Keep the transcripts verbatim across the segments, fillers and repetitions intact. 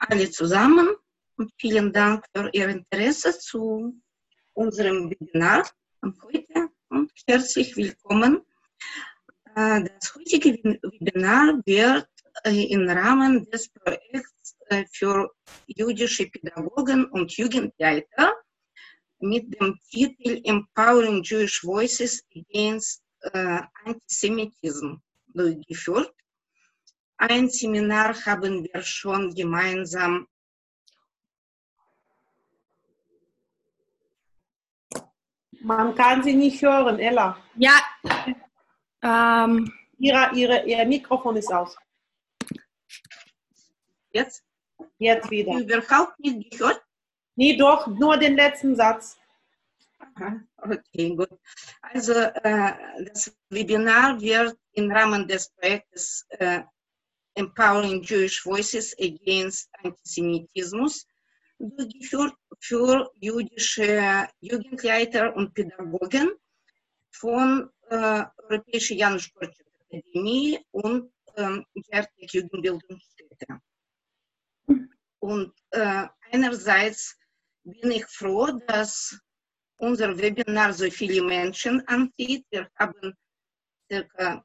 alle zusammen und vielen Dank für Ihr Interesse zu unserem Webinar heute und herzlich willkommen. Das heutige Webinar wird im Rahmen des Projekts für jüdische Pädagogen und Jugendleiter mit dem Titel Empowering Jewish Voices Against äh, Antisemitism durchgeführt. Ein Seminar haben wir schon gemeinsam Man kann Sie nicht hören, Ella. Ja. Ähm, ihre, ihre, Ihr Mikrofon ist aus. Jetzt? Jetzt wieder. Überhaupt nicht gehört? Nee, doch, nur den letzten Satz. Aha, okay, gut. Also äh, das Webinar wird im Rahmen des Projektes äh, Empowering Jewish Voices Against Antisemitismus durchgeführt für jüdische Jugendleiter und Pädagogen von äh, Europäischer Janusz-Korczak-Akademie und ähm, Gärtlich Jugendbildungsstätte. Und äh, einerseits bin ich froh, dass unser Webinar so viele Menschen anzieht. Wir haben circa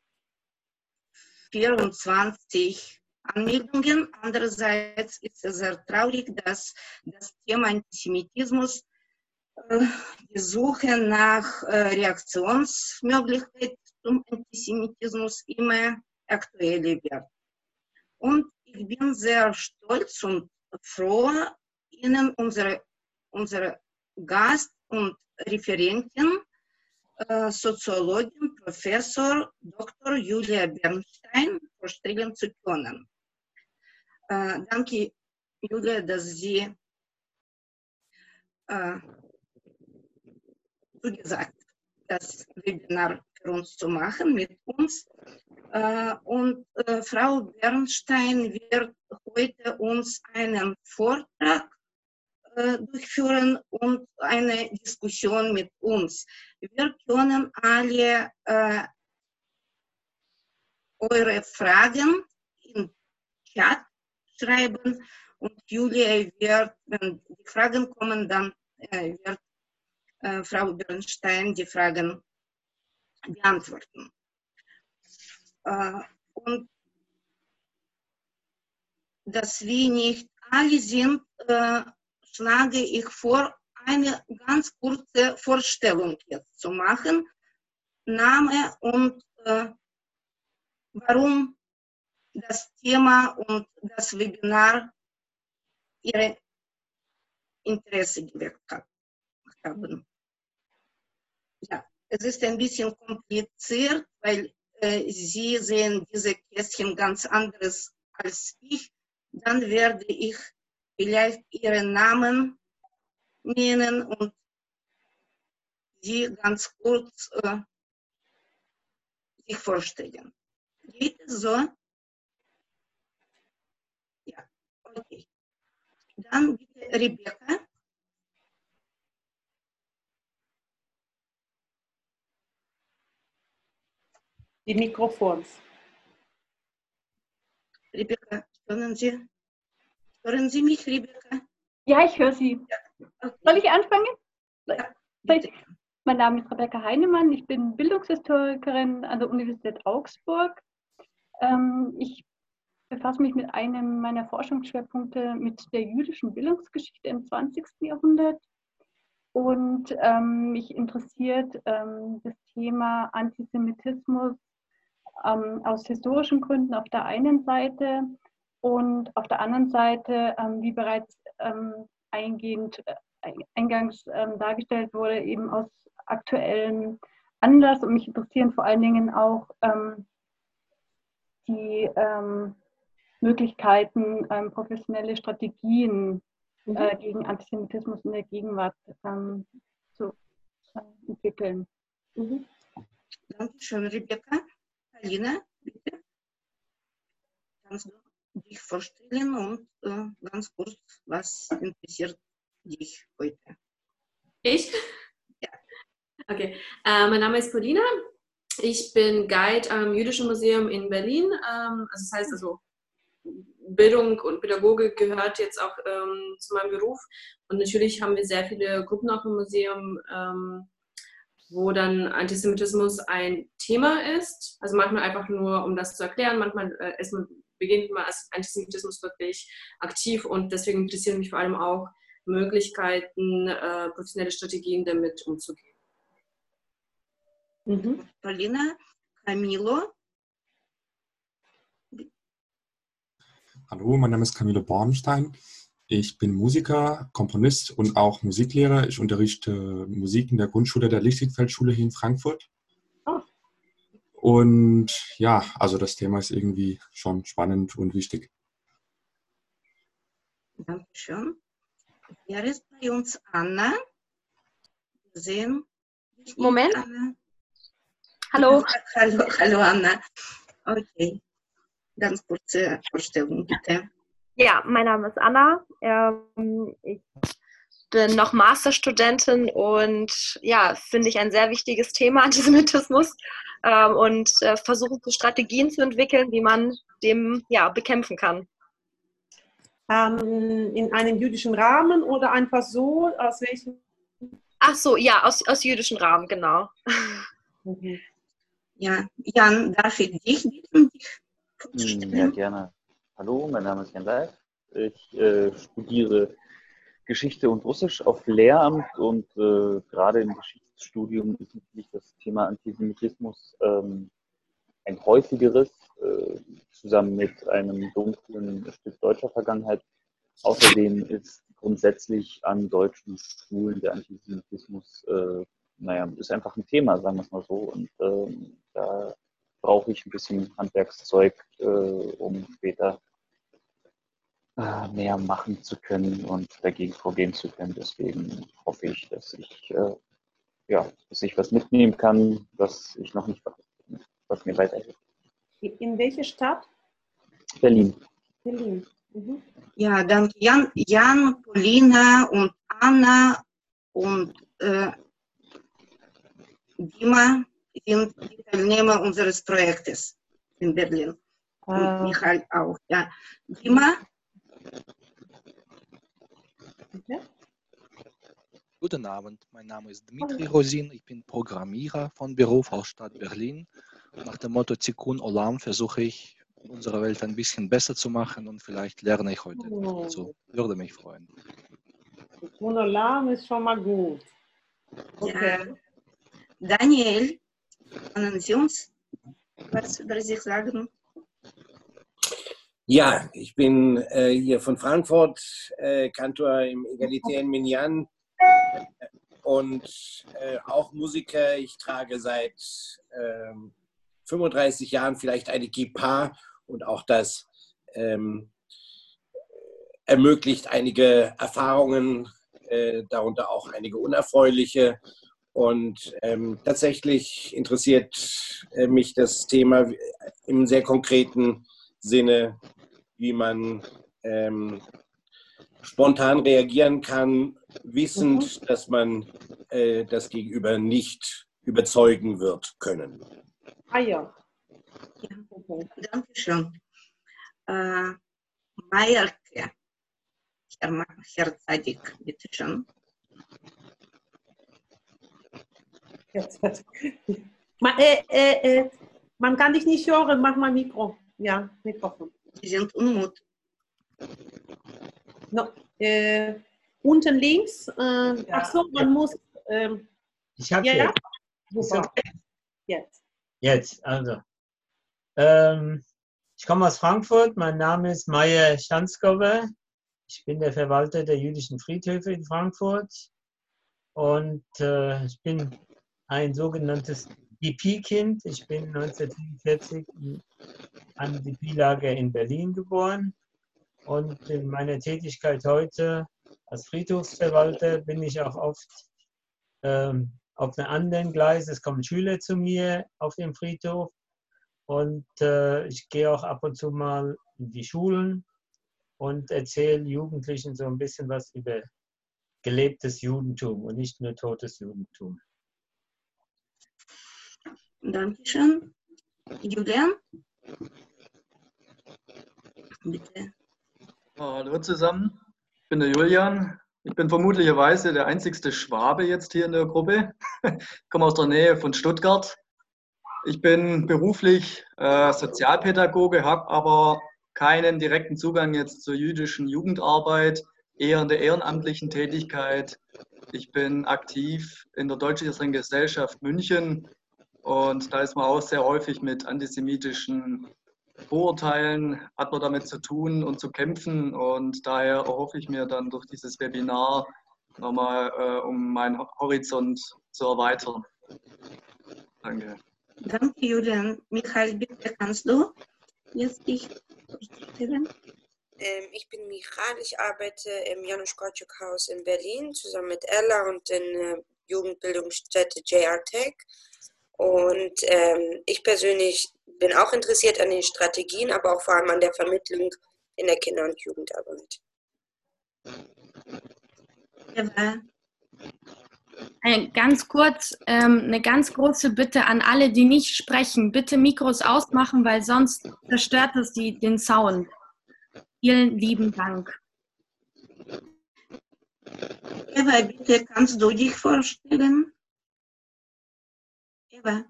vierundzwanzig Anmeldungen. Andererseits ist es sehr traurig, dass das Thema Antisemitismus, äh, die Suche nach äh, Reaktionsmöglichkeiten zum Antisemitismus immer aktueller wird. Und ich bin sehr stolz und froh, Ihnen unsere, unsere Gast und Referentin, äh, Soziologin, Professor Doktor Julia Bernstein vorstellen zu können. Äh, danke, Julia, dass Sie äh, zugesagt haben, das Webinar für uns zu machen mit uns. Äh, und äh, Frau Bernstein wird heute uns einen Vortrag äh, durchführen und eine Diskussion mit uns. Wir können alle äh, eure Fragen im Chat schreiben und Julia wird, wenn die Fragen kommen, dann äh, wird äh, Frau Bernstein die Fragen beantworten. Äh, und dass wir nicht alle sind, äh, schlage ich vor, eine ganz kurze Vorstellung jetzt zu machen. Name und äh, warum das Thema und das Webinar Ihre Interesse geweckt haben. Ja, es ist ein bisschen kompliziert, weil äh, Sie sehen diese Kästchen ganz anderes als ich. Dann werde ich vielleicht Ihren Namen nennen und Sie ganz kurz äh, sich vorstellen. Geht es so? Ja, okay. Dann bitte Rebecca. Die Mikrofons. Rebecca, können Sie, hören Sie mich, Rebecca? Ja, ich höre Sie. Ja, okay. Soll ich anfangen? Ja, ich, mein Name ist Rebecca Heinemann, ich bin Bildungshistorikerin an der Universität Augsburg. Ähm, ich befasse mich mit einem meiner Forschungsschwerpunkte mit der jüdischen Bildungsgeschichte im zwanzigsten Jahrhundert. Und ähm, mich interessiert ähm, das Thema Antisemitismus ähm, aus historischen Gründen auf der einen Seite und auf der anderen Seite, ähm, wie bereits ähm, eingehend, äh, eingangs ähm, dargestellt wurde, eben aus aktuellem Anlass. Und mich interessieren vor allen Dingen auch ähm, die ähm, Möglichkeiten, ähm, professionelle Strategien Mhm. äh, gegen Antisemitismus in der Gegenwart ähm, zu äh, entwickeln. Mhm. Dankeschön, Rebecca. Alina, bitte. Kannst du dich vorstellen und äh, ganz kurz, was interessiert dich heute? Ich? Ja. Okay, äh, mein Name ist Paulina. Ich bin Guide am Jüdischen Museum in Berlin. Ähm, also das heißt also Bildung und Pädagogik gehört jetzt auch ähm, zu meinem Beruf. Und natürlich haben wir sehr viele Gruppen auch im Museum, ähm, wo dann Antisemitismus ein Thema ist. Also manchmal einfach nur, um das zu erklären, manchmal äh, ist man, beginnt man als Antisemitismus wirklich aktiv und deswegen interessieren mich vor allem auch Möglichkeiten, äh, professionelle Strategien damit umzugehen. Mhm. Paulina, Camilo. Hallo, mein Name ist Camilo Bornstein. Ich bin Musiker, Komponist und auch Musiklehrer. Ich unterrichte Musik in der Grundschule der Lichtigfeldschule hier in Frankfurt. Oh. Und ja, also das Thema ist irgendwie schon spannend und wichtig. Dankeschön. Wer ist bei uns Anna? Wir sehen dich nicht, Moment. Anna. Hallo. Hallo, hallo Anna. Okay, ganz kurze Vorstellung bitte. Ja, mein Name ist Anna. Ähm, ich bin noch Masterstudentin und ja, finde ich ein sehr wichtiges Thema, Antisemitismus, ähm, und äh, versuche so Strategien zu entwickeln, wie man dem ja, bekämpfen kann. Ähm, in einem jüdischen Rahmen oder einfach so? Aus welchem? Ach so, ja, aus, aus jüdischen Rahmen, genau. Mhm. Ja, Jan, darf ich dich bitten, dich Ja, vorzustellen? gerne. Hallo, mein Name ist Jan Leif. Ich äh, studiere Geschichte und Russisch auf Lehramt und äh, gerade im Geschichtsstudium ist natürlich das Thema Antisemitismus ähm, ein häufigeres, äh, zusammen mit einem dunklen Stück deutscher Vergangenheit. Außerdem ist grundsätzlich an deutschen Schulen der Antisemitismus, äh, naja, ist einfach ein Thema, sagen wir es mal so. Und ähm, da brauche ich ein bisschen Handwerkszeug, äh, um später äh, mehr machen zu können und dagegen vorgehen zu können. Deswegen hoffe ich, dass ich, äh, ja, dass ich was mitnehmen kann, was ich noch nicht weiß, was mir weiterhilft. In welcher Stadt? Berlin. Berlin. Mhm. Ja, danke Jan, Jan, Paulina und Anna und äh, Dima sind die Teilnehmer unseres Projektes in Berlin. Und Äh, Michael auch, ja. Dima? okay. Guten Abend, mein Name ist Dmitri Rosin, ich bin Programmierer von Beruf aus Stadt Berlin. Nach dem Motto Tikkun Olam versuche ich, unsere Welt ein bisschen besser zu machen und vielleicht lerne ich heute etwas dazu. Würde mich freuen. Tikkun Olam ist schon mal gut. Okay. Ja. Daniel, können Sie uns was über sich sagen? Ja, ich bin äh, hier von Frankfurt, äh, Kantor im Egalitären Minyan und äh, auch Musiker. Ich trage seit ähm, fünfunddreißig Jahren vielleicht eine Kippa und auch das ähm, ermöglicht einige Erfahrungen, äh, darunter auch einige unerfreuliche. Und ähm, tatsächlich interessiert äh, mich das Thema im sehr konkreten Sinne, wie man ähm, spontan reagieren kann, wissend, mhm. dass man äh, das Gegenüber nicht überzeugen wird können. Ah ja. Ja, okay. Dankeschön. Äh, Majerke, Herr, Herr Zadik, bitte schön. Man, äh, äh, äh, man kann dich nicht hören, mach mal Mikro. Ja, Mikrofon. Sie sind unmut. No, äh, unten links. Äh, ja. Ach so, man muss. Ähm, ich habe ja, jetzt. Super. Jetzt. Jetzt, also. Ähm, ich komme aus Frankfurt. Mein Name ist Maja Schanzkower. Ich bin der Verwalter der jüdischen Friedhöfe in Frankfurt. Und äh, ich bin ein sogenanntes D P-Kind. Ich bin neunzehnhundertfünfundvierzig am D P-Lager in Berlin geboren. Und in meiner Tätigkeit heute als Friedhofsverwalter bin ich auch oft ähm, auf einem anderen Gleis. Es kommen Schüler zu mir auf dem Friedhof. Und äh, ich gehe auch ab und zu mal in die Schulen und erzähle Jugendlichen so ein bisschen was über gelebtes Judentum und nicht nur totes Judentum. Dankeschön. Julian? Bitte. Hallo zusammen, ich bin der Julian. Ich bin vermutlicherweise der einzigste Schwabe jetzt hier in der Gruppe. Ich komme aus der Nähe von Stuttgart. Ich bin beruflich äh, Sozialpädagoge, habe aber keinen direkten Zugang jetzt zur jüdischen Jugendarbeit, eher in der ehrenamtlichen Tätigkeit. Ich bin aktiv in der Deutsch-Israelischen Gesellschaft München und da ist man auch sehr häufig mit antisemitischen Vorurteilen, hat man damit zu tun und zu kämpfen und daher erhoffe ich mir dann durch dieses Webinar nochmal, äh, um meinen Horizont zu erweitern. Danke. Danke, Julian. Michael, bitte kannst du jetzt dich stellen? Ähm, ich bin Michael, ich arbeite im Janusz Korczuk Haus in Berlin zusammen mit Ella und der äh, Jugendbildungsstätte J R Tech. Und ähm, ich persönlich bin auch interessiert an den Strategien, aber auch vor allem an der Vermittlung in der Kinder- und Jugendarbeit. Ja. Äh, ganz kurz, ähm, eine ganz große Bitte an alle, die nicht sprechen. Bitte Mikros ausmachen, weil sonst zerstört es die, den Sound. Vielen lieben Dank. Eva, bitte kannst du dich vorstellen? Eva.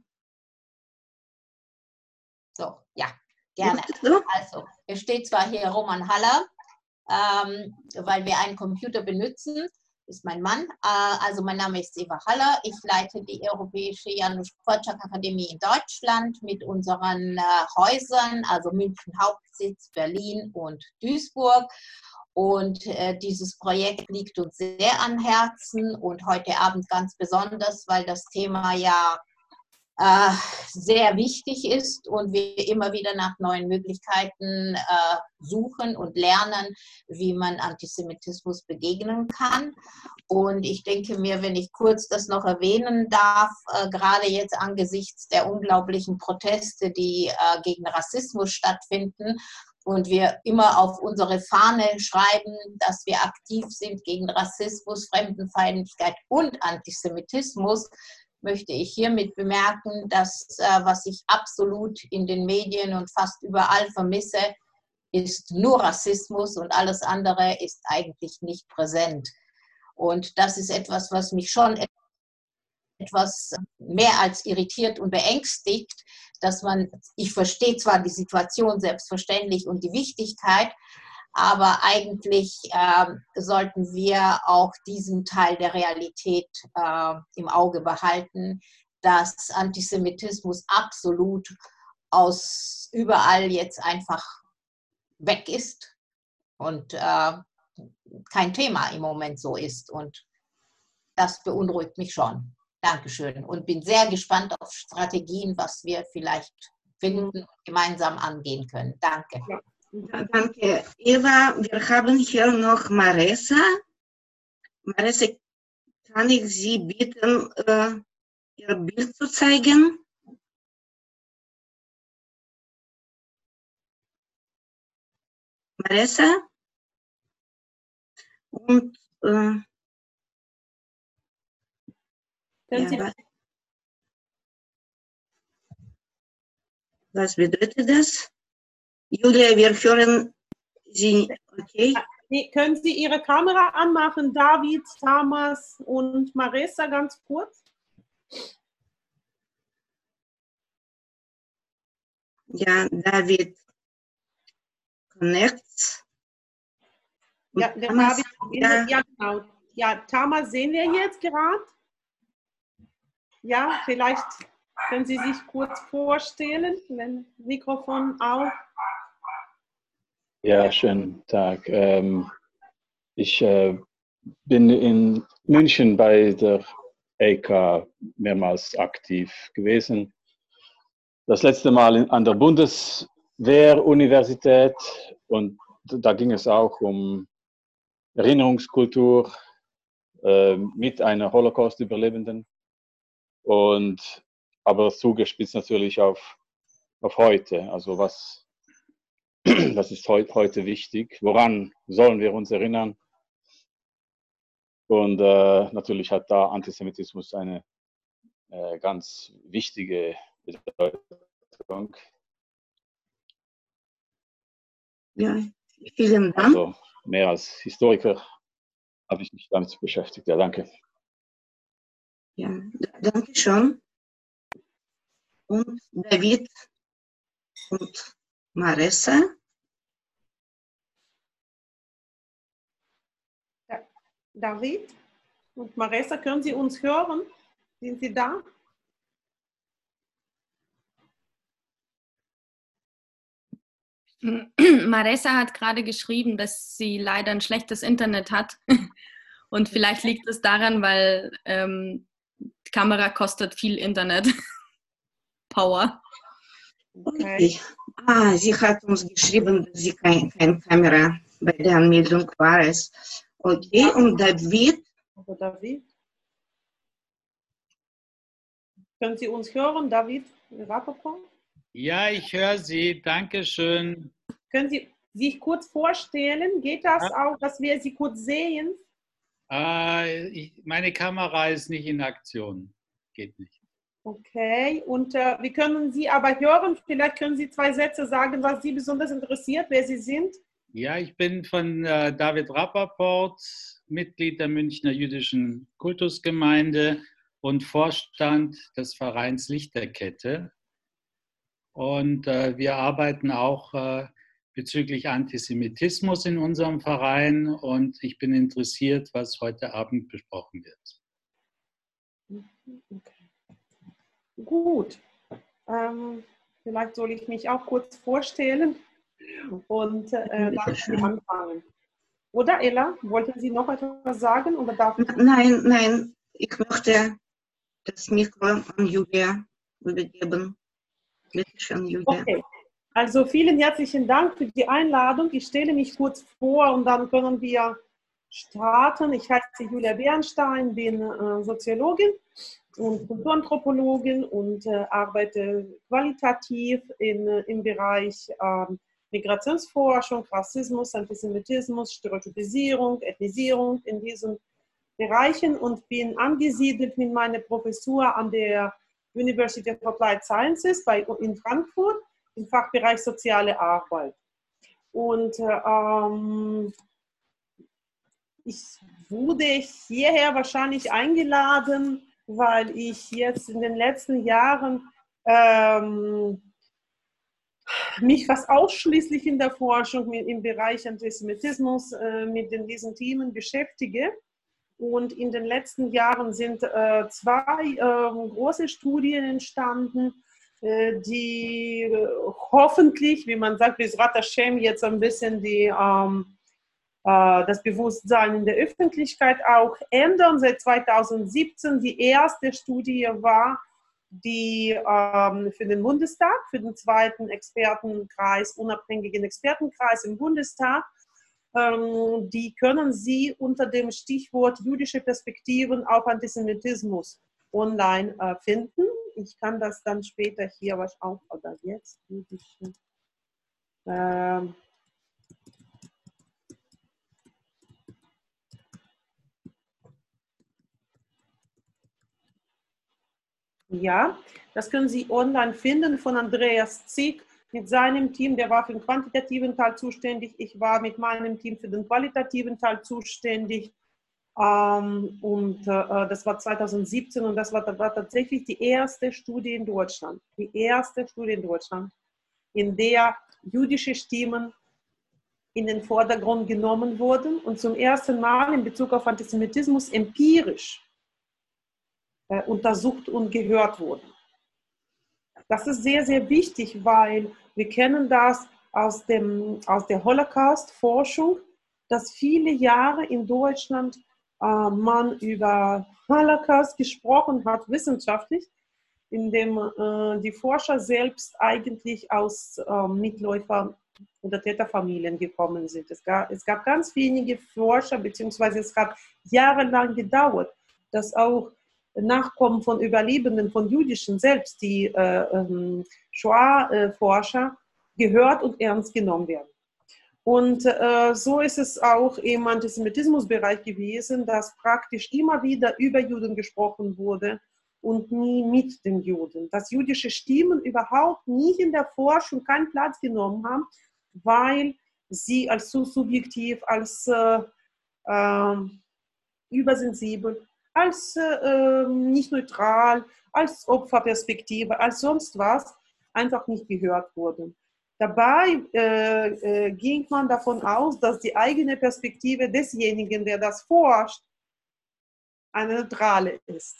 So, ja, gerne. Also, es steht zwar hier Roman Haller, ähm, weil wir einen Computer benutzen, ist mein Mann. Äh, also mein Name ist Eva Haller. Ich leite die Europäische Janusz Korczak Akademie in Deutschland mit unseren äh, Häusern, also München Hauptsitz, Berlin und Duisburg. Und äh, dieses Projekt liegt uns sehr am Herzen und heute Abend ganz besonders, weil das Thema ja äh, sehr wichtig ist und wir immer wieder nach neuen Möglichkeiten äh, suchen und lernen, wie man Antisemitismus begegnen kann. Und ich denke mir, wenn ich kurz das noch erwähnen darf, äh, gerade jetzt angesichts der unglaublichen Proteste, die äh, gegen Rassismus stattfinden, und wir immer auf unsere Fahne schreiben, dass wir aktiv sind gegen Rassismus, Fremdenfeindlichkeit und Antisemitismus, möchte ich hiermit bemerken, dass, äh, was ich absolut in den Medien und fast überall vermisse, ist nur Rassismus und alles andere ist eigentlich nicht präsent. Und das ist etwas, was mich schon etwas mehr als irritiert und beängstigt, dass man, ich verstehe zwar die Situation selbstverständlich und die Wichtigkeit, aber eigentlich äh, sollten wir auch diesen Teil der Realität äh, im Auge behalten, dass Antisemitismus absolut aus überall jetzt einfach weg ist und äh, kein Thema im Moment so ist. Und das beunruhigt mich schon. Dankeschön. Und bin sehr gespannt auf Strategien, was wir vielleicht finden und gemeinsam angehen können. Danke. Ja. Danke, Eva. Wir haben hier noch Maressa. Maressa, kann ich Sie bitten, äh, Ihr Bild zu zeigen? Maressa? Und äh, ja, was bedeutet das? Julia, wir hören Sie, okay? Können Sie Ihre Kamera anmachen, David, Thomas und Marissa, ganz kurz? Ja, David connects. Ja, der David, ja. ja, genau. Ja, Thomas sehen wir jetzt gerade. Ja, vielleicht können Sie sich kurz vorstellen, wenn Mikrofon auf. Ja, schönen Tag. Ähm, ich äh, bin in München bei der E K mehrmals aktiv gewesen. Das letzte Mal in, an der Bundeswehr-Universität und da ging es auch um Erinnerungskultur äh, mit einer Holocaust-Überlebenden. Und aber zugespitzt natürlich auf, auf heute. Also was, was ist heut, heute wichtig? Woran sollen wir uns erinnern? Und äh, natürlich hat da Antisemitismus eine äh, ganz wichtige Bedeutung. Ja, vielen Dank. Also mehr als Historiker habe ich mich damit beschäftigt. Ja, danke. Ja, danke schön. Und David und Marissa. David und Marissa, können Sie uns hören? Sind Sie da? Marissa hat gerade geschrieben, dass sie leider ein schlechtes Internet hat. Und vielleicht liegt es daran, weil ähm, die Kamera kostet viel Internet. Power. Okay. Ah, sie hat uns geschrieben, dass sie keine kein Kamera bei der Anmeldung war. Es. Okay, Ja. Und David? Also David? Können Sie uns hören, David Rappaport? Ja, ich höre Sie. Dankeschön. Können Sie sich kurz vorstellen? Geht das Ja. auch, dass wir Sie kurz sehen? Äh, ich, meine Kamera ist nicht in Aktion. Geht nicht. Okay, und äh, wir können Sie aber hören. Vielleicht können Sie zwei Sätze sagen, was Sie besonders interessiert, wer Sie sind. Ja, ich bin von äh, David Rappaport, Mitglied der Münchner Jüdischen Kultusgemeinde und Vorstand des Vereins Lichterkette. Und äh, wir arbeiten auch äh, bezüglich Antisemitismus in unserem Verein und ich bin interessiert, was heute Abend besprochen wird. Okay. Gut. Ähm, vielleicht soll ich mich auch kurz vorstellen und äh, dann anfangen. Oder Ella, wollten Sie noch etwas sagen? Oder darf ich? Nein, nein, ich möchte das Mikro an Julia übergeben. Bitte schön, Julia. Okay. Also vielen herzlichen Dank für die Einladung. Ich stelle mich kurz vor und dann können wir starten. Ich heiße Julia Bernstein, bin äh, Soziologin und Kulturanthropologin und äh, arbeite qualitativ in, äh, im Bereich äh, Migrationsforschung, Rassismus, Antisemitismus, Stereotypisierung, Ethnisierung in diesen Bereichen und bin angesiedelt mit meiner Professur an der University of Applied Sciences bei, in Frankfurt im Fachbereich Soziale Arbeit. Und ähm, ich wurde hierher wahrscheinlich eingeladen, weil ich jetzt in den letzten Jahren ähm, mich fast ausschließlich in der Forschung mit, im Bereich Antisemitismus äh, mit den, diesen Themen beschäftige. Und in den letzten Jahren sind äh, zwei äh, große Studien entstanden, äh, die äh, hoffentlich, wie man sagt, Bezrat Hashem jetzt ein bisschen die, ähm, äh, das Bewusstsein in der Öffentlichkeit auch ändern. Seit zweitausendsiebzehn die erste Studie war, die ähm, für den Bundestag, für den zweiten Expertenkreis, unabhängigen Expertenkreis im Bundestag, ähm, die können Sie unter dem Stichwort jüdische Perspektiven auf Antisemitismus online äh, finden. Ich kann das dann später hier was auch, oder jetzt, jüdische, ähm, ja, das können Sie online finden von Andreas Zick mit seinem Team. Der war für den quantitativen Teil zuständig. Ich war mit meinem Team für den qualitativen Teil zuständig. Ähm, und äh, das war zweitausendsiebzehn und das war, das war tatsächlich die erste Studie in Deutschland. Die erste Studie in Deutschland, in der jüdische Stimmen in den Vordergrund genommen wurden und zum ersten Mal in Bezug auf Antisemitismus empirisch untersucht und gehört wurden. Das ist sehr, sehr wichtig, weil wir kennen das aus, dem, aus der Holocaust-Forschung, dass viele Jahre in Deutschland äh, man über Holocaust gesprochen hat, wissenschaftlich, indem äh, die Forscher selbst eigentlich aus äh, Mitläufer- oder Täterfamilien gekommen sind. Es gab, es gab ganz wenige Forscher, beziehungsweise es hat jahrelang gedauert, dass auch Nachkommen von Überlebenden von Jüdischen selbst, die äh, ähm, Shoah-Forscher, gehört und ernst genommen werden. Und äh, so ist es auch im Antisemitismusbereich gewesen, dass praktisch immer wieder über Juden gesprochen wurde und nie mit den Juden. Dass jüdische Stimmen überhaupt nicht in der Forschung keinen Platz genommen haben, weil sie als zu subjektiv, als äh, äh, übersensibel, als äh, nicht neutral, als Opferperspektive, als sonst was, einfach nicht gehört wurden. Dabei äh, äh, ging man davon aus, dass die eigene Perspektive desjenigen, der das forscht, eine neutrale ist.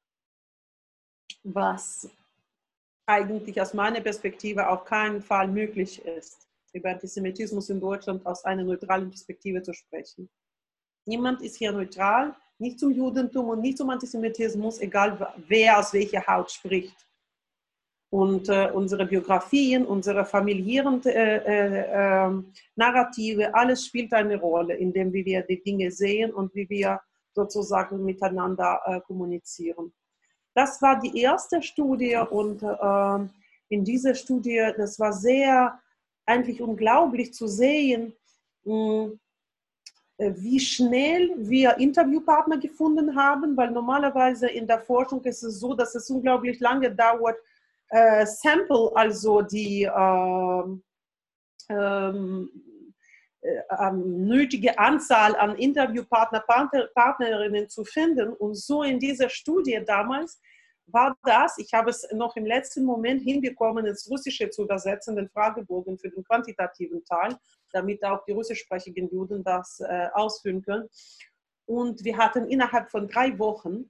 Was eigentlich aus meiner Perspektive auf keinen Fall möglich ist, über Antisemitismus in Deutschland aus einer neutralen Perspektive zu sprechen. Niemand ist hier neutral, nicht zum Judentum und nicht zum Antisemitismus, egal wer aus welcher Haut spricht. Und äh, unsere Biografien, unsere familiären äh, äh, äh, Narrative, alles spielt eine Rolle, indem wir die Dinge sehen und wie wir sozusagen miteinander äh, kommunizieren. Das war die erste Studie und äh, in dieser Studie, das war sehr eigentlich unglaublich zu sehen, mh, wie schnell wir Interviewpartner gefunden haben, weil normalerweise in der Forschung ist es so, dass es unglaublich lange dauert, äh, Sample, also die äh, ähm, äh, nötige Anzahl an Interviewpartner, Partner, Partnerinnen zu finden. Und so in dieser Studie damals war das, ich habe es noch im letzten Moment hinbekommen, ins Russische zu übersetzen, den Fragebogen für den quantitativen Teil, damit auch die russischsprachigen Juden das äh, ausfüllen können. Und wir hatten innerhalb von drei Wochen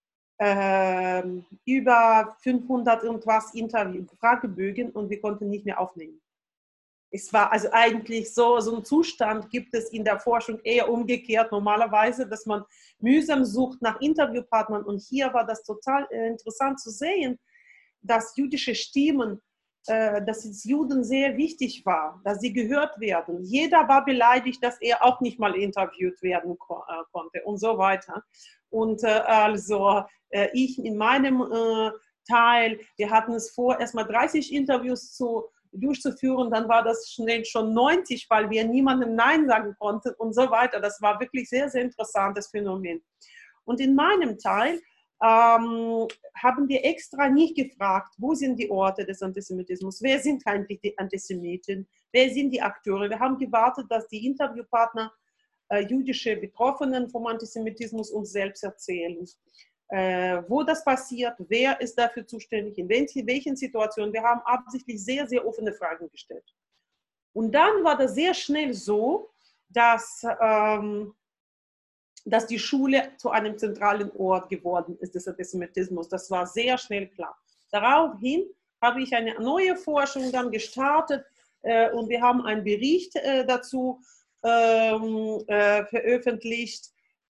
äh, über fünfhundert und was Interview Fragebögen und wir konnten nicht mehr aufnehmen. Es war also eigentlich so, so ein Zustand gibt es in der Forschung eher umgekehrt normalerweise, dass man mühsam sucht nach Interviewpartnern. Und hier war das total äh, interessant zu sehen, dass jüdische Stimmen, äh, dass es Juden sehr wichtig war, dass sie gehört werden. Jeder war beleidigt, dass er auch nicht mal interviewt werden ko äh, konnte und so weiter. Und äh, also äh, ich in meinem äh, Teil, wir hatten es vor, erstmal dreißig Interviews zu durchzuführen, dann war das schnell schon neunzig, weil wir niemandem Nein sagen konnten und so weiter. Das war wirklich sehr, sehr interessantes Phänomen. Und in meinem Teil ähm, haben wir extra nicht gefragt, wo sind die Orte des Antisemitismus, wer sind eigentlich die Antisemiten, wer sind die Akteure. Wir haben gewartet, dass die Interviewpartner äh, jüdische Betroffenen vom Antisemitismus uns selbst erzählen. Äh, wo das passiert, wer ist dafür zuständig, in welchen, welchen Situationen. Wir haben absichtlich sehr, sehr offene Fragen gestellt. Und dann war das sehr schnell so, dass, ähm, dass die Schule zu einem zentralen Ort geworden ist des Antisemitismus. Das war sehr schnell klar. Daraufhin habe ich eine neue Forschung dann gestartet äh, und wir haben einen Bericht äh, dazu ähm, äh, veröffentlicht.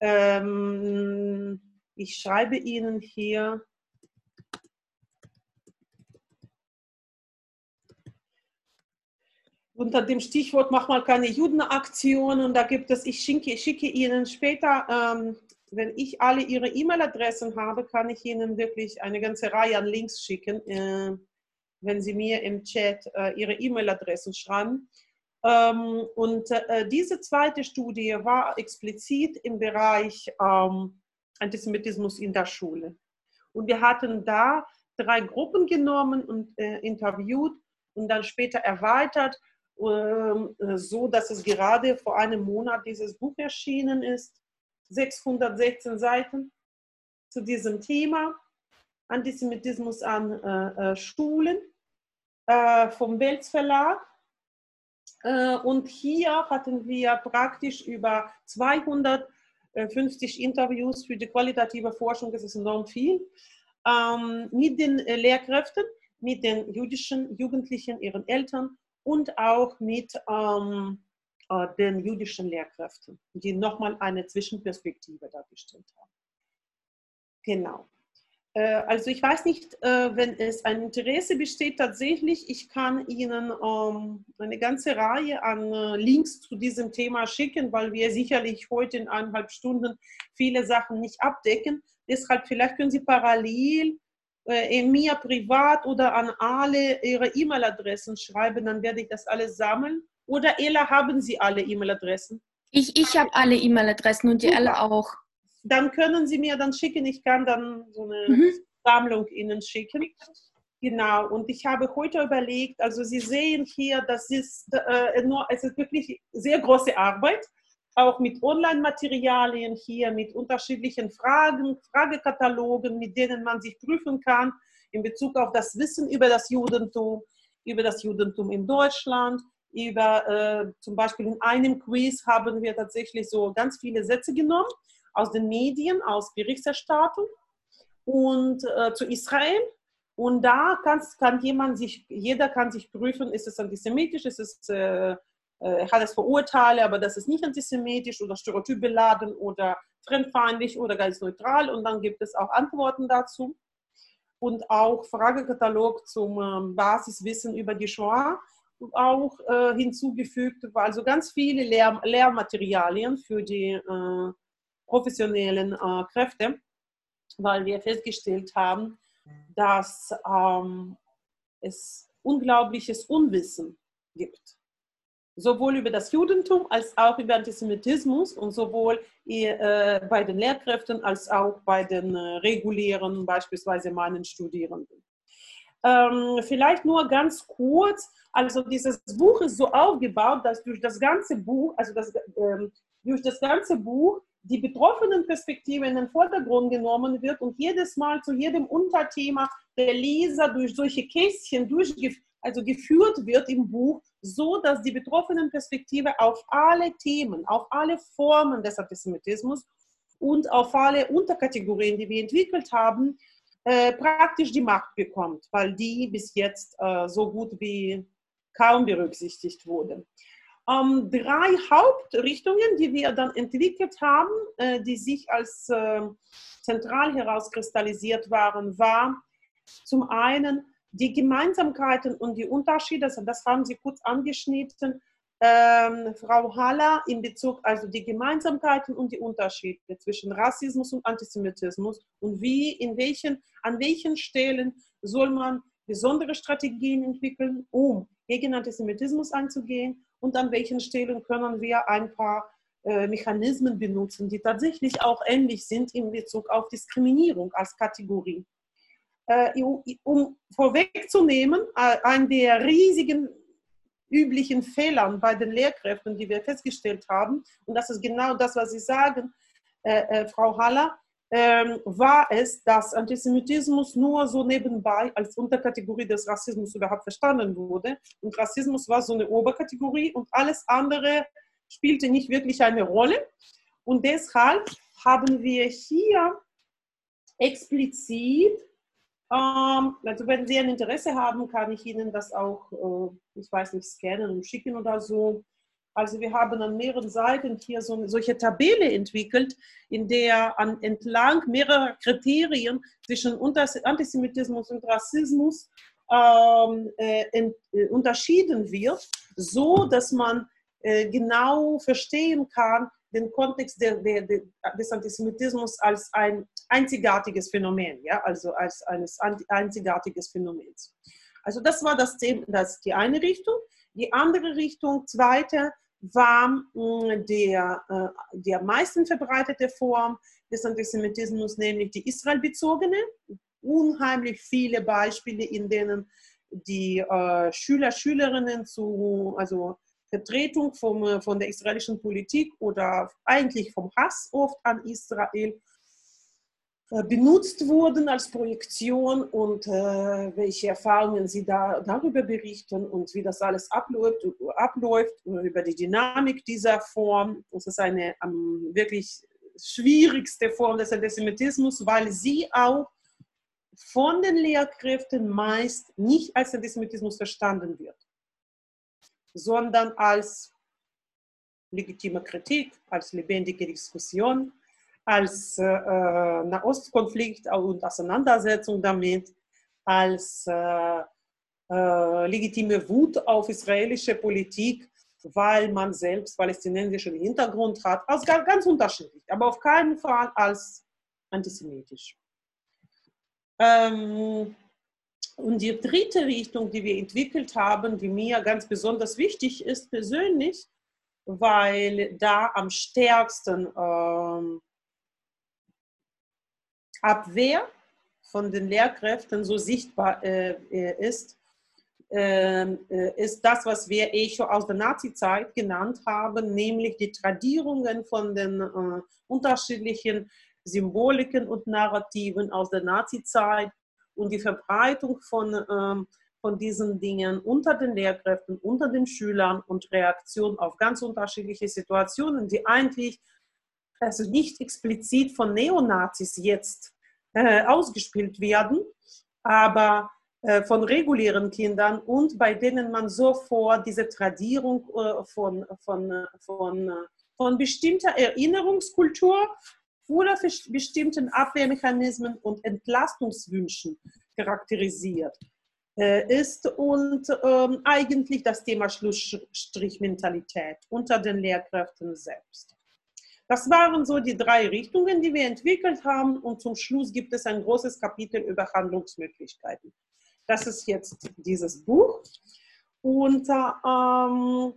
Ähm, Ich schreibe Ihnen hier unter dem Stichwort "Mach mal keine Judenaktion" und da gibt es, ich schicke, schicke Ihnen später, ähm, wenn ich alle Ihre E-Mail-Adressen habe, kann ich Ihnen wirklich eine ganze Reihe an Links schicken, äh, wenn Sie mir im Chat äh, Ihre E-Mail-Adressen schreiben. Ähm, und äh, diese zweite Studie war explizit im Bereich ähm, Antisemitismus in der Schule. Und wir hatten da drei Gruppen genommen und äh, interviewt und dann später erweitert, äh, so dass es gerade vor einem Monat dieses Buch erschienen ist, sechshundertsechzehn Seiten zu diesem Thema, Antisemitismus an äh, äh, Schulen, äh, vom Welz Verlag. Äh, und hier hatten wir praktisch über zweihundertfünfzig Interviews für die qualitative Forschung, das ist enorm viel, ähm, mit den äh, Lehrkräften, mit den jüdischen Jugendlichen, ihren Eltern und auch mit ähm, äh, den jüdischen Lehrkräften, die nochmal eine Zwischenperspektive dargestellt haben. Genau. Äh, also ich weiß nicht, äh, wenn es ein Interesse besteht tatsächlich, ich kann Ihnen ähm, eine ganze Reihe an äh, Links zu diesem Thema schicken, weil wir sicherlich heute in eineinhalb Stunden viele Sachen nicht abdecken. Deshalb vielleicht können Sie parallel äh, mir privat oder an alle Ihre E-Mail-Adressen schreiben, dann werde ich das alles sammeln. Oder Ella, haben Sie alle E-Mail-Adressen? Ich, ich habe alle E-Mail-Adressen und die Super. Ella auch. Dann können Sie mir dann schicken, ich kann dann so eine mhm. Sammlung Ihnen schicken. Genau, und ich habe heute überlegt, also Sie sehen hier, das ist, äh, nur, es ist wirklich sehr große Arbeit, auch mit Online-Materialien hier, mit unterschiedlichen Fragen, Fragekatalogen, mit denen man sich prüfen kann in Bezug auf das Wissen über das Judentum, über das Judentum in Deutschland, über äh, zum Beispiel in einem Quiz haben wir tatsächlich so ganz viele Sätze genommen aus den Medien, aus Berichterstattung und äh, zu Israel. Und da kann, kann jemand sich, jeder kann sich prüfen, ist es antisemitisch, ist es, äh, äh, hat es Vorurteile, aber das ist nicht antisemitisch oder stereotypbeladen oder fremdfeindlich oder ganz neutral. Und dann gibt es auch Antworten dazu. Und auch Fragekatalog zum äh, Basiswissen über die Shoah auch äh, hinzugefügt. Also ganz viele Lehr Lehrmaterialien für die äh, professionellen äh, Kräfte, weil wir festgestellt haben, dass ähm, es unglaubliches Unwissen gibt. Sowohl über das Judentum als auch über Antisemitismus und sowohl äh, bei den Lehrkräften als auch bei den äh, regulären, beispielsweise meinen Studierenden. Ähm, vielleicht nur ganz kurz, also dieses Buch ist so aufgebaut, dass durch das ganze Buch, also das, ähm, durch das ganze Buch die betroffenen Perspektive in den Vordergrund genommen wird und jedes Mal zu jedem Unterthema der Leser durch solche Kästchen durchgeführt, also geführt wird im Buch, so dass die betroffenen Perspektive auf alle Themen, auf alle Formen des Antisemitismus und auf alle Unterkategorien, die wir entwickelt haben, äh, praktisch die Macht bekommt, weil die bis jetzt äh, so gut wie kaum berücksichtigt wurden. Ähm, drei Hauptrichtungen, die wir dann entwickelt haben, äh, die sich als äh, zentral herauskristallisiert waren, war zum einen die Gemeinsamkeiten und die Unterschiede, das, das haben Sie kurz angeschnitten, ähm, Frau Haller, in Bezug also die Gemeinsamkeiten und die Unterschiede zwischen Rassismus und Antisemitismus und wie, in welchen, an welchen Stellen soll man besondere Strategien entwickeln, um gegen Antisemitismus anzugehen und an welchen Stellen können wir ein paar äh, Mechanismen benutzen, die tatsächlich auch ähnlich sind in Bezug auf Diskriminierung als Kategorie. Äh, um vorwegzunehmen, äh, ein der riesigen üblichen Fehlern bei den Lehrkräften, die wir festgestellt haben, und das ist genau das, was Sie sagen, äh, äh, Frau Haller, äh, war es, dass Antisemitismus nur so nebenbei als Unterkategorie des Rassismus überhaupt verstanden wurde. Und Rassismus war so eine Oberkategorie und alles andere spielte nicht wirklich eine Rolle. Und deshalb haben wir hier explizit, ähm, also wenn Sie ein Interesse haben, kann ich Ihnen das auch, äh, ich weiß nicht, scannen und schicken oder so. Also wir haben an mehreren Seiten hier so eine solche Tabelle entwickelt, in der an, entlang mehrerer Kriterien zwischen Antisemitismus und Rassismus ähm, äh, ent, äh, unterschieden wird, so dass man äh, genau verstehen kann, den Kontext der, der, der, des Antisemitismus als ein einzigartiges Phänomen, ja, also als eines einzigartiges Phänomens. Also das war das, das die eine Richtung. Die andere Richtung, zweite, war der, die am meisten verbreitete Form des Antisemitismus, nämlich die israelbezogene. Unheimlich viele Beispiele, in denen die äh, Schüler, Schülerinnen zu, also Vertretung vom, von der israelischen Politik oder eigentlich vom Hass oft an Israel äh, benutzt wurden als Projektion und äh, welche Erfahrungen sie da, darüber berichten und wie das alles abläuft, abläuft über die Dynamik dieser Form. Das ist eine um, wirklich schwierigste Form des Antisemitismus, weil sie auch von den Lehrkräften meist nicht als Antisemitismus verstanden wird, sondern als legitime Kritik, als lebendige Diskussion, als äh, Nahostkonflikt und Auseinandersetzung damit, als äh, äh, legitime Wut auf israelische Politik, weil man selbst palästinensischen Hintergrund hat, als ganz unterschiedlich, aber auf keinen Fall als antisemitisch. Ähm, Und die dritte Richtung, die wir entwickelt haben, die mir ganz besonders wichtig ist persönlich, weil da am stärksten ähm, Abwehr von den Lehrkräften so sichtbar äh, ist, äh, ist das, was wir eh schon aus der Nazizeit genannt haben, nämlich die Tradierungen von den äh, unterschiedlichen Symboliken und Narrativen aus der Nazizeit und die Verbreitung von, ähm, von diesen Dingen unter den Lehrkräften, unter den Schülern und Reaktion auf ganz unterschiedliche Situationen, die eigentlich also nicht explizit von Neonazis jetzt äh, ausgespielt werden, aber äh, von regulären Kindern und bei denen man sofort diese Tradierung äh, von, von, von, von bestimmter Erinnerungskultur oder für bestimmten Abwehrmechanismen und Entlastungswünschen charakterisiert äh, ist und ähm, eigentlich das Thema Schlussstrichmentalität unter den Lehrkräften selbst. Das waren so die drei Richtungen, die wir entwickelt haben und zum Schluss gibt es ein großes Kapitel über Handlungsmöglichkeiten. Das ist jetzt dieses Buch und ähm,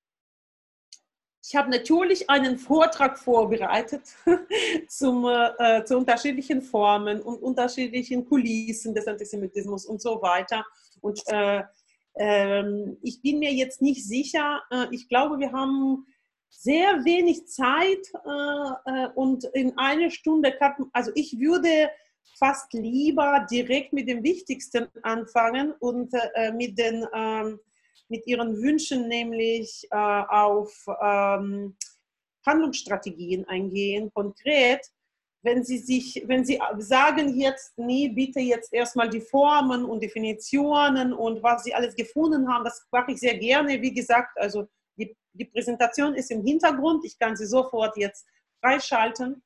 ich habe natürlich einen Vortrag vorbereitet zum, äh, zu unterschiedlichen Formen und unterschiedlichen Kulissen des Antisemitismus und so weiter. Und äh, äh, ich bin mir jetzt nicht sicher, äh, ich glaube, wir haben sehr wenig Zeit äh, und in einer Stunde kann, also ich würde fast lieber direkt mit dem Wichtigsten anfangen und äh, mit, den, ähm, mit Ihren Wünschen, nämlich äh, auf ähm, Handlungsstrategien eingehen, konkret. Wenn Sie, sich, wenn Sie sagen jetzt, nee, bitte jetzt erstmal die Formen und Definitionen und was Sie alles gefunden haben, das mache ich sehr gerne, wie gesagt, also Die, die Präsentation ist im Hintergrund, ich kann sie sofort jetzt freischalten.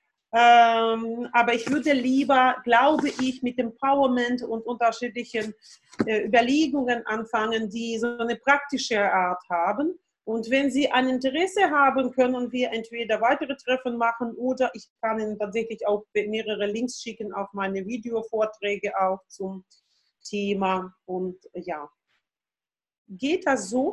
Ähm, aber ich würde lieber, glaube ich, mit Empowerment und unterschiedlichen äh, Überlegungen anfangen, die so eine praktische Art haben. Und wenn Sie ein Interesse haben, können wir entweder weitere Treffen machen oder ich kann Ihnen tatsächlich auch mehrere Links schicken auf meine Videovorträge auch zum Thema. Und ja, geht das so?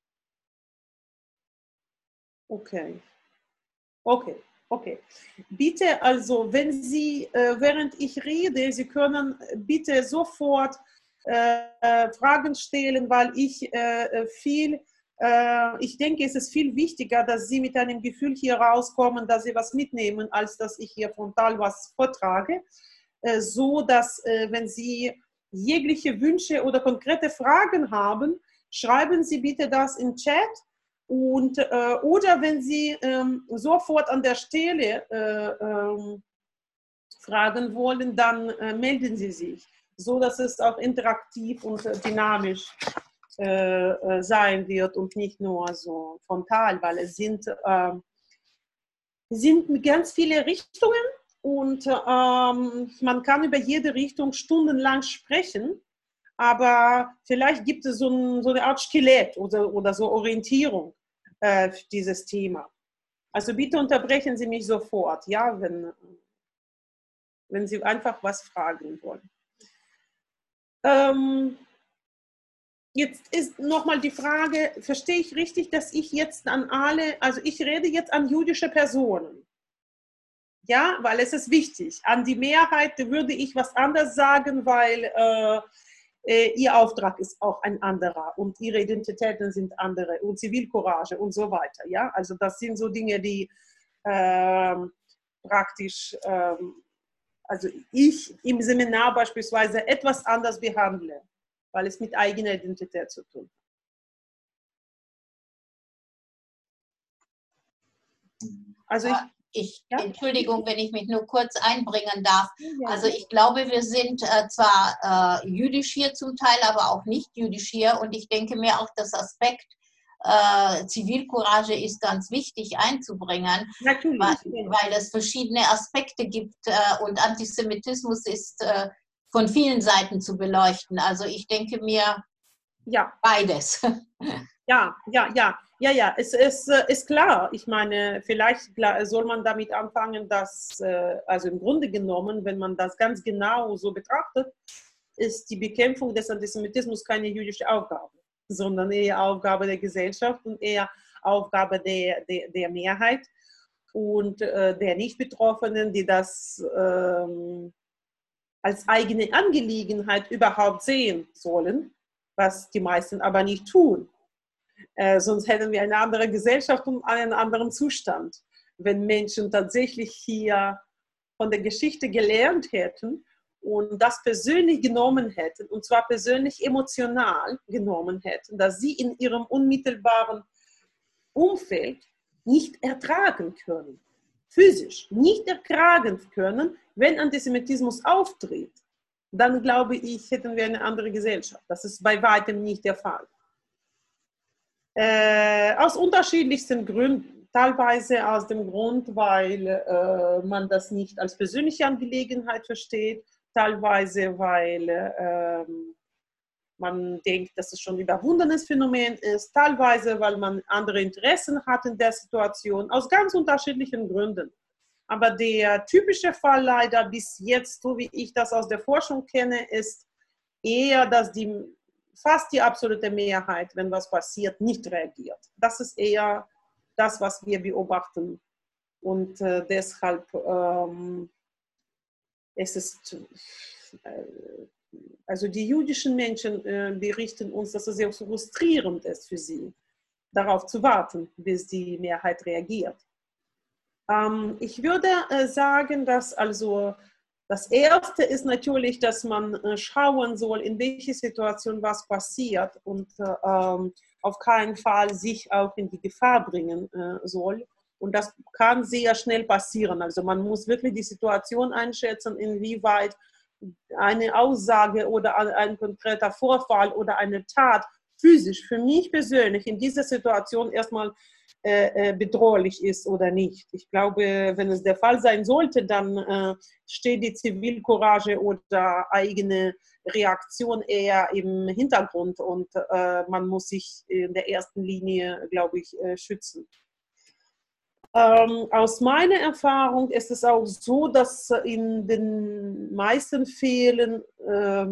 Okay, okay, okay. Bitte also, wenn Sie, äh, während ich rede, Sie können bitte sofort äh, Fragen stellen, weil ich äh, viel, äh, ich denke, es ist viel wichtiger, dass Sie mit einem Gefühl hier rauskommen, dass Sie was mitnehmen, als dass ich hier frontal was vortrage, äh, so dass, äh, wenn Sie jegliche Wünsche oder konkrete Fragen haben, schreiben Sie bitte das im Chat. Und, äh, oder wenn Sie ähm, sofort an der Stelle äh, ähm, fragen wollen, dann äh, melden Sie sich, so dass es auch interaktiv und äh, dynamisch äh, äh, sein wird und nicht nur so frontal, weil es sind, äh, sind ganz viele Richtungen und ähm, man kann über jede Richtung stundenlang sprechen. Aber vielleicht gibt es so, ein, so eine Art Skelett oder, oder so Orientierung äh, für dieses Thema. Also bitte unterbrechen Sie mich sofort, ja, wenn, wenn Sie einfach was fragen wollen. Ähm, jetzt ist nochmal die Frage, verstehe ich richtig, dass ich jetzt an alle, also ich rede jetzt an jüdische Personen. Ja, weil es ist wichtig. An die Mehrheit würde ich was anderes sagen, weil äh, Ihr Auftrag ist auch ein anderer und Ihre Identitäten sind andere und Zivilcourage und so weiter. Ja? Also das sind so Dinge, die ähm, praktisch, ähm, also ich im Seminar beispielsweise etwas anders behandle, weil es mit eigener Identität zu tun hat. Also ich, Ich, ja? Entschuldigung, wenn ich mich nur kurz einbringen darf. Ja. Also ich glaube, wir sind äh, zwar äh, jüdisch hier zum Teil, aber auch nicht jüdisch hier. Und ich denke mir auch, das Aspekt äh, Zivilcourage ist ganz wichtig einzubringen, Natürlich. Weil, weil es verschiedene Aspekte gibt äh, und Antisemitismus ist äh, von vielen Seiten zu beleuchten. Also ich denke mir, ja, beides. Ja, ja, ja, ja, ja, es ist, ist klar. Ich meine, vielleicht soll man damit anfangen, dass, also im Grunde genommen, wenn man das ganz genau so betrachtet, ist die Bekämpfung des Antisemitismus keine jüdische Aufgabe, sondern eher Aufgabe der Gesellschaft und eher Aufgabe der, der, der Mehrheit und äh, der Nicht-Betroffenen, die das ähm, als eigene Angelegenheit überhaupt sehen sollen, was die meisten aber nicht tun. Äh, sonst hätten wir eine andere Gesellschaft und einen anderen Zustand. Wenn Menschen tatsächlich hier von der Geschichte gelernt hätten und das persönlich genommen hätten, und zwar persönlich emotional genommen hätten, dass sie in ihrem unmittelbaren Umfeld nicht ertragen können, physisch nicht ertragen können, wenn Antisemitismus auftritt, dann glaube ich, hätten wir eine andere Gesellschaft. Das ist bei weitem nicht der Fall. Äh, aus unterschiedlichsten Gründen. Teilweise aus dem Grund, weil äh, man das nicht als persönliche Angelegenheit versteht, teilweise weil äh, man denkt, dass es schon ein überwundenes Phänomen ist, teilweise weil man andere Interessen hat in der Situation, aus ganz unterschiedlichen Gründen. Aber der typische Fall leider bis jetzt, so wie ich das aus der Forschung kenne, ist eher, dass die, fast die absolute Mehrheit, wenn was passiert, nicht reagiert. Das ist eher das, was wir beobachten. Und äh, deshalb ähm, es ist äh, also die jüdischen Menschen äh, berichten uns, dass es sehr frustrierend ist für sie, darauf zu warten, bis die Mehrheit reagiert. Ähm, ich würde äh, sagen, dass also das Erste ist natürlich, dass man äh, schauen soll, in welcher Situation was passiert und äh, ähm, auf keinen Fall sich auch in die Gefahr bringen äh, soll. Und das kann sehr schnell passieren. Also man muss wirklich die Situation einschätzen, inwieweit eine Aussage oder ein konkreter Vorfall oder eine Tat physisch für mich persönlich in dieser Situation erstmal äh, bedrohlich ist oder nicht. Ich glaube, wenn es der Fall sein sollte, dann äh, steht die Zivilcourage oder eigene Reaktion eher im Hintergrund und äh, man muss sich in der ersten Linie, glaube ich, äh, schützen. Ähm, aus meiner Erfahrung ist es auch so, dass in den meisten Fällen äh,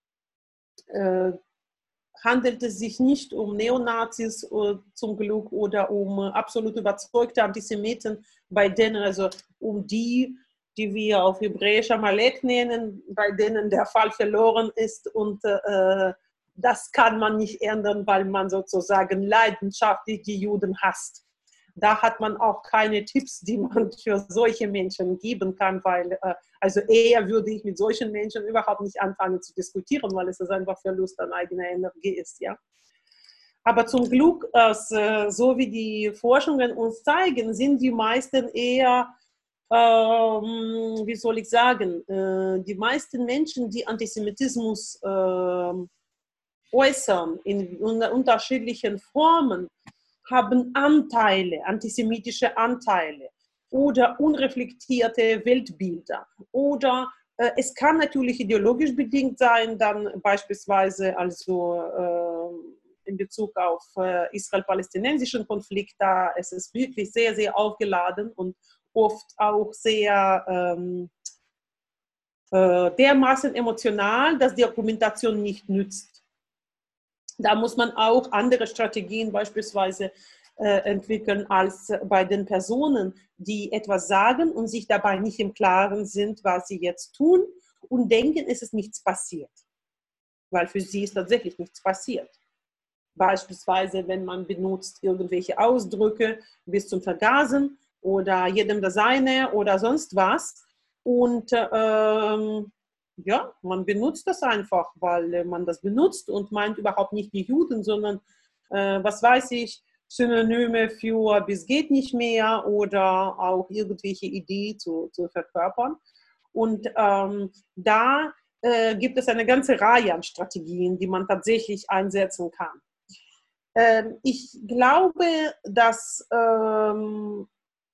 äh, handelt es sich nicht um Neonazis äh, zum Glück oder um absolut überzeugte Antisemiten, bei denen, also um die, die wir auf Hebräisch Amalek nennen, bei denen der Fall verloren ist und äh, das kann man nicht ändern, weil man sozusagen leidenschaftlich die Juden hasst. Da hat man auch keine Tipps, die man für solche Menschen geben kann, weil äh, also eher würde ich mit solchen Menschen überhaupt nicht anfangen zu diskutieren, weil es einfach Verlust an eigener Energie ist. Ja? Aber zum Glück, äh, so wie die Forschungen uns zeigen, sind die meisten eher, ähm, wie soll ich sagen, äh, die meisten Menschen, die Antisemitismus äh, äußern in, in unterschiedlichen Formen, haben Anteile, antisemitische Anteile oder unreflektierte Weltbilder. Oder äh, es kann natürlich ideologisch bedingt sein, dann beispielsweise also äh, in Bezug auf äh, israel-palästinensischen Konflikt, da es ist wirklich sehr, sehr aufgeladen und oft auch sehr ähm, äh, dermaßen emotional, dass die Argumentation nicht nützt. Da muss man auch andere Strategien beispielsweise äh, entwickeln als bei den Personen, die etwas sagen und sich dabei nicht im Klaren sind, was sie jetzt tun und denken, es ist nichts passiert. Weil für sie ist tatsächlich nichts passiert. Beispielsweise, wenn man benutzt irgendwelche Ausdrücke bis zum Vergasen oder jedem das seine oder sonst was und ähm, ja, man benutzt das einfach, weil man das benutzt und meint überhaupt nicht die Juden, sondern, äh, was weiß ich, Synonyme für bis geht nicht mehr oder auch irgendwelche Ideen zu, zu verkörpern. Und ähm, da äh, gibt es eine ganze Reihe an Strategien, die man tatsächlich einsetzen kann. Ähm, ich glaube, dass, ähm,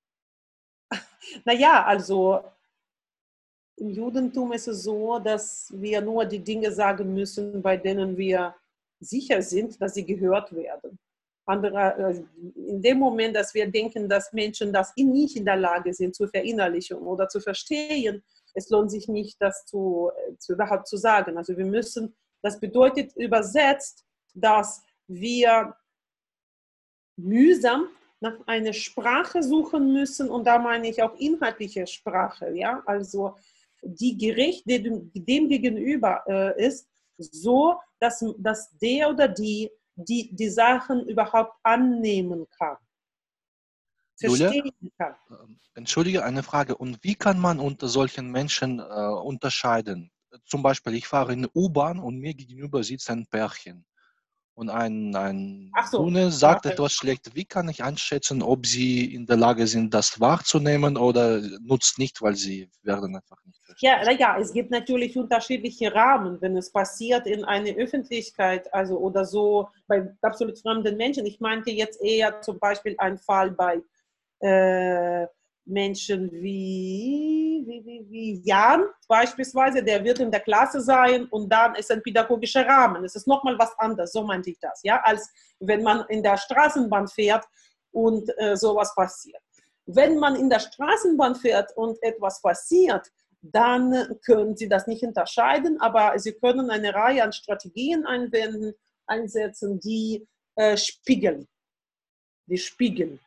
naja, also im Judentum ist es so, dass wir nur die Dinge sagen müssen, bei denen wir sicher sind, dass sie gehört werden. Andere, in dem Moment, dass wir denken, dass Menschen das nicht in der Lage sind zu verinnerlichen oder zu verstehen, es lohnt sich nicht, das zu, zu überhaupt zu sagen. Also wir müssen, das bedeutet übersetzt, dass wir mühsam nach einer Sprache suchen müssen und da meine ich auch inhaltliche Sprache, ja, also die gerecht dem, dem gegenüber äh, ist, so dass, dass der oder die, die die Sachen überhaupt annehmen kann, Julia, verstehen kann. entschuldige, eine Frage. Und wie kann man unter solchen Menschen äh, unterscheiden? Zum Beispiel, ich fahre in eine U-Bahn und mir gegenüber sitzt ein Pärchen. Und ein, ein Ach so, Junge sagt ja, etwas schlecht. Wie kann ich einschätzen, ob sie in der Lage sind, das wahrzunehmen oder nutzt nicht, weil sie werden einfach nicht verstehen? Ja, ja, es gibt natürlich unterschiedliche Rahmen, wenn es passiert in einer Öffentlichkeit, also oder so bei absolut fremden Menschen. Ich meinte jetzt eher zum Beispiel einen Fall bei äh, Menschen wie, wie, wie, wie Jan beispielsweise, der wird in der Klasse sein und dann ist ein pädagogischer Rahmen. Es ist nochmal was anderes, so meinte ich das, ja, als wenn man in der Straßenbahn fährt und äh, sowas passiert. Wenn man in der Straßenbahn fährt und etwas passiert, dann können Sie das nicht unterscheiden, aber Sie können eine Reihe an Strategien einwenden, einsetzen, die äh, spiegeln. Die spiegeln.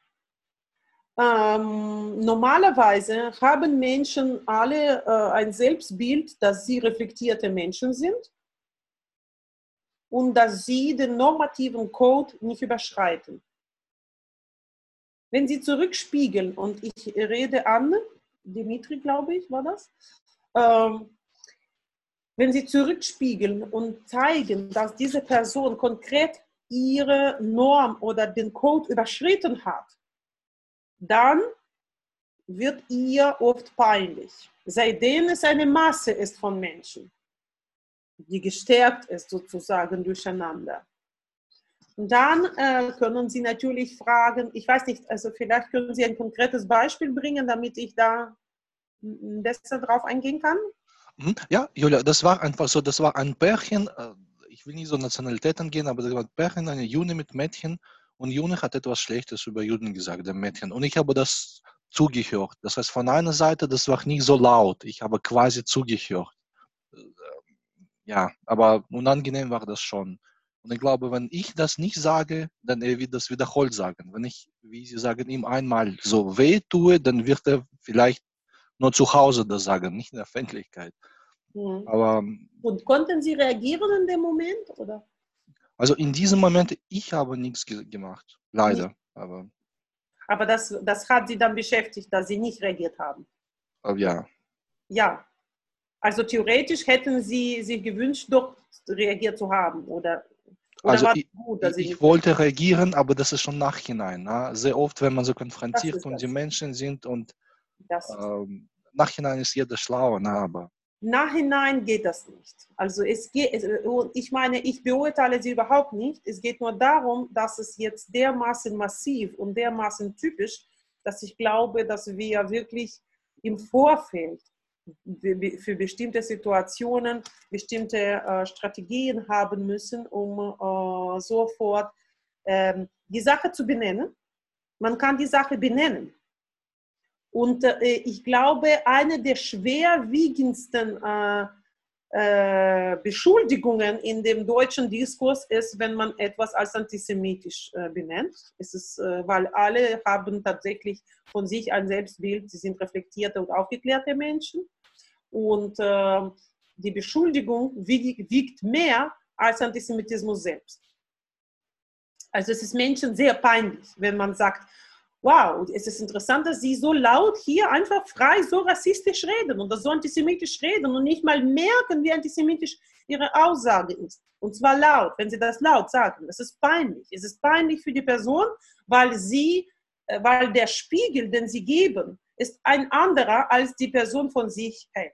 Ähm, normalerweise haben Menschen alle äh, ein Selbstbild, dass sie reflektierte Menschen sind und dass sie den normativen Code nicht überschreiten. Wenn sie zurückspiegeln, und ich rede an, Dimitri, glaube ich, war das, ähm, wenn sie zurückspiegeln und zeigen, dass diese Person konkret ihre Norm oder den Code überschritten hat, dann wird ihr oft peinlich, seitdem es eine Masse ist von Menschen, die gestärkt ist sozusagen durcheinander. Und dann äh, können Sie natürlich fragen, ich weiß nicht, also vielleicht können Sie ein konkretes Beispiel bringen, damit ich da besser drauf eingehen kann. Ja, Julia, das war einfach so, das war ein Pärchen, ich will nicht so Nationalitäten gehen, aber das war ein Pärchen, eine Junge mit Mädchen. Und Junge hat etwas Schlechtes über Juden gesagt, dem Mädchen. Und ich habe das zugehört. Das heißt, von einer Seite, das war nicht so laut. Ich habe quasi zugehört. Ja, aber unangenehm war das schon. Und ich glaube, wenn ich das nicht sage, dann er wird das wiederholt sagen. Wenn ich, wie Sie sagen, ihm einmal so weh tue, dann wird er vielleicht nur zu Hause das sagen, nicht in der Öffentlichkeit. Mhm. Aber, und konnten Sie reagieren in dem Moment? Oder? Also in diesem Moment, ich habe nichts ge gemacht, leider. Nicht. Aber, aber das, das hat Sie dann beschäftigt, dass Sie nicht reagiert haben? aber ja. Ja, also theoretisch hätten Sie sich gewünscht, doch reagiert zu haben, oder? Oder Also war ich, es gut, dass Sie ich nicht wollte reagieren, aber das ist schon nachhinein. Ne? Sehr oft, wenn man so konfrontiert und das. die Menschen sind und Das ähm, nachhinein ist jeder schlau, ne? Aber Nachhinein geht das nicht. Also es geht, ich meine, ich beurteile sie überhaupt nicht. Es geht nur darum, dass es jetzt dermaßen massiv und dermaßen typisch, dass ich glaube, dass wir wirklich im Vorfeld für bestimmte Situationen bestimmte äh, Strategien haben müssen, um äh, sofort äh, die Sache zu benennen. Man kann die Sache benennen. Und äh, ich glaube, eine der schwerwiegendsten äh, äh, Beschuldigungen in dem deutschen Diskurs ist, wenn man etwas als antisemitisch äh, benennt. Es ist, äh, weil alle haben tatsächlich von sich ein Selbstbild, sie sind reflektierte und aufgeklärte Menschen. Und äh, die Beschuldigung wiegt, wiegt mehr als Antisemitismus selbst. Also es ist Menschen sehr peinlich, wenn man sagt, wow, es ist interessant, dass Sie so laut hier einfach frei so rassistisch reden und das so antisemitisch reden und nicht mal merken, wie antisemitisch Ihre Aussage ist. Und zwar laut, wenn Sie das laut sagen. Das ist peinlich. Es ist peinlich für die Person, weil, sie, weil der Spiegel, den Sie geben, ist ein anderer, als die Person von sich hält.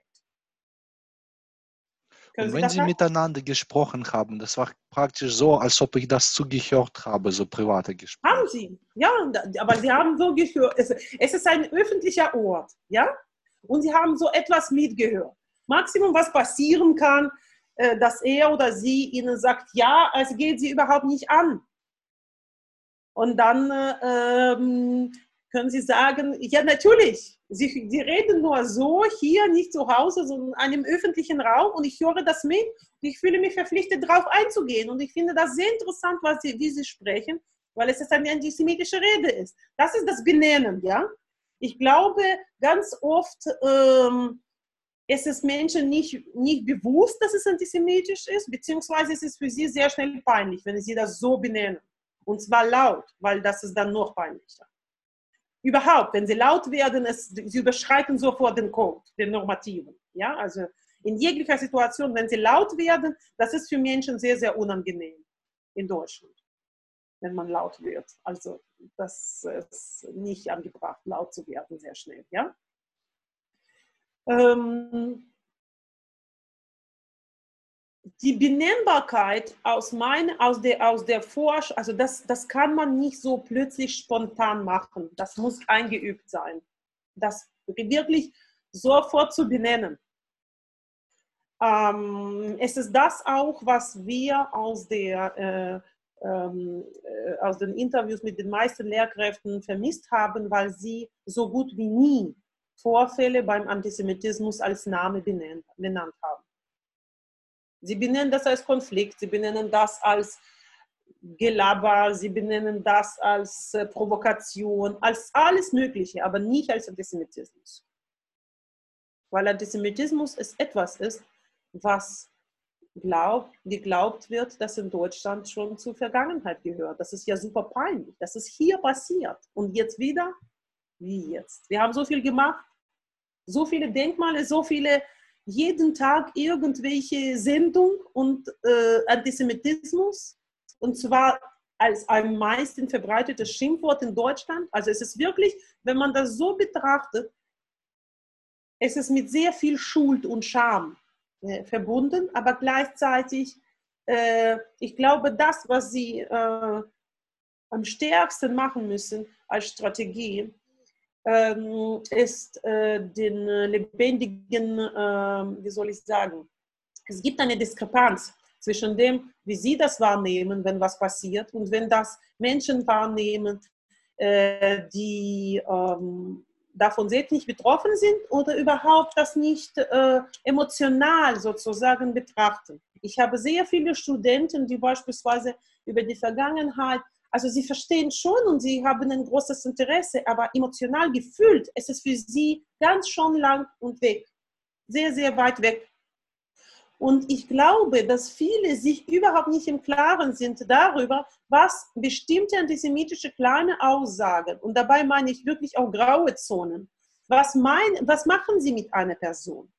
Und wenn Sie miteinander gesprochen haben, das war praktisch so, als ob ich das zugehört habe, so private Gespräche. Haben Sie, ja, aber Sie haben so gehört, es, es ist ein öffentlicher Ort, ja, und Sie haben so etwas mitgehört. Maximum, was passieren kann, dass er oder sie Ihnen sagt, ja, es geht Sie überhaupt nicht an. Und dann ähm, können Sie sagen, ja, natürlich, Sie, Sie reden nur so, hier, nicht zu Hause, sondern in einem öffentlichen Raum und ich höre das mit und ich fühle mich verpflichtet, darauf einzugehen. Und ich finde das sehr interessant, was Sie, wie Sie sprechen, weil es eine antisemitische Rede ist. Das ist das Benennen, ja. Ich glaube, ganz oft ähm, es ist Menschen nicht, nicht bewusst, dass es antisemitisch ist, beziehungsweise es ist für sie sehr schnell peinlich, wenn sie das so benennen. Und zwar laut, weil das ist dann noch peinlicher. Überhaupt, wenn sie laut werden, es, sie überschreiten sofort den Code, den Normativen. Ja? Also in jeglicher Situation, wenn sie laut werden, das ist für Menschen sehr, sehr unangenehm in Deutschland, wenn man laut wird. Also das ist nicht angebracht, laut zu werden, sehr schnell. Ja? Ähm, die Benennbarkeit aus, meine, aus der, aus der Forschung, also das, das kann man nicht so plötzlich spontan machen. Das muss eingeübt sein. Das wirklich sofort zu benennen. Ähm, es ist das auch, was wir aus, der, äh, ähm, äh, aus den Interviews mit den meisten Lehrkräften vermisst haben, weil sie so gut wie nie Vorfälle beim Antisemitismus als Name benannt, benannt haben. Sie benennen das als Konflikt, sie benennen das als Gelaber, sie benennen das als äh, Provokation, als alles Mögliche, aber nicht als Antisemitismus. Weil Antisemitismus ist etwas ist, was glaub, geglaubt wird, dass in Deutschland schon zur Vergangenheit gehört. Das ist ja super peinlich. Das ist hier passiert. Und jetzt wieder? Wie jetzt? Wir haben so viel gemacht, so viele Denkmale, so viele, jeden Tag irgendwelche Sendung und äh, Antisemitismus. Und zwar als am meisten verbreitetes Schimpfwort in Deutschland. Also es ist wirklich, wenn man das so betrachtet, es ist mit sehr viel Schuld und Scham äh, verbunden, aber gleichzeitig, äh, ich glaube, das, was sie äh, am stärksten machen müssen als Strategie, ähm, ist äh, den lebendigen, äh, wie soll ich sagen, es gibt eine Diskrepanz zwischen dem, wie sie das wahrnehmen, wenn was passiert, und wenn das Menschen wahrnehmen, äh, die ähm, davon selbst nicht betroffen sind oder überhaupt das nicht äh, emotional sozusagen betrachten. Ich habe sehr viele Studenten, die beispielsweise über die Vergangenheit, also sie verstehen schon und sie haben ein großes Interesse, aber emotional gefühlt, es ist für sie ganz schon lang und weg, sehr, sehr weit weg. Und ich glaube, dass viele sich überhaupt nicht im Klaren sind darüber, was bestimmte antisemitische kleine Aussagen, und dabei meine ich wirklich auch graue Zonen, was, mein, was machen sie mit einer Person?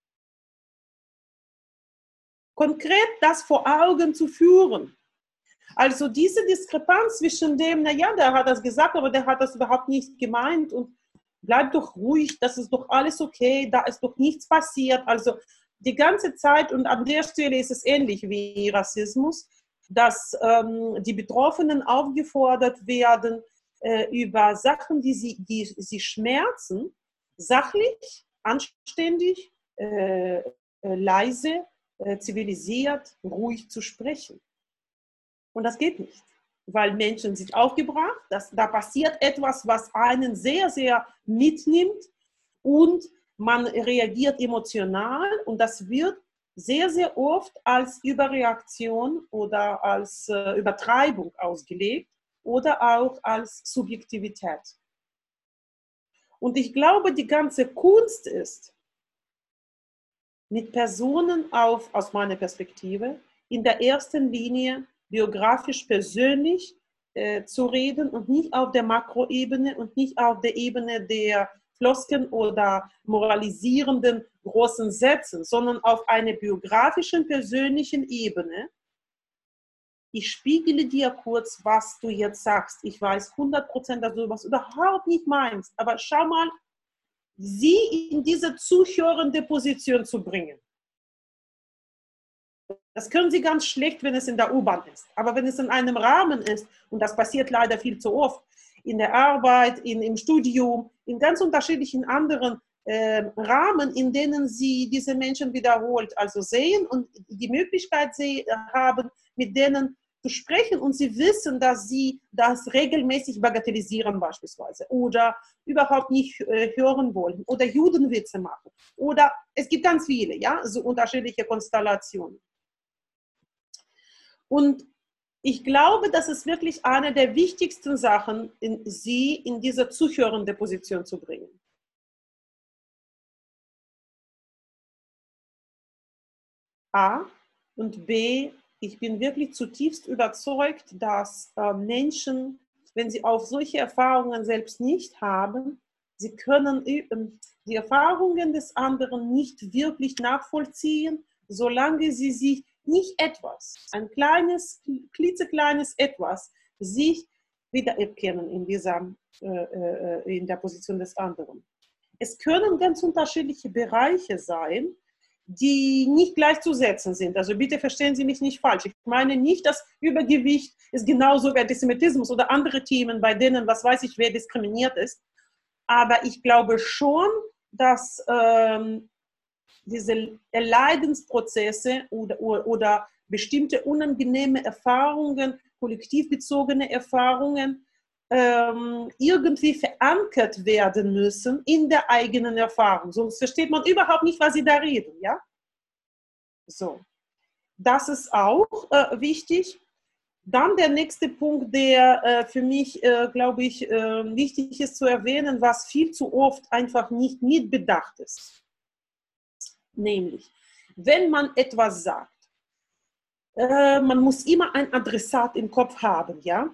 Konkret das vor Augen zu führen. Also diese Diskrepanz zwischen dem, naja, der hat das gesagt, aber der hat das überhaupt nicht gemeint und bleib doch ruhig, das ist doch alles okay, da ist doch nichts passiert. Also die ganze Zeit, und an der Stelle ist es ähnlich wie Rassismus, dass ähm, die Betroffenen aufgefordert werden, äh, über Sachen, die sie, die sie schmerzen, sachlich, anständig, äh, äh, leise, äh, zivilisiert, ruhig zu sprechen. Und das geht nicht, weil Menschen sind aufgebracht, dass, da passiert etwas, was einen sehr, sehr mitnimmt, und man reagiert emotional, und das wird sehr, sehr oft als Überreaktion oder als äh, Übertreibung ausgelegt oder auch als Subjektivität. Und ich glaube, die ganze Kunst ist, mit Personen auf, aus meiner Perspektive, in der ersten Linie biografisch persönlich äh, zu reden und nicht auf der Makroebene und nicht auf der Ebene der Floskeln oder moralisierenden großen Sätzen, sondern auf einer biografischen, persönlichen Ebene. Ich spiegele dir kurz, was du jetzt sagst. Ich weiß hundert Prozent, dass du was überhaupt nicht meinst, aber schau mal, sie in diese zuhörende Position zu bringen. Das können sie ganz schlecht, wenn es in der U-Bahn ist. Aber wenn es in einem Rahmen ist, und das passiert leider viel zu oft, in der Arbeit, in, im Studium, in ganz unterschiedlichen anderen äh, Rahmen, in denen sie diese Menschen wiederholt also sehen und die Möglichkeit sie, äh, haben, mit denen zu sprechen, und sie wissen, dass sie das regelmäßig bagatellisieren beispielsweise oder überhaupt nicht äh, hören wollen oder Judenwitze machen. Oder es gibt ganz viele, ja, so unterschiedliche Konstellationen. Und ich glaube, das ist wirklich eine der wichtigsten Sachen, in sie in diese zuhörende Position zu bringen. A. Und B. Ich bin wirklich zutiefst überzeugt, dass äh, Menschen, wenn sie auf solche Erfahrungen selbst nicht haben, sie können äh, die Erfahrungen des anderen nicht wirklich nachvollziehen, solange sie sich nicht etwas, ein kleines, klitzekleines Etwas, sich wiedererkennen in, dieser, äh, in der Position des anderen. Es können ganz unterschiedliche Bereiche sein, die nicht gleichzusetzen sind. Also bitte verstehen Sie mich nicht falsch. Ich meine nicht, dass Übergewicht ist genauso wie Antisemitismus oder andere Themen, bei denen, was weiß ich, wer diskriminiert ist. Aber ich glaube schon, dass ähm, diese Leidensprozesse oder, oder, oder bestimmte unangenehme Erfahrungen, kollektivbezogene Erfahrungen ähm, irgendwie verankert werden müssen in der eigenen Erfahrung. Sonst versteht man überhaupt nicht, was sie da reden. Ja? So. Das ist auch äh, wichtig. Dann der nächste Punkt, der äh, für mich, äh, glaube ich, äh, wichtig ist zu erwähnen, was viel zu oft einfach nicht mitbedacht ist. Nämlich, wenn man etwas sagt, äh, man muss immer ein Adressat im Kopf haben, ja?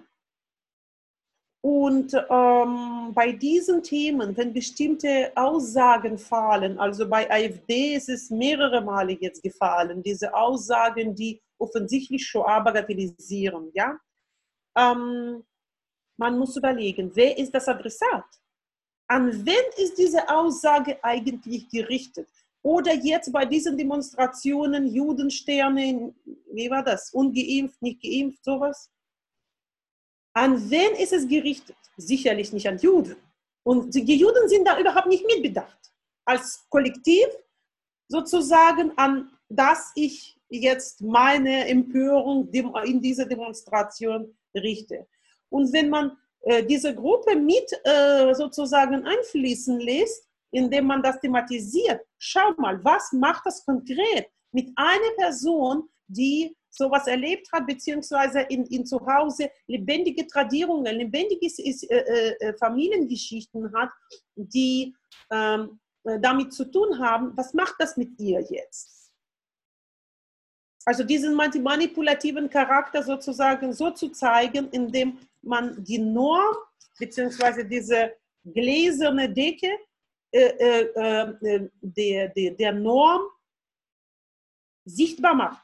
Und ähm, bei diesen Themen, wenn bestimmte Aussagen fallen, also bei AfD ist es mehrere Male jetzt gefallen, diese Aussagen, die offensichtlich Shoah bagatellisieren, ja? Ähm, man muss überlegen, wer ist das Adressat? An wen ist diese Aussage eigentlich gerichtet? Oder jetzt bei diesen Demonstrationen, Judensterne, wie war das? Ungeimpft, nicht geimpft, sowas? An wen ist es gerichtet? Sicherlich nicht an Juden. Und die Juden sind da überhaupt nicht mitbedacht. Als Kollektiv sozusagen, an das ich jetzt meine Empörung in dieser Demonstration richte. Und wenn man äh, diese Gruppe mit äh, sozusagen einfließen lässt, indem man das thematisiert, schau mal, was macht das konkret mit einer Person, die sowas erlebt hat, beziehungsweise in, in zu Hause lebendige Tradierungen, lebendige äh, äh, Familiengeschichten hat, die ähm, damit zu tun haben, was macht das mit ihr jetzt? Also diesen manipulativen Charakter sozusagen so zu zeigen, indem man die Norm, beziehungsweise diese gläserne Decke äh, äh, äh, der, der, der Norm sichtbar macht.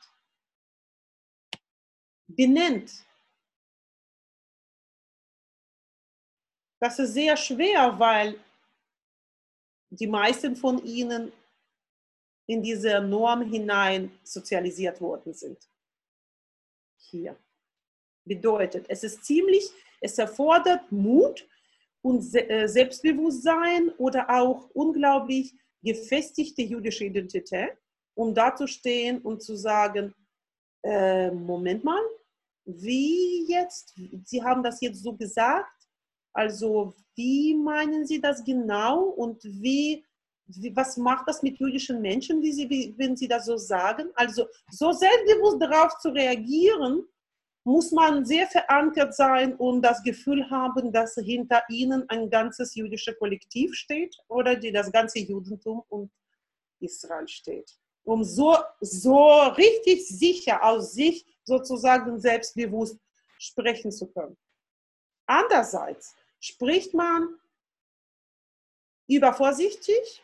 Benennt. Das ist sehr schwer, weil die meisten von ihnen in diese Norm hinein sozialisiert worden sind. Hier. Bedeutet, es ist ziemlich, es erfordert Mut und Selbstbewusstsein oder auch unglaublich gefestigte jüdische Identität, um da zu stehen und zu sagen, äh, Moment mal, wie jetzt? Sie haben das jetzt so gesagt, also wie meinen Sie das genau und wie, wie was macht das mit jüdischen Menschen, wie Sie, wie, wenn Sie das so sagen? Also so selbstbewusst darauf zu reagieren, muss man sehr verankert sein und das Gefühl haben, dass hinter ihnen ein ganzes jüdisches Kollektiv steht oder die das ganze Judentum und Israel steht. Um so, so richtig sicher aus sich sozusagen selbstbewusst sprechen zu können. Andererseits spricht man übervorsichtig,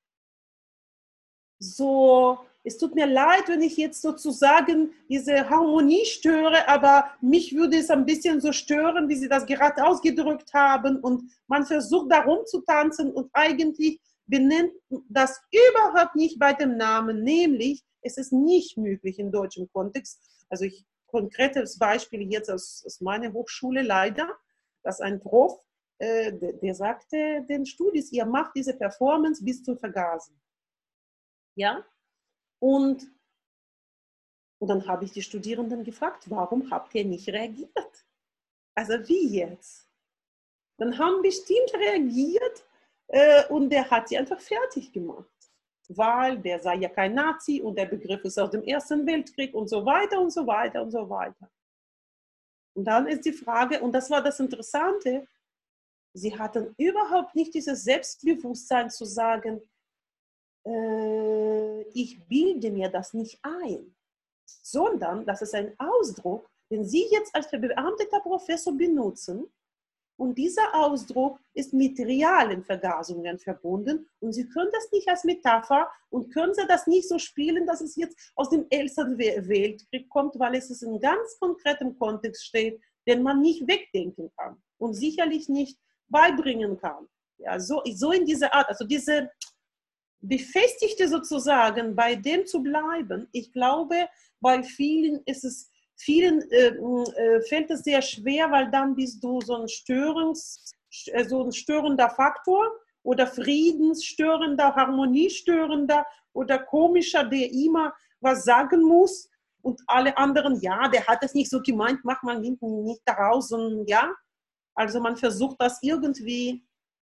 so, es tut mir leid, wenn ich jetzt sozusagen diese Harmonie störe, aber mich würde es ein bisschen so stören, wie Sie das gerade ausgedrückt haben und man versucht da rumzutanzen und eigentlich benennt das überhaupt nicht bei dem Namen, nämlich es ist nicht möglich im deutschen Kontext, also ich konkretes Beispiel jetzt aus, aus meiner Hochschule leider, dass ein Prof, äh, der, der sagte den Studis, ihr macht diese Performance bis zum Vergasen. Ja? Und, und dann habe ich die Studierenden gefragt, warum habt ihr nicht reagiert? Also wie jetzt? Dann haben bestimmt reagiert äh, und der hat sie einfach fertig gemacht. Weil der sei ja kein Nazi und der Begriff ist aus dem Ersten Weltkrieg und so weiter und so weiter und so weiter. Und dann ist die Frage, und das war das Interessante, sie hatten überhaupt nicht dieses Selbstbewusstsein zu sagen, äh, ich bilde mir das nicht ein, sondern das ist ein Ausdruck, den Sie jetzt als verbeamteter Professor benutzen. Und dieser Ausdruck ist mit realen Vergasungen verbunden. Und Sie können das nicht als Metapher und können Sie das nicht so spielen, dass es jetzt aus dem Ersten Weltkrieg kommt, weil es in ganz konkretem Kontext steht, den man nicht wegdenken kann und sicherlich nicht beibringen kann. Ja, so, so in dieser Art, also diese Befestigte sozusagen, bei dem zu bleiben. Ich glaube, bei vielen ist es Vielen äh, äh, fällt es sehr schwer, weil dann bist du so ein, Störungs, äh, so ein störender Faktor oder friedensstörender, harmoniestörender oder komischer, der immer was sagen muss und alle anderen, ja, der hat es nicht so gemeint, macht man nicht, nicht daraus. Und, ja, also man versucht das irgendwie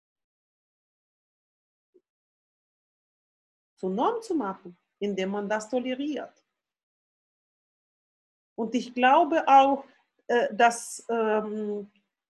zur Norm zu machen, indem man das toleriert. Und ich glaube auch, dass ähm,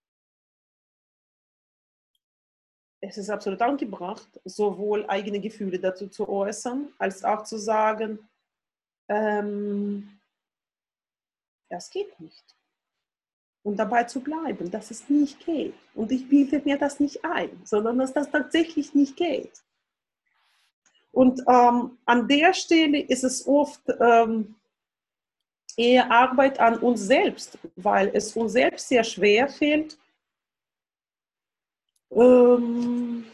es ist absolut angebracht, sowohl eigene Gefühle dazu zu äußern, als auch zu sagen, ähm, das geht nicht. Und dabei zu bleiben, dass es nicht geht. Und ich bilde mir das nicht ein, sondern dass das tatsächlich nicht geht. Und ähm, an der Stelle ist es oft ähm, eher Arbeit an uns selbst, weil es uns selbst sehr schwer fällt, ähm,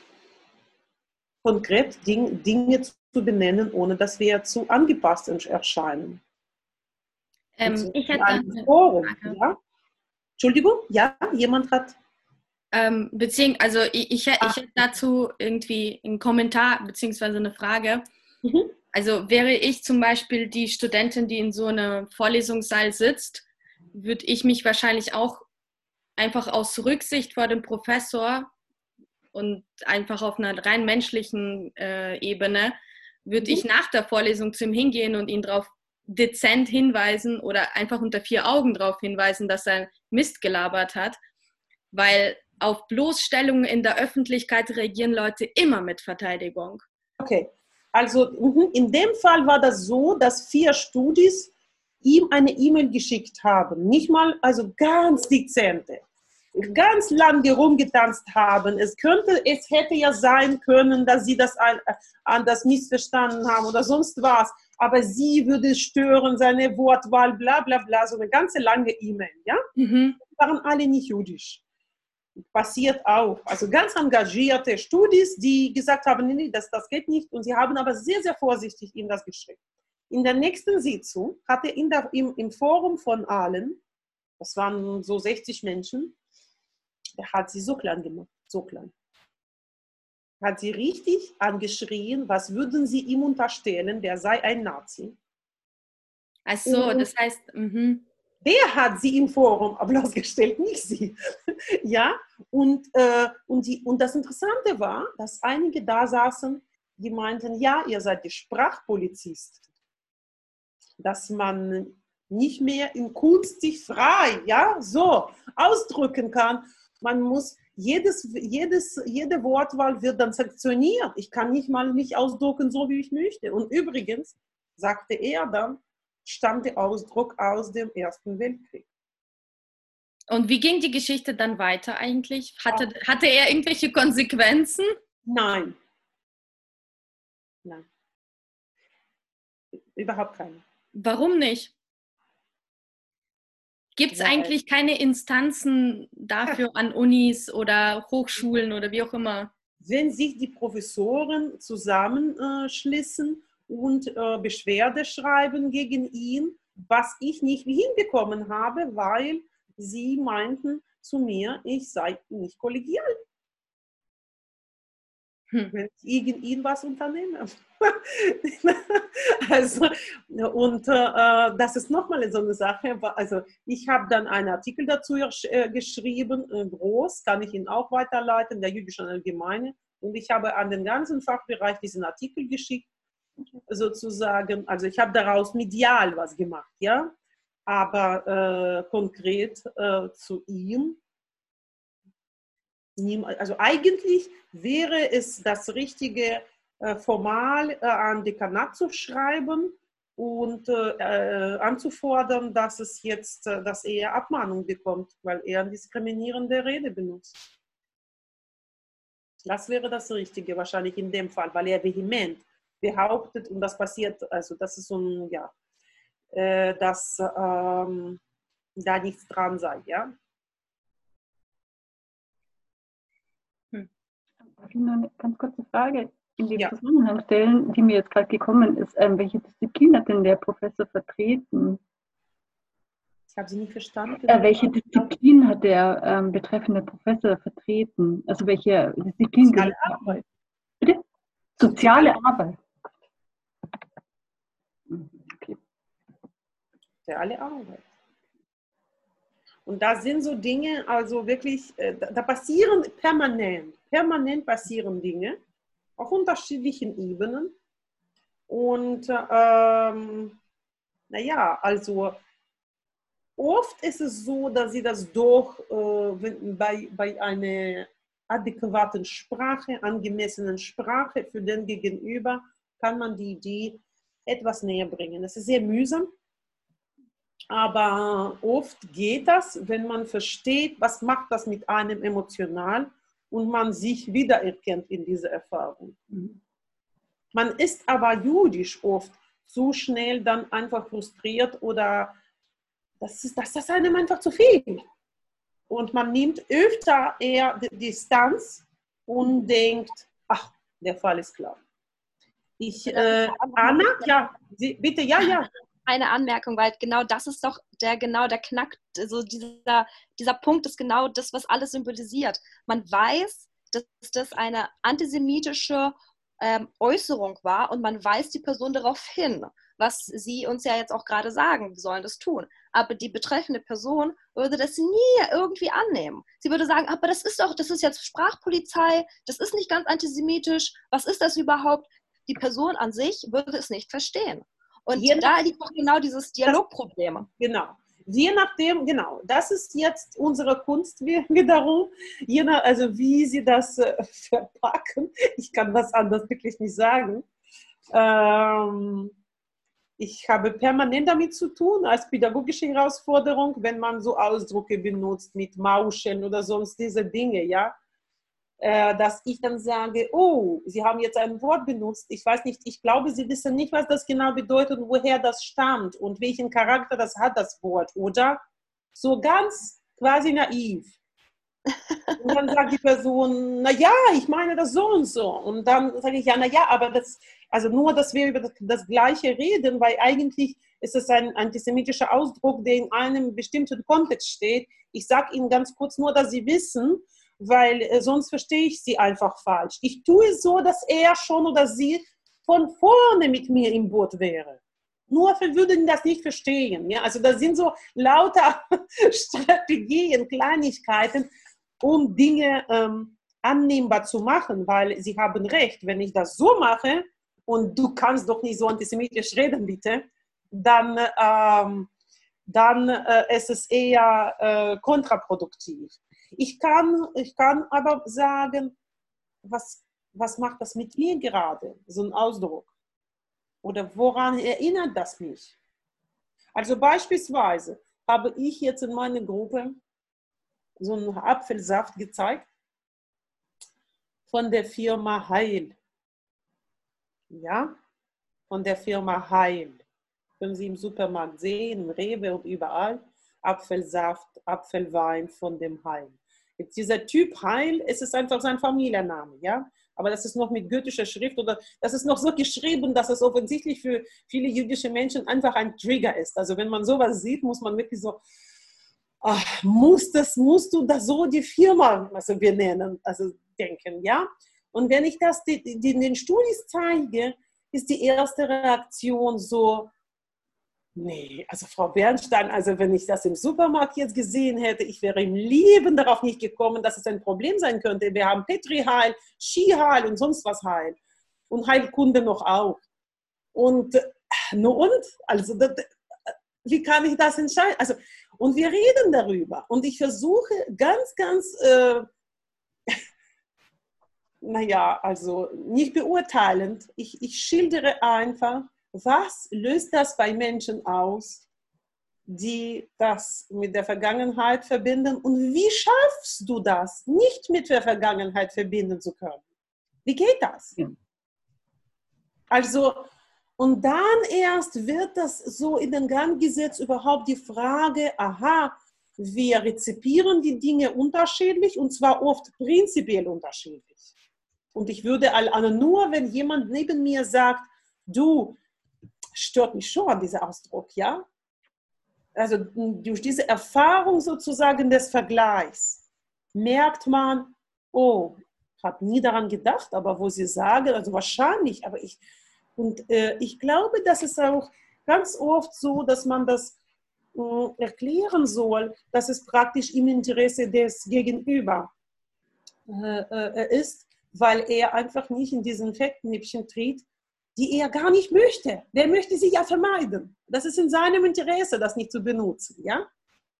konkret Ding, Dinge zu benennen, ohne dass wir zu angepasst erscheinen. Ähm, ich hätte eine Forum, ja? Entschuldigung, ja, jemand hat... Ähm, beziehungsweise, also ich, ich, ich hätte dazu irgendwie einen Kommentar beziehungsweise eine Frage. Mhm. Also wäre ich zum Beispiel die Studentin, die in so einem Vorlesungssaal sitzt, würde ich mich wahrscheinlich auch einfach aus Rücksicht vor dem Professor und einfach auf einer rein menschlichen äh, Ebene, würde ich nach der Vorlesung zu ihm hingehen und ihn darauf dezent hinweisen oder einfach unter vier Augen darauf hinweisen, dass er Mist gelabert hat, weil auf Bloßstellungen in der Öffentlichkeit reagieren Leute immer mit Verteidigung. Okay, also in dem Fall war das so, dass vier Studis ihm eine E-Mail geschickt haben. Nicht mal, also ganz dezente, ganz lange rumgetanzt haben. Es könnte, es hätte ja sein können, dass sie das anders missverstanden haben oder sonst was. Aber sie würde stören, seine Wortwahl, bla bla bla, so eine ganze lange E-Mail. Ja? Mhm. Waren alle nicht jüdisch. Passiert auch. Also ganz engagierte Studis, die gesagt haben, nee, nee, das, das geht nicht. Und sie haben aber sehr, sehr vorsichtig ihm das geschrieben. In der nächsten Sitzung hat er in der, im, im Forum von allen, das waren so sechzig Menschen, er hat sie so klein gemacht, so klein. Hat sie richtig angeschrien, was würden sie ihm unterstellen, der sei ein Nazi. Ach so, das heißt, mhm. Der hat sie im Forum bloßgestellt, nicht sie. Ja, und, äh, und, die, und das Interessante war, dass einige da saßen, die meinten, ja, ihr seid die Sprachpolizisten. Dass man nicht mehr in Kunst sich frei, ja, so ausdrücken kann. Man muss, jedes, jedes, jede Wortwahl wird dann sanktioniert. Ich kann nicht mal mich ausdrücken, so wie ich möchte. Und übrigens, sagte er dann, stammt der Ausdruck aus dem Ersten Weltkrieg. Und wie ging die Geschichte dann weiter eigentlich? Hatte, hatte er irgendwelche Konsequenzen? Nein. Nein. Überhaupt keine. Warum nicht? Gibt es eigentlich keine Instanzen dafür an Unis oder Hochschulen oder wie auch immer? Wenn sich die Professoren zusammenschließen und äh, Beschwerde schreiben gegen ihn, was ich nicht hinbekommen habe, weil sie meinten zu mir, ich sei nicht kollegial, hm. wenn ich gegen ihn was unternehme. Also, und äh, das ist nochmal so eine Sache. Also ich habe dann einen Artikel dazu äh, geschrieben, äh, groß, kann ich ihn auch weiterleiten, der Jüdischen Allgemeine. Und ich habe an den ganzen Fachbereich diesen Artikel geschickt, sozusagen. Also ich habe daraus medial was gemacht, ja. Aber äh, konkret äh, zu ihm, also eigentlich wäre es das Richtige, äh, formal äh, an Dekanat zu schreiben und äh, anzufordern, dass es jetzt, äh, dass er Abmahnung bekommt, weil er diskriminierende Rede benutzt. Das wäre das Richtige wahrscheinlich in dem Fall, weil er vehement behauptet und das passiert, also das ist so ein, ja, äh, dass ähm, da nichts dran sei, ja. Hm. Darf ich noch eine ganz kurze Frage in dem Ja. Zusammenhang stellen, die mir jetzt gerade gekommen ist? Ähm, welche Disziplin hat denn der Professor vertreten? Ich habe Sie nicht verstanden. Äh, welche Disziplin hat der ähm, betreffende Professor vertreten? Also welche Disziplin? Soziale Arbeit. Bitte? Soziale Arbeit. Okay. Soziale Arbeit. Und da sind so Dinge, also wirklich, äh, da, da passieren permanent, permanent passieren Dinge auf unterschiedlichen Ebenen. Und ähm, naja, also oft ist es so, dass sie das doch äh, bei, bei einer adäquaten Sprache, angemessenen Sprache für den Gegenüber, kann man die Idee etwas näher bringen. Das ist sehr mühsam, aber oft geht das, wenn man versteht, was macht das mit einem emotional und man sich wiedererkennt in dieser Erfahrung. Man ist aber jüdisch oft zu schnell dann einfach frustriert oder das ist, das ist einem einfach zu viel. Und man nimmt öfter eher die Distanz und denkt, ach, der Fall ist klar. Ich, äh, Anna, ja, Sie, bitte, ja, ja. Eine Anmerkung, weil genau das ist doch der, genau der Knack, also dieser, dieser Punkt ist genau das, was alles symbolisiert. Man weiß, dass das eine antisemitische ähm, Äußerung war und man weist die Person darauf hin, was Sie uns ja jetzt auch gerade sagen, wir sollen das tun. Aber die betreffende Person würde das nie irgendwie annehmen. Sie würde sagen, aber das ist doch, das ist jetzt Sprachpolizei, das ist nicht ganz antisemitisch, was ist das überhaupt? Die Person an sich würde es nicht verstehen. Und je da liegt auch genau dieses Dialogproblem. Genau. Je nachdem, genau, das ist jetzt unsere Kunst wiederum, je nach, also wie Sie das äh, verpacken. Ich kann was anderes wirklich nicht sagen. Ähm, ich habe permanent damit zu tun, als pädagogische Herausforderung, wenn man so Ausdrücke benutzt mit Mauscheln oder sonst diese Dinge, ja. Dass ich dann sage, oh, Sie haben jetzt ein Wort benutzt, ich weiß nicht, ich glaube, Sie wissen nicht, was das genau bedeutet und woher das stammt und welchen Charakter das hat, das Wort, oder? So ganz quasi naiv. Und dann sagt die Person, na ja, ich meine das so und so. Und dann sage ich, ja, na ja, aber das, also nur, dass wir über das, das Gleiche reden, weil eigentlich ist es ein antisemitischer Ausdruck, der in einem bestimmten Kontext steht. Ich sage Ihnen ganz kurz nur, dass Sie wissen, weil äh, sonst verstehe ich sie einfach falsch. Ich tue es so, dass er schon oder sie von vorne mit mir im Boot wäre. Nur wir würden das nicht verstehen. Ja? Also das sind so lauter Strategien, Kleinigkeiten, um Dinge ähm, annehmbar zu machen, weil sie haben recht, wenn ich das so mache und du kannst doch nicht so antisemitisch reden, bitte, dann, ähm, dann äh, ist es eher äh, kontraproduktiv. Ich kann, ich kann aber sagen, was, was macht das mit mir gerade, so ein Ausdruck? Oder woran erinnert das mich? Also beispielsweise habe ich jetzt in meiner Gruppe so einen Apfelsaft gezeigt von der Firma Heil. Ja, von der Firma Heil. Können Sie im Supermarkt sehen, im Rewe und überall. Apfelsaft, Apfelwein von dem Heil. Jetzt dieser Typ Heil, es ist einfach sein Familienname, ja? Aber das ist noch mit gotischer Schrift oder das ist noch so geschrieben, dass es offensichtlich für viele jüdische Menschen einfach ein Trigger ist. Also wenn man sowas sieht, muss man wirklich so, ach, muss das, musst du das so die Firma, also wir nennen, also denken, ja? Und wenn ich das die, die, den Studis zeige, ist die erste Reaktion so, nee, also Frau Bernstein, also wenn ich das im Supermarkt jetzt gesehen hätte, ich wäre im Leben darauf nicht gekommen, dass es ein Problem sein könnte. Wir haben Petri-Heil, Skiheil und sonst was Heil. Und Heilkunde noch auch. Und, no und? Also, das, wie kann ich das entscheiden? Also, und wir reden darüber. Und ich versuche ganz, ganz, äh, naja, also nicht beurteilend. Ich, ich schildere einfach, was löst das bei Menschen aus, die das mit der Vergangenheit verbinden, und wie schaffst du das, nicht mit der Vergangenheit verbinden zu können? Wie geht das? Ja. Also, und dann erst wird das so in den Gang gesetzt, überhaupt die Frage, aha, wir rezipieren die Dinge unterschiedlich, und zwar oft prinzipiell unterschiedlich. Und ich würde alle nur, wenn jemand neben mir sagt, du, stört mich schon dieser Ausdruck, ja? Also durch diese Erfahrung sozusagen des Vergleichs merkt man, oh, ich habe nie daran gedacht, aber wo Sie sagen, also wahrscheinlich, aber ich, und äh, ich glaube, das ist auch ganz oft so, dass man das äh, erklären soll, dass es praktisch im Interesse des Gegenüber äh, äh, ist, weil er einfach nicht in diesen Fettnäpfchen tritt, die er gar nicht möchte. Der möchte sie ja vermeiden. Das ist in seinem Interesse, das nicht zu benutzen. Ja?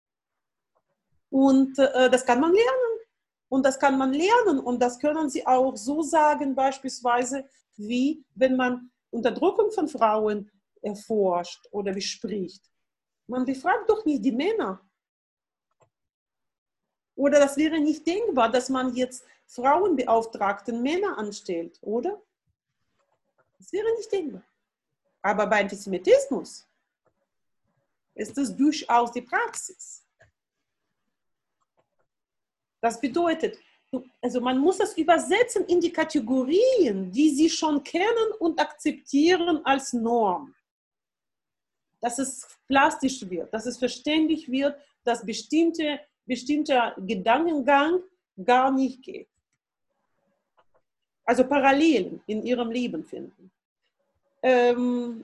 Und äh, das kann man lernen. Und das kann man lernen. Und das können Sie auch so sagen, beispielsweise, wie wenn man Unterdrückung von Frauen erforscht oder bespricht. Man befragt doch nicht die Männer. Oder das wäre nicht denkbar, dass man jetzt Frauenbeauftragten Männer anstellt, oder? Das wäre nicht denkbar. Aber bei Antisemitismus ist das durchaus die Praxis. Das bedeutet, also man muss das übersetzen in die Kategorien, die Sie schon kennen und akzeptieren als Norm. Dass es plastisch wird, dass es verständlich wird, dass bestimmte, bestimmter Gedankengang gar nicht geht. Also Parallelen in ihrem Leben finden. Ähm,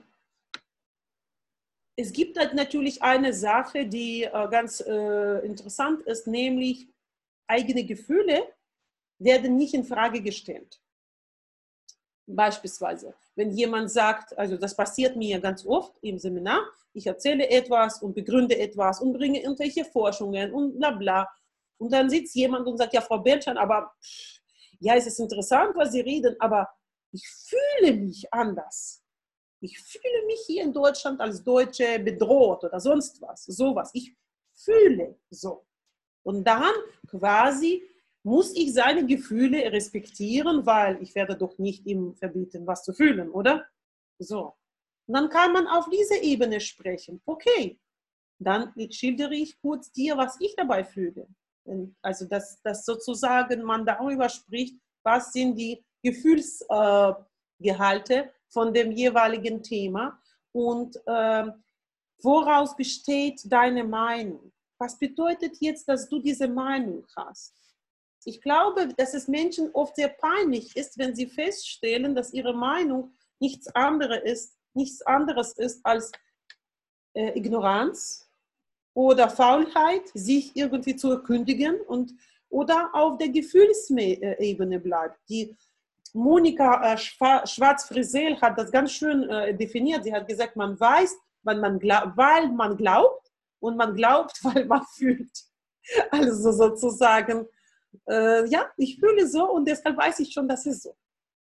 es gibt halt natürlich eine Sache, die äh, ganz äh, interessant ist, nämlich eigene Gefühle werden nicht in Frage gestellt. Beispielsweise, wenn jemand sagt, also das passiert mir ganz oft im Seminar, ich erzähle etwas und begründe etwas und bringe irgendwelche Forschungen und bla bla. Und dann sitzt jemand und sagt, ja, Frau Bernstein, aber pff, ja, es ist interessant, was Sie reden, aber ich fühle mich anders. Ich fühle mich hier in Deutschland als Deutsche bedroht oder sonst was, sowas. Ich fühle so. Und dann quasi muss ich seine Gefühle respektieren, weil ich werde doch nicht ihm verbieten, was zu fühlen, oder? So. Und dann kann man auf dieser Ebene sprechen. Okay, dann schildere ich kurz dir, was ich dabei fühle. Also, dass, dass sozusagen man darüber spricht, was sind die Gefühlsgehalte äh, von dem jeweiligen Thema und äh, woraus besteht deine Meinung? Was bedeutet jetzt, dass du diese Meinung hast? Ich glaube, dass es Menschen oft sehr peinlich ist, wenn sie feststellen, dass ihre Meinung nichts anderes ist, nichts anderes ist als äh, Ignoranz oder Faulheit, sich irgendwie zu erkündigen und, oder auf der Gefühlsebene bleibt. Die Monika äh, Schwarz-Frisel hat das ganz schön äh, definiert. Sie hat gesagt, man weiß, weil man, glaub, weil man glaubt und man glaubt, weil man fühlt. Also sozusagen, äh, ja, ich fühle so und deshalb weiß ich schon, das ist so.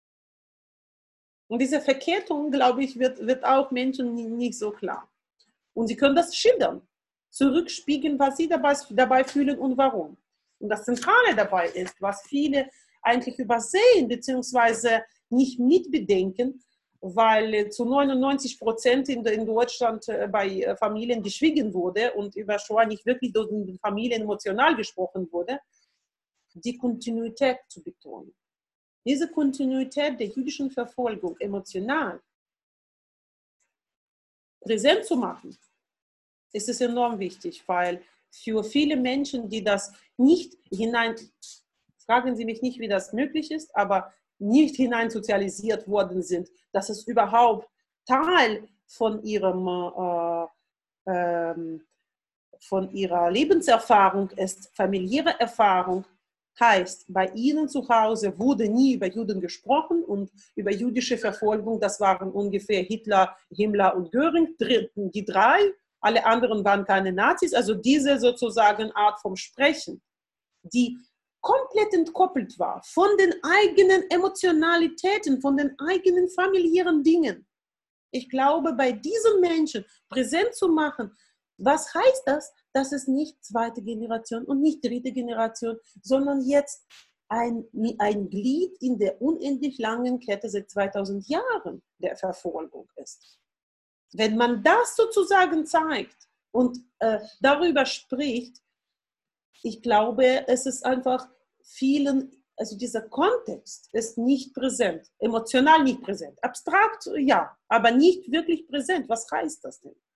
Und diese Verkettung, glaube ich, wird, wird auch Menschen nicht so klar. Und sie können das schildern, zurückspiegeln, was sie dabei, dabei fühlen und warum. Und das Zentrale dabei ist, was viele eigentlich übersehen bzw. nicht mitbedenken, weil zu neunundneunzig Prozent in, in Deutschland bei Familien geschwiegen wurde und über Shoah nicht wirklich durch die Familien emotional gesprochen wurde, die Kontinuität zu betonen. Diese Kontinuität der jüdischen Verfolgung emotional präsent zu machen, ist es enorm wichtig, weil für viele Menschen, die das nicht hinein, fragen Sie mich nicht, wie das möglich ist, aber nicht hinein sozialisiert worden sind, dass es überhaupt Teil von ihrem äh, äh, von ihrer Lebenserfahrung ist, familiäre Erfahrung, heißt, bei ihnen zu Hause wurde nie über Juden gesprochen und über jüdische Verfolgung, das waren ungefähr Hitler, Himmler und Göring, die drei, alle anderen waren keine Nazis, also diese sozusagen Art vom Sprechen, die komplett entkoppelt war von den eigenen Emotionalitäten, von den eigenen familiären Dingen. Ich glaube, bei diesen Menschen präsent zu machen, was heißt das? Das ist nicht zweite Generation und nicht dritte Generation, sondern jetzt ein, ein Glied in der unendlich langen Kette seit zweitausend Jahren der Verfolgung ist. Wenn man das sozusagen zeigt und äh, darüber spricht, ich glaube, es ist einfach vielen, also dieser Kontext ist nicht präsent, emotional nicht präsent. Abstrakt, ja, aber nicht wirklich präsent. Was heißt das denn?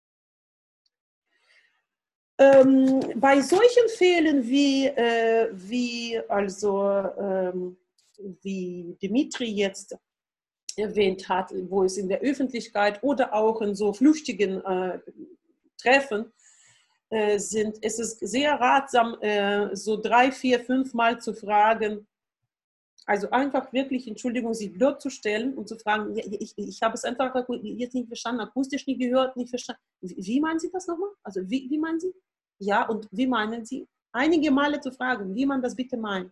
Ähm, bei solchen Fällen wie, äh, wie, also, ähm, wie Dimitri jetzt erwähnt hat, wo es in der Öffentlichkeit oder auch in so flüchtigen äh, Treffen äh, sind, ist es sehr ratsam, äh, so drei, vier, fünf Mal zu fragen, also einfach wirklich, Entschuldigung, sich dort zu stellen und zu fragen, ja, ich, ich habe es einfach jetzt nicht verstanden, akustisch nicht gehört, nicht verstanden. Wie, wie meinen Sie das nochmal? Also wie, wie meinen Sie? Ja, und wie meinen Sie? Einige Male zu fragen, wie man das bitte meint.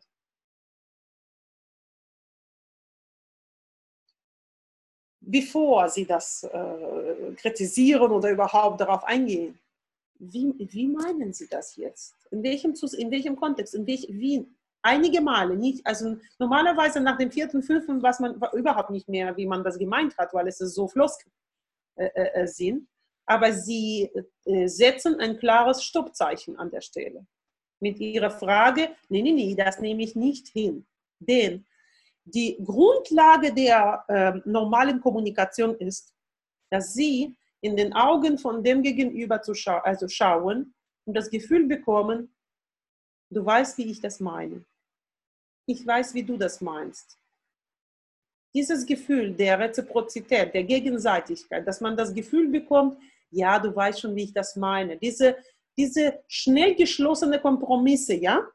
Bevor Sie das äh, kritisieren oder überhaupt darauf eingehen. Wie, wie meinen Sie das jetzt? In welchem, in welchem Kontext? In welch, wie? Einige Male, nicht, also normalerweise nach dem vierten, fünften weiß man überhaupt nicht mehr, wie man das gemeint hat, weil es so Floskeln äh, äh, sind. Aber sie äh, setzen ein klares Stoppzeichen an der Stelle. Mit ihrer Frage, nee, nee, nee, das nehme ich nicht hin. Denn die Grundlage der äh, normalen Kommunikation ist, dass sie in den Augen von dem Gegenüber zu scha also schauen und das Gefühl bekommen, du weißt, wie ich das meine. Ich weiß, wie du das meinst. Dieses Gefühl der Reziprozität, der Gegenseitigkeit, dass man das Gefühl bekommt, ja, du weißt schon, wie ich das meine. Diese, diese schnell geschlossene Kompromisse, ja,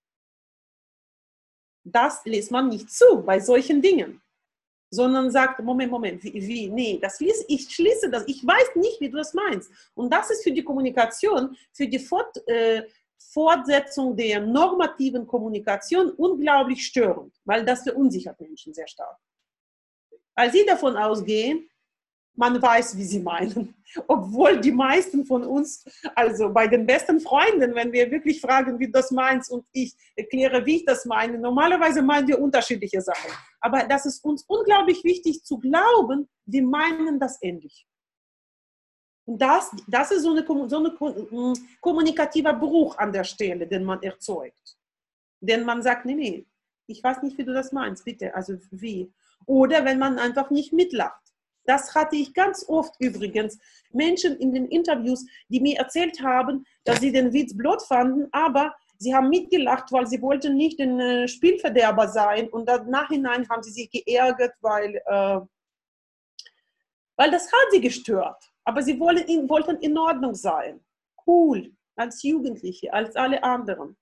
das lässt man nicht zu bei solchen Dingen, sondern sagt, Moment, Moment, wie, wie? Nee, das schließe, ich schließe das, ich weiß nicht, wie du das meinst. Und das ist für die Kommunikation, für die Fort, äh, Fortsetzung der normativen Kommunikation unglaublich störend, weil das verunsichert Menschen sehr stark. Weil sie davon ausgehen, man weiß, wie sie meinen. Obwohl die meisten von uns, also bei den besten Freunden, wenn wir wirklich fragen, wie du das meinst und ich erkläre, wie ich das meine, normalerweise meinen wir unterschiedliche Sachen. Aber das ist uns unglaublich wichtig zu glauben, wir meinen das ähnlich. Und das, das ist so ein so eine kommunikativer Bruch an der Stelle, den man erzeugt. Denn man sagt, nee, nee, ich weiß nicht, wie du das meinst, bitte, also wie. Oder wenn man einfach nicht mitlacht. Das hatte ich ganz oft übrigens. Menschen in den Interviews, die mir erzählt haben, dass sie den Witz blöd fanden, aber sie haben mitgelacht, weil sie wollten nicht ein Spielverderber sein. Und dann nachhinein haben sie sich geärgert, weil, äh, weil das hat sie gestört. Aber sie wollen, wollten in Ordnung sein. Cool, als Jugendliche, als alle anderen.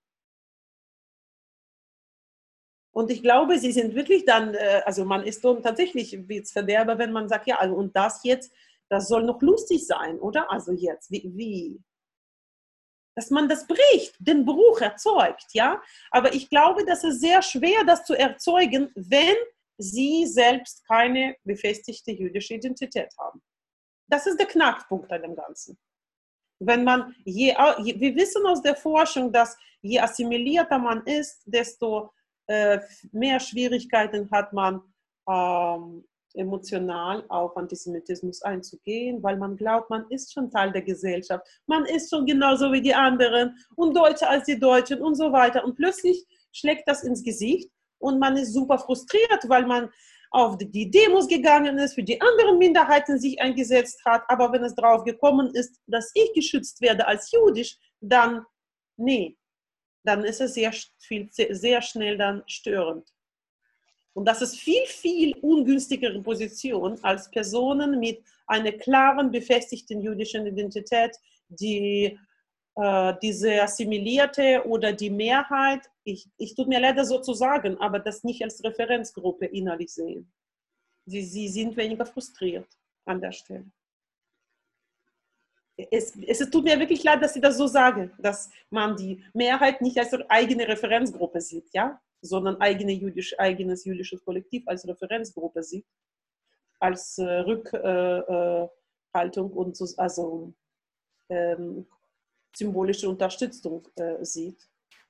Und ich glaube, sie sind wirklich dann, also man ist dann tatsächlich Witzverderber, wenn man sagt, ja, also und das jetzt, das soll noch lustig sein, oder? Also jetzt, wie, wie? Dass man das bricht, den Bruch erzeugt, ja? Aber ich glaube, das ist sehr schwer, das zu erzeugen, wenn sie selbst keine befestigte jüdische Identität haben. Das ist der Knackpunkt an dem Ganzen. Wenn man, je, je, wir wissen aus der Forschung, dass je assimilierter man ist, desto äh, mehr Schwierigkeiten hat man, ähm, emotional auf Antisemitismus einzugehen, weil man glaubt, man ist schon Teil der Gesellschaft, man ist schon genauso wie die anderen und Deutsche als die Deutschen und so weiter. Und plötzlich schlägt das ins Gesicht und man ist super frustriert, weil man auf die Demos gegangen ist, für die anderen Minderheiten sich eingesetzt hat, aber wenn es darauf gekommen ist, dass ich geschützt werde als jüdisch, dann, nee, dann ist es sehr, viel, sehr schnell dann störend. Und das ist viel, viel ungünstigere Position als Personen mit einer klaren, befestigten jüdischen Identität, die äh, diese assimilierte oder die Mehrheit, ich, ich tut mir leider so zu sagen, aber das nicht als Referenzgruppe innerlich sehen. Sie, sie sind weniger frustriert an der Stelle. es, es tut mir wirklich leid, dass ich das so sage, dass man die Mehrheit nicht als eigene Referenzgruppe sieht, ja, sondern eigene jüdisch, eigenes jüdisches Kollektiv als Referenzgruppe sieht, als äh, Rückhaltung äh, und so, also ähm, symbolische Unterstützung äh, sieht.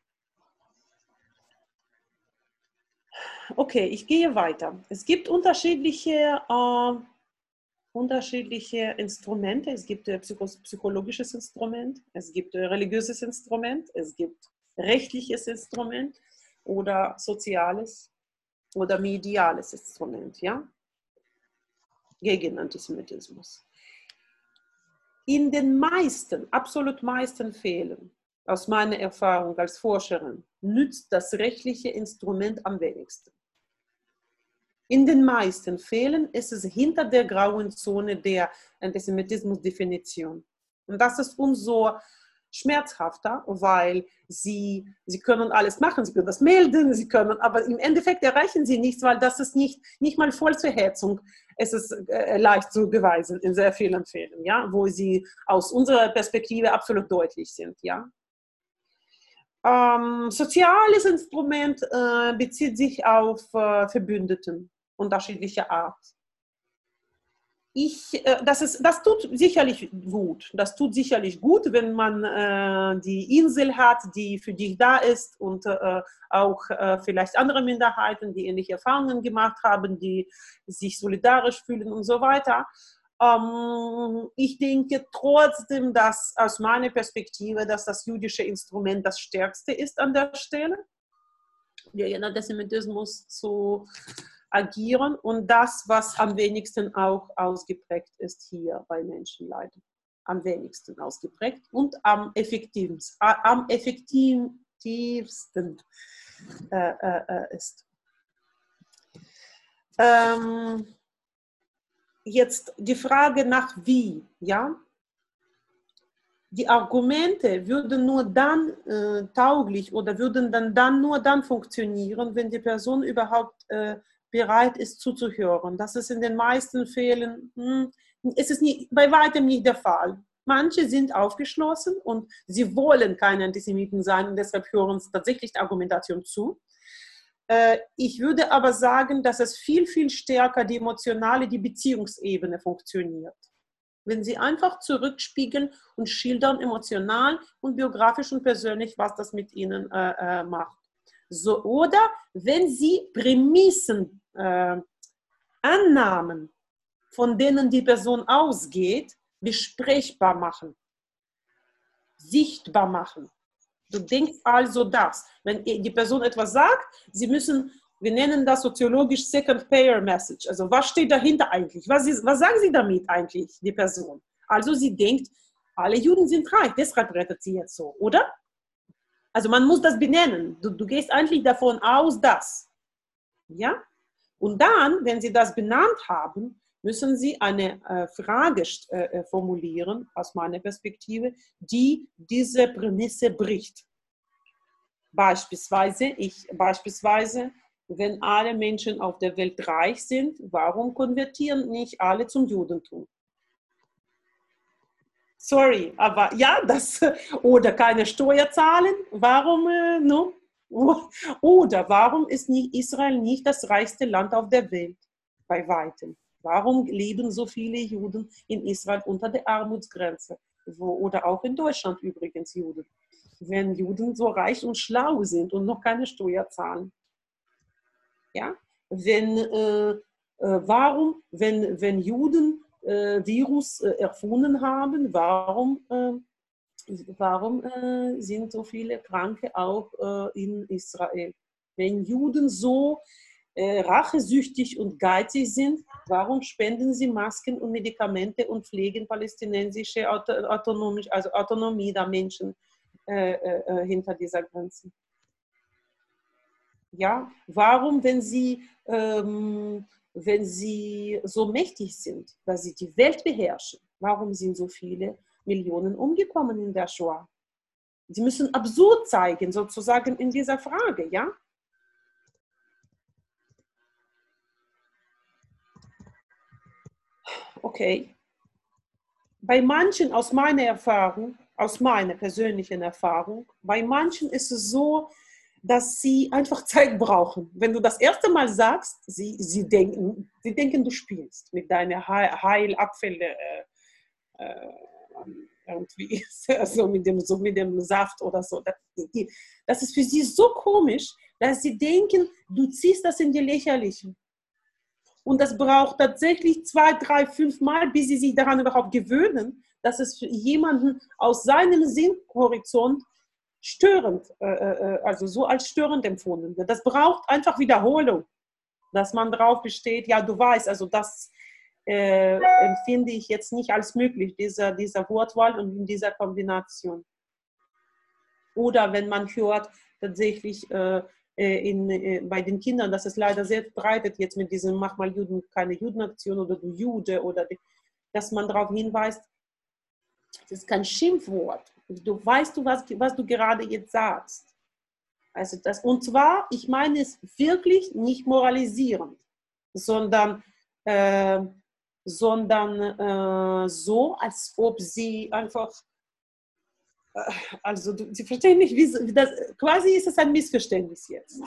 Okay, ich gehe weiter. Es gibt unterschiedliche, äh, unterschiedliche Instrumente. Es gibt ein psychologisches Instrument, es gibt ein religiöses Instrument, es gibt rechtliches Instrument oder soziales oder mediales Instrument, ja, gegen Antisemitismus. In den meisten, absolut meisten Fällen, aus meiner Erfahrung als Forscherin, nützt das rechtliche Instrument am wenigsten. In den meisten Fällen ist es hinter der grauen Zone der Antisemitismusdefinition. Und das ist umso schmerzhafter, weil sie, sie können alles machen, sie können das melden, sie können, aber im Endeffekt erreichen sie nichts, weil das ist nicht, nicht mal Volksverhetzung. Es ist äh, leicht zu beweisen in sehr vielen Fällen, ja, wo sie aus unserer Perspektive absolut deutlich sind. Ja. Ähm, soziales Instrument äh, bezieht sich auf äh, Verbündeten unterschiedlicher Art. Ich, äh, das, ist, das tut sicherlich gut. Das tut sicherlich gut, wenn man äh, die Insel hat, die für dich da ist und äh, auch äh, vielleicht andere Minderheiten, die ähnliche Erfahrungen gemacht haben, die sich solidarisch fühlen und so weiter. Ähm, ich denke trotzdem, dass aus meiner Perspektive, dass das jüdische Instrument das stärkste ist an der Stelle, gegen Antisemitismus zu agieren und das, was am wenigsten auch ausgeprägt ist hier bei Menschenleid. Am wenigsten ausgeprägt und am effektivsten, am effektivsten äh, äh, ist. Ähm, jetzt die Frage nach wie, ja? Die Argumente würden nur dann äh, tauglich oder würden dann, dann nur dann funktionieren, wenn die Person überhaupt äh, bereit ist zuzuhören. Das ist in den meisten Fällen, hm, es ist nie, bei weitem nicht der Fall. Manche sind aufgeschlossen und sie wollen keine Antisemiten sein und deshalb hören sie tatsächlich der Argumentation zu. Äh, ich würde aber sagen, dass es viel, viel stärker die emotionale, die Beziehungsebene funktioniert. Wenn sie einfach zurückspiegeln und schildern emotional und biografisch und persönlich, was das mit ihnen äh, äh, macht. So, oder wenn sie Prämissen, äh, Annahmen, von denen die Person ausgeht, besprechbar machen, sichtbar machen. Du denkst also das. Wenn die Person etwas sagt, sie müssen, wir nennen das soziologisch Second Payer Message. Also was steht dahinter eigentlich? Was, ist, was sagen sie damit eigentlich, die Person? Also sie denkt, alle Juden sind reich, deshalb rettet sie jetzt so, oder? Also man muss das benennen. Du, du gehst eigentlich davon aus, dass. Ja? Und dann, wenn Sie das benannt haben, müssen Sie eine äh, Frage äh, formulieren, aus meiner Perspektive, die diese Prämisse bricht. Beispielsweise, ich, beispielsweise, wenn alle Menschen auf der Welt reich sind, warum konvertieren nicht alle zum Judentum? Sorry, aber ja, das, oder keine Steuer zahlen, warum, äh, no? Oder warum ist nicht Israel nicht das reichste Land auf der Welt, bei weitem? Warum leben so viele Juden in Israel unter der Armutsgrenze? Wo, oder auch in Deutschland übrigens Juden. Wenn Juden so reich und schlau sind und noch keine Steuer zahlen. Ja? Wenn, äh, äh, warum, wenn, wenn Juden Äh, Virus äh, erfunden haben, warum, äh, warum äh, sind so viele Kranke auch äh, in Israel? Wenn Juden so äh, rachesüchtig und geizig sind, warum spenden sie Masken und Medikamente und pflegen palästinensische Auto Autonomie, also Autonomie der Menschen äh, äh, hinter dieser Grenze? Ja, warum, wenn sie ähm, wenn sie so mächtig sind, dass sie die Welt beherrschen, warum sind so viele Millionen umgekommen in der Shoah? Sie müssen absurd zeigen, sozusagen in dieser Frage, ja? Okay. bei manchen, aus meiner Erfahrung, aus meiner persönlichen Erfahrung, bei manchen ist es so, dass sie einfach Zeit brauchen. Wenn du das erste Mal sagst, sie, sie, denken, sie denken, du spielst mit deinen Heilabfälle äh, äh, irgendwie, also mit dem, so mit dem Saft oder so. Das, die, das ist für sie so komisch, dass sie denken, du ziehst das in die Lächerliche. Und das braucht tatsächlich zwei, drei, fünf Mal, bis sie sich daran überhaupt gewöhnen, dass es für jemanden aus seinem Sinnhorizont störend, äh, also so als störend empfunden wird. Das braucht einfach Wiederholung, dass man darauf besteht, ja, du weißt, also das äh, empfinde ich jetzt nicht als möglich, dieser, dieser Wortwahl und in dieser Kombination. Oder wenn man hört, tatsächlich äh, in, äh, bei den Kindern, das ist leider sehr verbreitet jetzt mit diesem mach mal Juden, keine Judenaktion oder du Jude, oder die, dass man darauf hinweist, das ist kein Schimpfwort. Du weißt, du, was, was du gerade jetzt sagst. Also das, und zwar, ich meine es wirklich nicht moralisierend, sondern, äh, sondern äh, so, als ob sie einfach, äh, also sie verstehen nicht, wie das, quasi ist es ein Missverständnis jetzt.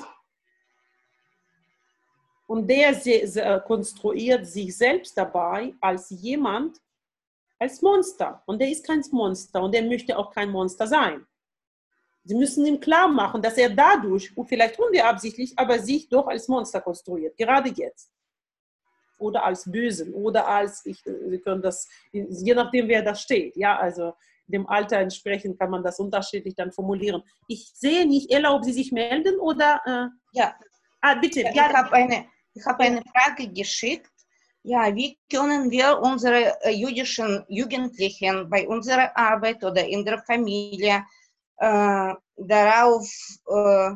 Und der se, se, konstruiert sich selbst dabei als jemand, als Monster. Und der ist kein Monster und der möchte auch kein Monster sein. Sie müssen ihm klar machen, dass er dadurch, und vielleicht unbeabsichtlich, aber sich doch als Monster konstruiert, gerade jetzt. Oder als Bösen, oder als, ich, Sie können das, je nachdem, wer da steht, ja, also dem Alter entsprechend kann man das unterschiedlich dann formulieren. Ich sehe nicht, Ella, ob Sie sich melden, oder? Äh, ja. Ah, bitte. Ja, ich habe eine, ich habe eine Frage geschickt. Ja, wie können wir unsere äh, jüdischen Jugendlichen bei unserer Arbeit oder in der Familie äh, darauf äh,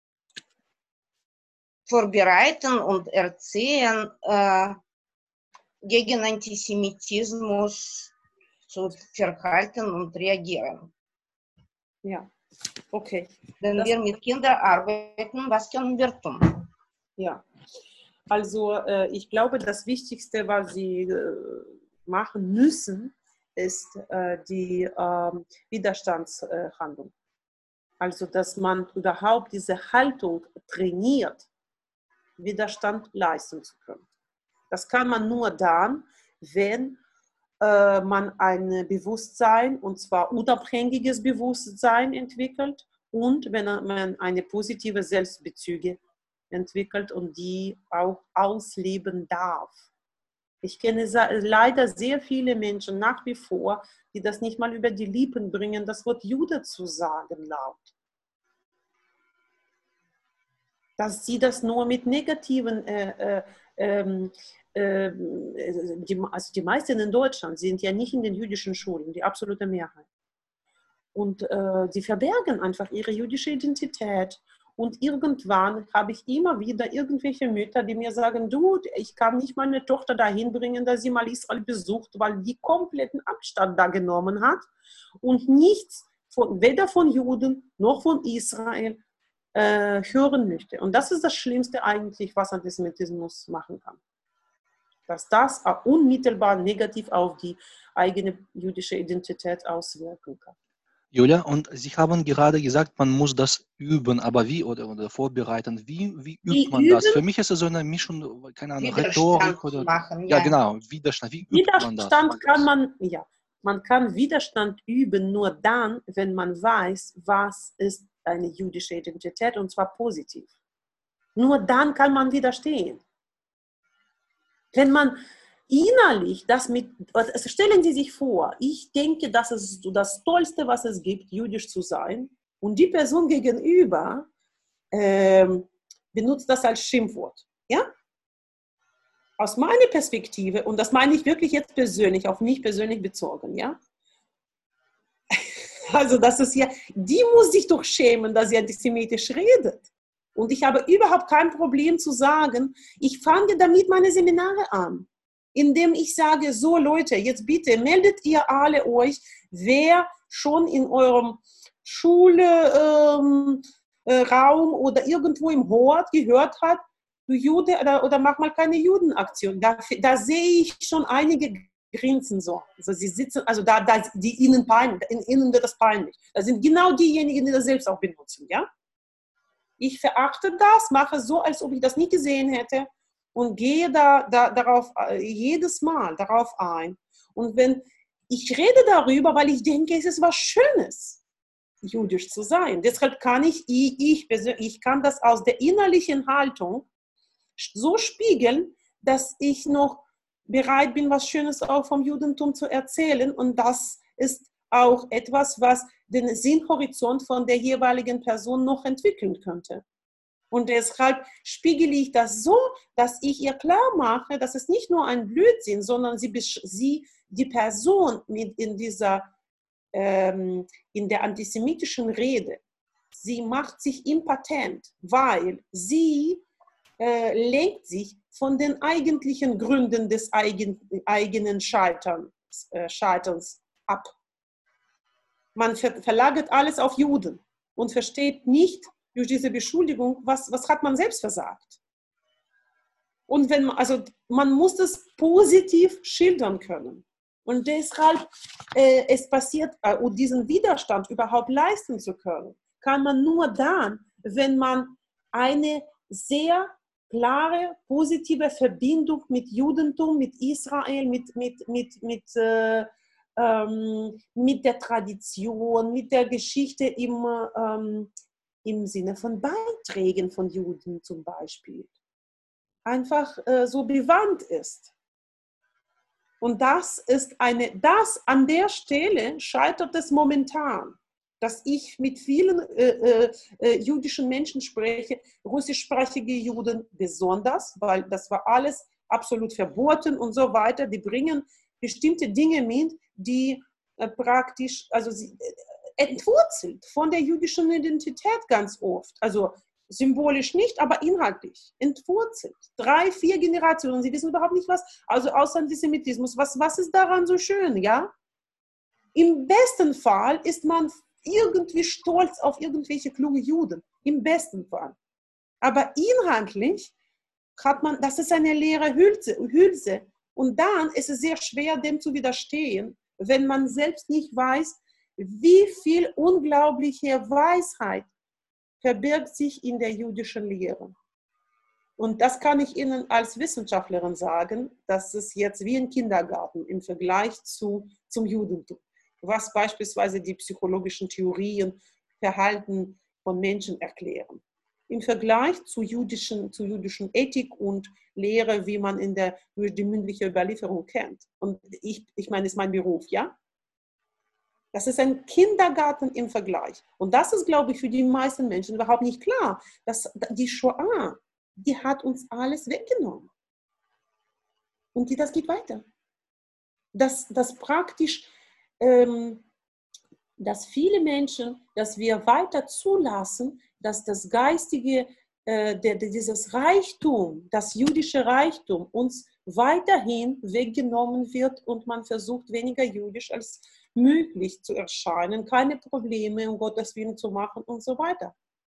vorbereiten und erzählen, äh, gegen Antisemitismus zu verhalten und reagieren? Ja, okay. Wenn das wir mit Kindern arbeiten, was können wir tun? Ja. Also ich glaube, das Wichtigste, was Sie machen müssen, ist die Widerstandshandlung. Also, dass man überhaupt diese Haltung trainiert, Widerstand leisten zu können. Das kann man nur dann, wenn man ein Bewusstsein, und zwar unabhängiges Bewusstsein entwickelt, und wenn man eine positive Selbstbezüge entwickelt und die auch ausleben darf. Ich kenne leider sehr viele Menschen nach wie vor, die das nicht mal über die Lippen bringen, das Wort Jude zu sagen laut. Dass sie das nur mit negativen, äh, äh, äh, die, also die meisten in Deutschland sind ja nicht in den jüdischen Schulen, die absolute Mehrheit. Und äh, sie verbergen einfach ihre jüdische Identität. Und irgendwann habe ich immer wieder irgendwelche Mütter, die mir sagen, du, ich kann nicht meine Tochter dahin bringen, dass sie mal Israel besucht, weil die kompletten Abstand da genommen hat und nichts, von, weder von Juden noch von Israel äh, hören möchte. Und das ist das Schlimmste eigentlich, was Antisemitismus machen kann. Dass das unmittelbar negativ auf die eigene jüdische Identität auswirken kann. Julia, und Sie haben gerade gesagt, man muss das üben, aber wie oder, oder vorbereiten? Wie, wie übt wie man üben? das? Für mich ist es so eine Mischung, keine Ahnung, Rhetorik oder. Machen, ja. ja, genau, Widerstand. Wie übt Widerstand man das? kann man, ja, man kann Widerstand üben nur dann, wenn man weiß, was ist eine jüdische Identität, und zwar positiv. Nur dann kann man widerstehen. Wenn man innerlich das mit, also stellen Sie sich vor, ich denke, das ist das Tollste, was es gibt, jüdisch zu sein, und die Person gegenüber äh, benutzt das als Schimpfwort. Ja? Aus meiner Perspektive, und das meine ich wirklich jetzt persönlich, auf mich persönlich bezogen, ja? Also das ist ja, die muss sich doch schämen, dass sie antisemitisch redet. Und ich habe überhaupt kein Problem zu sagen, ich fange damit meine Seminare an, indem ich sage, so Leute, jetzt bitte meldet ihr alle euch, wer schon in eurem Schulraum ähm, oder irgendwo im Hort gehört hat, du Jude, oder, oder mach mal keine Judenaktion. Da, da sehe ich schon einige grinsen so. Also sie sitzen, also da, da die ihnen peinlich, ihnen wird das peinlich. Das sind genau diejenigen, die das selbst auch benutzen, ja. Ich verachte das, mache so, als ob ich das nie gesehen hätte und gehe da, da darauf jedes Mal darauf ein. Und wenn ich rede darüber, weil ich denke, es ist was Schönes, jüdisch zu sein. Deshalb kann ich, ich, ich persönlich, ich kann das aus der innerlichen Haltung so spiegeln, dass ich noch bereit bin, was Schönes auch vom Judentum zu erzählen. Und das ist auch etwas, was den Sinnhorizont von der jeweiligen Person noch entwickeln könnte. Und deshalb spiegele ich das so, dass ich ihr klar mache, dass es nicht nur ein Blödsinn, sondern sie, sie die Person mit in dieser, ähm, in der antisemitischen Rede, sie macht sich impotent, weil sie äh, lenkt sich von den eigentlichen Gründen des eigen, eigenen Scheiterns, äh, Scheiterns ab. Man ver verlagert alles auf Juden und versteht nicht durch diese Beschuldigung, was, was hat man selbst versagt. Und wenn man, also man muss das positiv schildern können. Und deshalb, äh, es passiert, äh, um diesen Widerstand überhaupt leisten zu können, kann man nur dann, wenn man eine sehr klare, positive Verbindung mit Judentum, mit Israel, mit, mit, mit, mit, äh, ähm, mit der Tradition, mit der Geschichte im, ähm, im Sinne von Beiträgen von Juden zum Beispiel, einfach äh, so bewandt ist. Und das ist eine, das an der Stelle scheitert es momentan, dass ich mit vielen äh, äh, jüdischen Menschen spreche, russischsprachige Juden besonders, weil das war alles absolut verboten und so weiter. Die bringen bestimmte Dinge mit, die äh, praktisch, also sie, äh, entwurzelt von der jüdischen Identität ganz oft. Also symbolisch nicht, aber inhaltlich entwurzelt. Drei, vier Generationen, sie wissen überhaupt nicht was, also außer Antisemitismus. Was, was ist daran so schön, ja? Im besten Fall ist man irgendwie stolz auf irgendwelche kluge Juden. Im besten Fall. Aber inhaltlich hat man, das ist eine leere Hülse, Hülse. Und dann ist es sehr schwer, dem zu widerstehen, wenn man selbst nicht weiß, wie viel unglaubliche Weisheit verbirgt sich in der jüdischen Lehre. Und das kann ich Ihnen als Wissenschaftlerin sagen, das ist jetzt wie ein Kindergarten im Vergleich zu, zum Judentum, was beispielsweise die psychologischen Theorien, Verhalten von Menschen erklären. Im Vergleich zu jüdischen, zu jüdischen Ethik und Lehre, wie man in der, durch die mündliche Überlieferung kennt. Und ich, ich meine, es ist mein Beruf, ja? Das ist ein Kindergarten im Vergleich. Und das ist, glaube ich, für die meisten Menschen überhaupt nicht klar. Dass die Shoah, die hat uns alles weggenommen. Und die, das geht weiter. Dass das praktisch, ähm, dass viele Menschen, dass wir weiter zulassen, dass das geistige, äh, der, dieses Reichtum, das jüdische Reichtum uns weiterhin weggenommen wird und man versucht, weniger jüdisch als möglich zu erscheinen, keine Probleme um Gottes Willen zu machen und so weiter.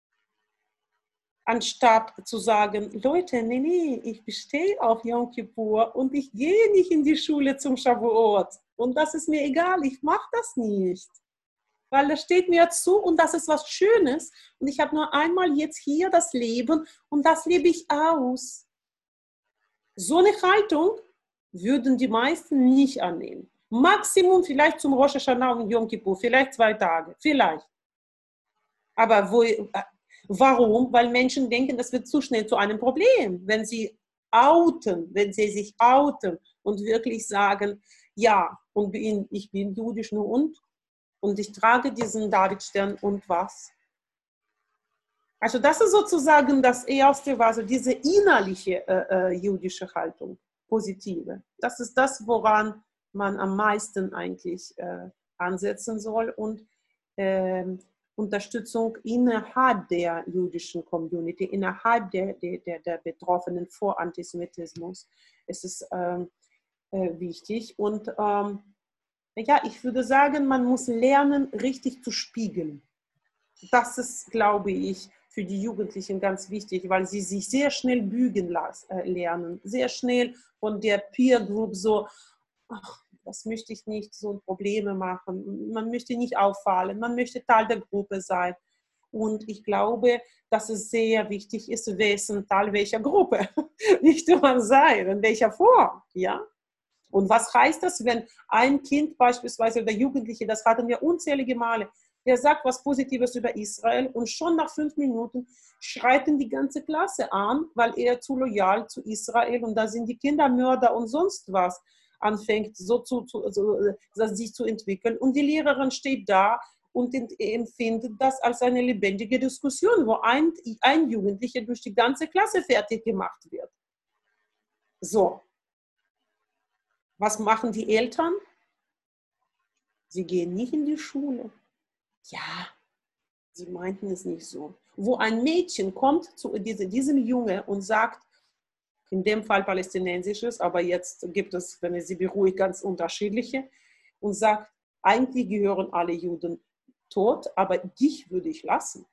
Anstatt zu sagen, Leute, nee, nee, ich bestehe auf Yom Kippur und ich gehe nicht in die Schule zum Shavuot. Und das ist mir egal, ich mache das nicht. Weil das steht mir zu und das ist was Schönes. Und ich habe nur einmal jetzt hier das Leben und das lebe ich aus. So eine Haltung würden die meisten nicht annehmen. Maximum vielleicht zum Rosh Hashanah und Yom Kippur, vielleicht zwei Tage, vielleicht. Aber wo, warum? Weil Menschen denken, das wird zu schnell zu einem Problem. Wenn sie outen, wenn sie sich outen und wirklich sagen, ja, und bin, ich bin jüdisch nur und, und ich trage diesen Davidstern und was? Also das ist sozusagen das Erste, also diese innerliche äh, äh, jüdische Haltung, positive. Das ist das, woran man am meisten eigentlich äh, ansetzen soll und äh, Unterstützung innerhalb der jüdischen Community, innerhalb der, der, der, der Betroffenen vor Antisemitismus. Es ist ähm, äh, wichtig und ähm, ja, ich würde sagen, man muss lernen, richtig zu spiegeln. Das ist, glaube ich, für die Jugendlichen ganz wichtig, weil sie sich sehr schnell bügen las, äh, lernen, sehr schnell von der Peer Group so, ach, das möchte ich nicht so Probleme machen. Man möchte nicht auffallen, man möchte Teil der Gruppe sein. Und ich glaube, dass es sehr wichtig ist, wessen Teil welcher Gruppe nicht man sein, in welcher Form. Ja? Und was heißt das, wenn ein Kind beispielsweise oder Jugendliche, das hatten wir unzählige Male, der sagt was Positives über Israel und schon nach fünf Minuten schreiten die ganze Klasse an, weil er zu loyal zu Israel und da sind die Kindermörder und sonst was, anfängt so zu, zu, so, sich zu entwickeln. Und die Lehrerin steht da und empfindet das als eine lebendige Diskussion, wo ein, ein Jugendlicher durch die ganze Klasse fertig gemacht wird. So. Was machen die Eltern? Sie gehen nicht in die Schule. Ja, sie meinten es nicht so. Wo ein Mädchen kommt zu diesem Junge und sagt, in dem Fall palästinensisches, aber jetzt gibt es, wenn es sie beruhigt, ganz unterschiedliche, und sagt, eigentlich gehören alle Juden tot, aber dich würde ich lassen.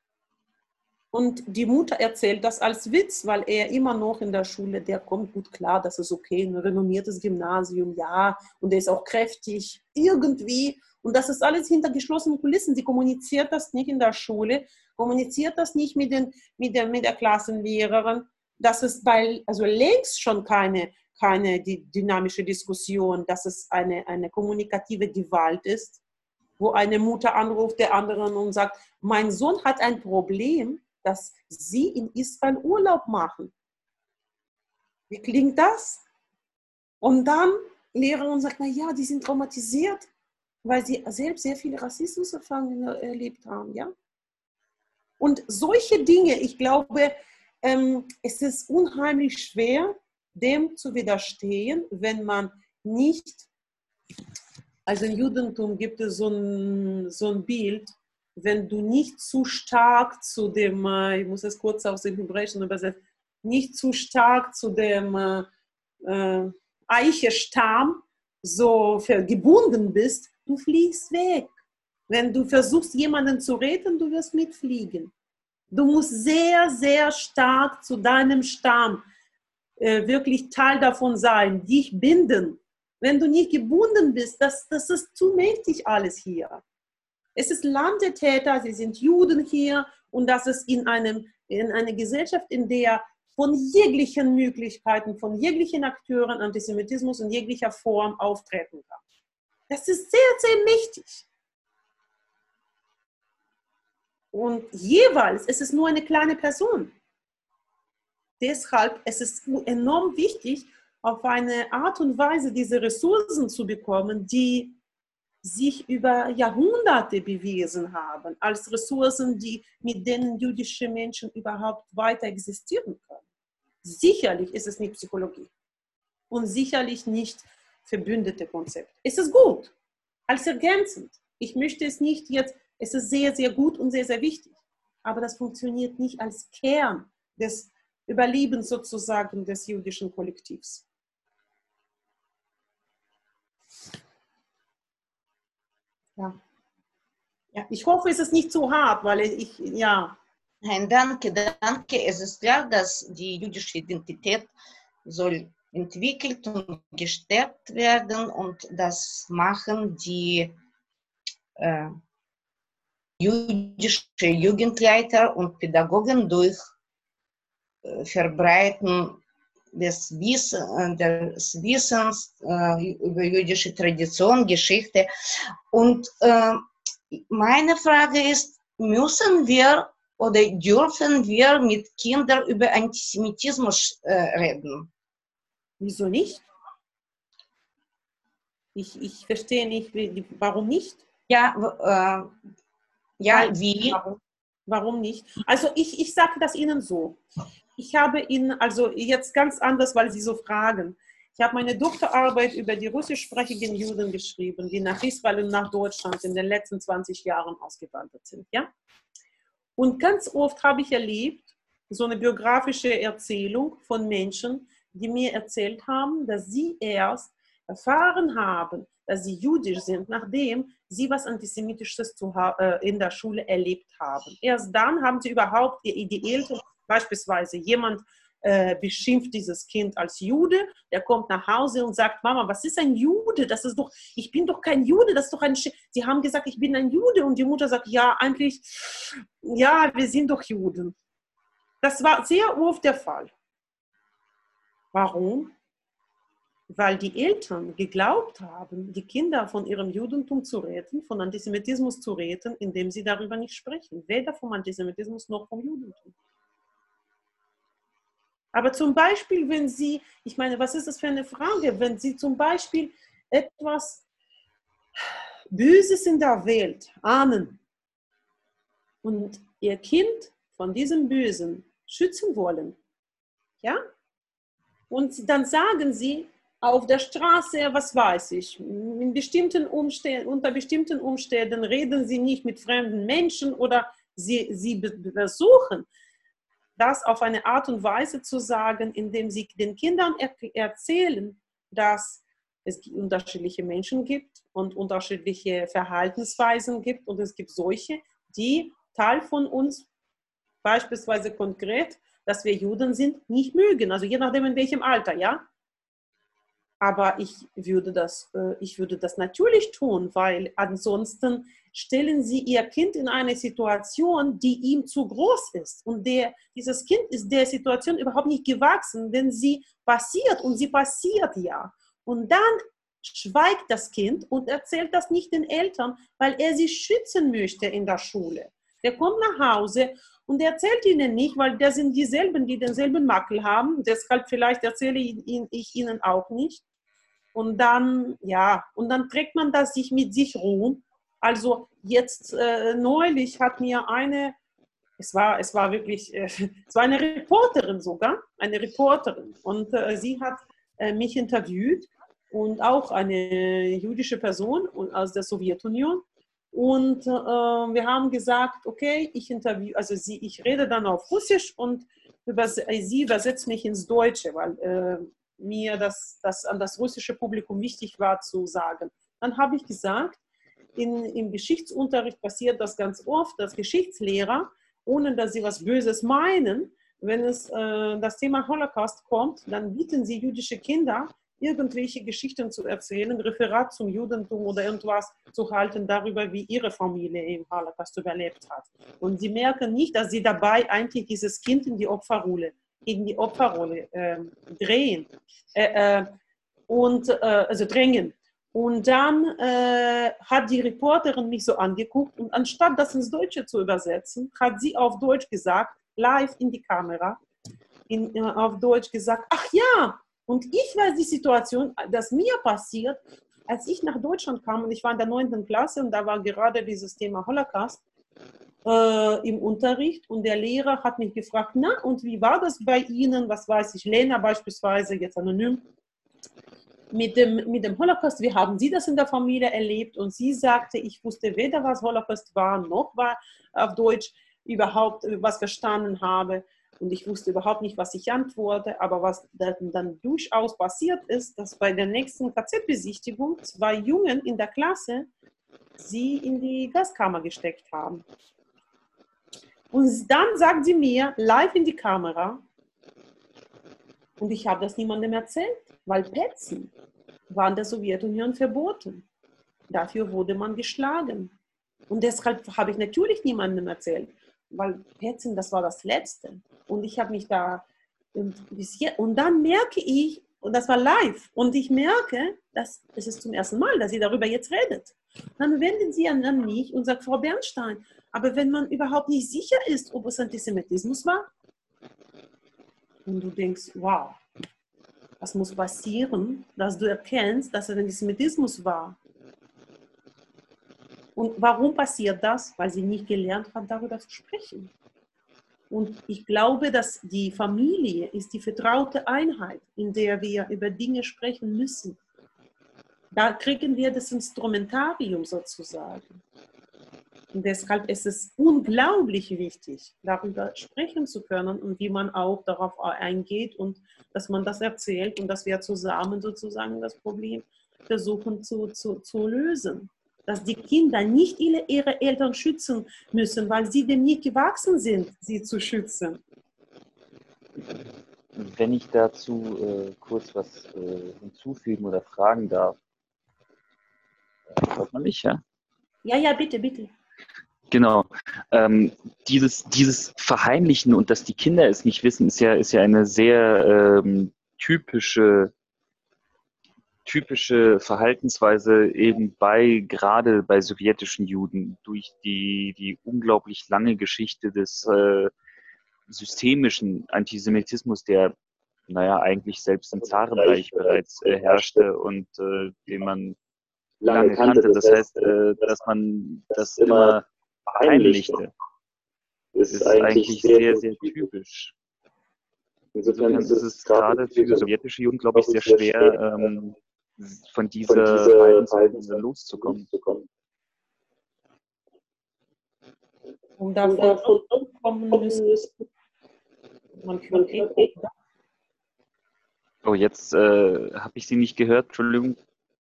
Und die Mutter erzählt das als Witz, weil er immer noch in der Schule, der kommt gut klar, das ist okay, ein renommiertes Gymnasium, ja, und der ist auch kräftig, irgendwie. Und das ist alles hinter geschlossenen Kulissen. Sie kommuniziert das nicht in der Schule, kommuniziert das nicht mit, den, mit, der, mit der Klassenlehrerin. Das ist bei, also längst schon keine, keine die dynamische Diskussion, dass es eine, eine kommunikative Gewalt ist, wo eine Mutter anruft der anderen und sagt, mein Sohn hat ein Problem, dass sie in Israel Urlaub machen. Wie klingt das? Und dann Lehrerin sagt, na ja, die sind traumatisiert, weil sie selbst sehr viele Rassismuserfahrungen erlebt haben. Ja? Und solche Dinge, ich glaube, ähm, es ist unheimlich schwer, dem zu widerstehen, wenn man nicht, also im Judentum gibt es so ein, so ein Bild, wenn du nicht zu stark zu dem, ich muss es kurz aus dem Hebräischen übersetzen, nicht zu stark zu dem äh, Eichestamm so gebunden bist, du fliegst weg. Wenn du versuchst, jemanden zu retten, du wirst mitfliegen. Du musst sehr, sehr stark zu deinem Stamm äh, wirklich Teil davon sein, dich binden. Wenn du nicht gebunden bist, das, das ist zu mächtig alles hier. Es ist Landetäter, sie sind Juden hier und das ist in, einem, in einer Gesellschaft, in der von jeglichen Möglichkeiten, von jeglichen Akteuren Antisemitismus in jeglicher Form auftreten kann. Das ist sehr, sehr mächtig. Und jeweils ist es nur eine kleine Person. Deshalb ist es enorm wichtig, auf eine Art und Weise diese Ressourcen zu bekommen, die sich über Jahrhunderte bewiesen haben, als Ressourcen, die, mit denen jüdische Menschen überhaupt weiter existieren können. Sicherlich ist es nicht Psychologie und sicherlich nicht verbündete Konzept. Es ist gut, als ergänzend. Ich möchte es nicht jetzt, es ist sehr, sehr gut und sehr, sehr wichtig, aber das funktioniert nicht als Kern des Überlebens sozusagen des jüdischen Kollektivs. Ja. Ja, ich hoffe, es ist nicht zu hart, weil ich, ja. Nein, danke, danke. Es ist klar, dass die jüdische Identität soll entwickelt und gestärkt werden und das machen die äh, jüdische Jugendleiter und Pädagogen durch äh, Verbreiten des, Wiss des Wissens äh, über jüdische Tradition, Geschichte. Und äh, meine Frage ist, müssen wir oder dürfen wir mit Kindern über Antisemitismus äh, reden? Wieso nicht? Ich, ich verstehe nicht, warum nicht? Ja, äh, ja Weil, wie? Warum, warum nicht? Also ich, ich sage das Ihnen so. Ich habe Ihnen, also jetzt ganz anders, weil Sie so fragen. Ich habe meine Doktorarbeit über die russischsprachigen Juden geschrieben, die nach Israel und nach Deutschland in den letzten zwanzig Jahren ausgewandert sind. Ja? Und ganz oft habe ich erlebt, so eine biografische Erzählung von Menschen, die mir erzählt haben, dass sie erst erfahren haben, dass sie jüdisch sind, nachdem sie was Antisemitisches zu, äh, in der Schule erlebt haben. Erst dann haben sie überhaupt, die Eltern, beispielsweise jemand äh, beschimpft dieses Kind als Jude. Der kommt nach Hause und sagt, Mama, was ist ein Jude? Das ist doch, ich bin doch kein Jude, das ist doch ein Sch Sie haben gesagt, ich bin ein Jude. Und die Mutter sagt, ja, eigentlich, ja, wir sind doch Juden. Das war sehr oft der Fall. Warum? Weil die Eltern geglaubt haben, die Kinder von ihrem Judentum zu retten, von Antisemitismus zu retten, indem sie darüber nicht sprechen. Weder vom Antisemitismus noch vom Judentum. Aber zum Beispiel, wenn Sie, ich meine, was ist das für eine Frage, wenn Sie zum Beispiel etwas Böses in der Welt ahnen und Ihr Kind von diesem Bösen schützen wollen, ja? Und dann sagen Sie auf der Straße, was weiß ich, in bestimmten Umständen, unter bestimmten Umständen reden Sie nicht mit fremden Menschen oder Sie, Sie versuchen, das auf eine Art und Weise zu sagen, indem Sie den Kindern er erzählen, dass es unterschiedliche Menschen gibt und unterschiedliche Verhaltensweisen gibt und es gibt solche, die Teil von uns, beispielsweise konkret, dass wir Juden sind, nicht mögen. Also je nachdem in welchem Alter, ja. Aber ich würde das, ich würde das natürlich tun, weil ansonsten stellen Sie Ihr Kind in eine Situation, die ihm zu groß ist. Und der, dieses Kind ist der Situation überhaupt nicht gewachsen, denn sie passiert und sie passiert ja. Und dann schweigt das Kind und erzählt das nicht den Eltern, weil er sie schützen möchte in der Schule. Der kommt nach Hause und erzählt ihnen nicht, weil das sind dieselben, die denselben Makel haben. Deshalb vielleicht erzähle ich ihnen auch nicht. Und dann, ja, und dann trägt man das sich mit sich rum. Also jetzt äh, neulich hat mir eine, es war, es war wirklich, äh, es war eine Reporterin sogar, eine Reporterin. Und äh, sie hat äh, mich interviewt und auch eine jüdische Person aus der Sowjetunion. Und äh, wir haben gesagt, okay, ich interview, also sie, ich rede dann auf Russisch und über, sie übersetzt mich ins Deutsche, weil äh, mir das, das an das russische Publikum wichtig war zu sagen. Dann habe ich gesagt, in, im Geschichtsunterricht passiert das ganz oft, dass Geschichtslehrer, ohne dass sie was Böses meinen, wenn es äh, das Thema Holocaust kommt, dann bieten sie jüdische Kinder, irgendwelche Geschichten zu erzählen, Referat zum Judentum oder irgendwas zu halten darüber, wie ihre Familie im Holocaust überlebt hat. Und sie merken nicht, dass sie dabei eigentlich dieses Kind in die Opferrolle, in die Opferrolle äh, drehen äh, äh, und äh, also drängen. Und dann äh, hat die Reporterin mich so angeguckt und anstatt das ins Deutsche zu übersetzen, hat sie auf Deutsch gesagt, live in die Kamera, in, äh, auf Deutsch gesagt, ach ja, und ich weiß die Situation, das mir passiert, als ich nach Deutschland kam und ich war in der neunten Klasse und da war gerade dieses Thema Holocaust äh, im Unterricht und der Lehrer hat mich gefragt, na und wie war das bei Ihnen, was weiß ich, Lena beispielsweise, jetzt anonym, mit dem, mit dem Holocaust, wie haben Sie das in der Familie erlebt? Und sie sagte, ich wusste weder, was Holocaust war, noch war auf Deutsch überhaupt was verstanden habe. Und ich wusste überhaupt nicht, was ich antworte. Aber was dann, dann durchaus passiert ist, dass bei der nächsten K Z-Besichtigung zwei Jungen in der Klasse sie in die Gaskammer gesteckt haben. Und dann sagt sie mir live in die Kamera, und ich habe das niemandem erzählt, weil Petzen war in der Sowjetunion verboten. Dafür wurde man geschlagen. Und deshalb habe ich natürlich niemandem erzählt, weil Petzen, das war das Letzte. Und ich habe mich da, und, bis hier, und dann merke ich, und das war live, und ich merke, dass es ist zum ersten Mal, dass sie darüber jetzt redet. Dann wenden sie an mich und sagt, Frau Bernstein, aber wenn man überhaupt nicht sicher ist, ob es Antisemitismus war, und du denkst, wow, was muss passieren, dass du erkennst, dass es Antisemitismus war. Und warum passiert das? Weil sie nicht gelernt hat, darüber zu sprechen. Und ich glaube, dass die Familie ist die vertraute Einheit, in der wir über Dinge sprechen müssen. Da kriegen wir das Instrumentarium sozusagen. Und deshalb ist es unglaublich wichtig, darüber sprechen zu können und wie man auch darauf eingeht und dass man das erzählt und dass wir zusammen sozusagen das Problem versuchen zu, zu, zu lösen. Dass die Kinder nicht ihre, ihre Eltern schützen müssen, weil sie dem nicht gewachsen sind, sie zu schützen. wenn ich dazu äh, kurz was äh, hinzufügen oder fragen darf. Hört man mich, ja? Ja, ja, bitte, bitte. Genau. Ähm, dieses, dieses Verheimlichen und dass die Kinder es nicht wissen, ist ja, ist ja eine sehr ähm, typische, typische Verhaltensweise eben bei, gerade bei sowjetischen Juden, durch die, die unglaublich lange Geschichte des äh, systemischen Antisemitismus, der, naja, eigentlich selbst im Zarenreich bereits äh, herrschte und äh, den man lange kannte. Das heißt, äh, dass man das immer verheimlichte, ist eigentlich sehr, sehr typisch. Insofern ist es gerade für sowjetische Juden, glaube ich, sehr schwer, ähm, von dieser Verhaltensweise loszukommen. Um davon kommen müssen, man kann eh. Oh, jetzt äh, habe ich Sie nicht gehört, Entschuldigung.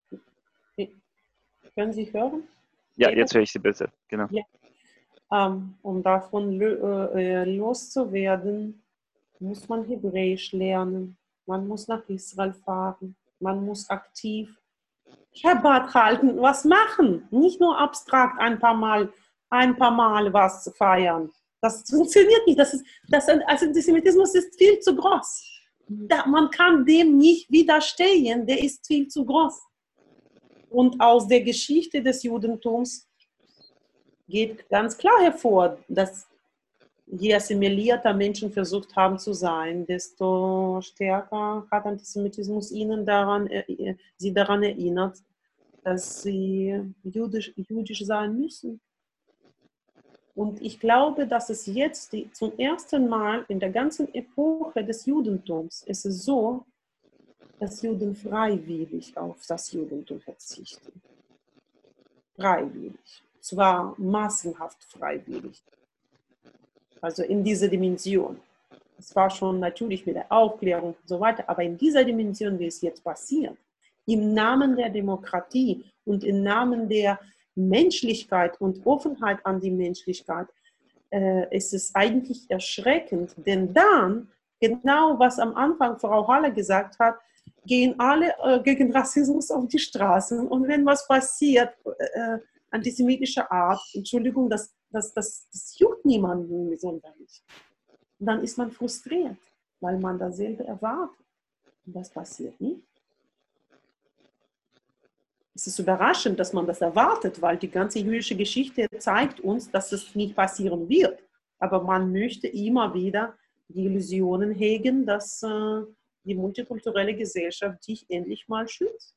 Können Sie hören? Ja, jetzt höre ich Sie besser, genau. Ja. Um, um davon äh, loszuwerden, muss man Hebräisch lernen. Man muss nach Israel fahren. Man muss aktiv Schabbat halten, was machen. Nicht nur abstrakt ein paar Mal, ein paar Mal was feiern. Das funktioniert nicht. Das ist, das, also Antisemitismus ist viel zu groß. Da, man kann dem nicht widerstehen. Der ist viel zu groß. Und aus der Geschichte des Judentums geht ganz klar hervor, dass je assimilierter Menschen versucht haben zu sein, desto stärker hat Antisemitismus ihnen daran, sie daran erinnert, dass sie jüdisch, jüdisch sein müssen. Und ich glaube, dass es jetzt die, zum ersten Mal in der ganzen Epoche des Judentums ist es so, dass Juden freiwillig auf das Judentum verzichten. Freiwillig. Zwar massenhaft freiwillig. Also in dieser Dimension. Es war schon natürlich mit der Aufklärung und so weiter, aber in dieser Dimension, wie es jetzt passiert, im Namen der Demokratie und im Namen der Menschlichkeit und Offenheit an die Menschlichkeit, äh, ist es eigentlich erschreckend. Denn dann, genau was am Anfang Frau Haller gesagt hat, gehen alle äh, gegen Rassismus auf die Straßen. Und wenn was passiert, äh, antisemitischer Art, Entschuldigung, das, das, das, das juckt niemanden sonderlich. Und dann ist man frustriert, weil man dasselbe erwartet. Und das passiert nicht. Es ist überraschend, dass man das erwartet, weil die ganze jüdische Geschichte zeigt uns, dass es nicht passieren wird. Aber man möchte immer wieder die Illusionen hegen, dass äh, die multikulturelle Gesellschaft sich endlich mal schützt.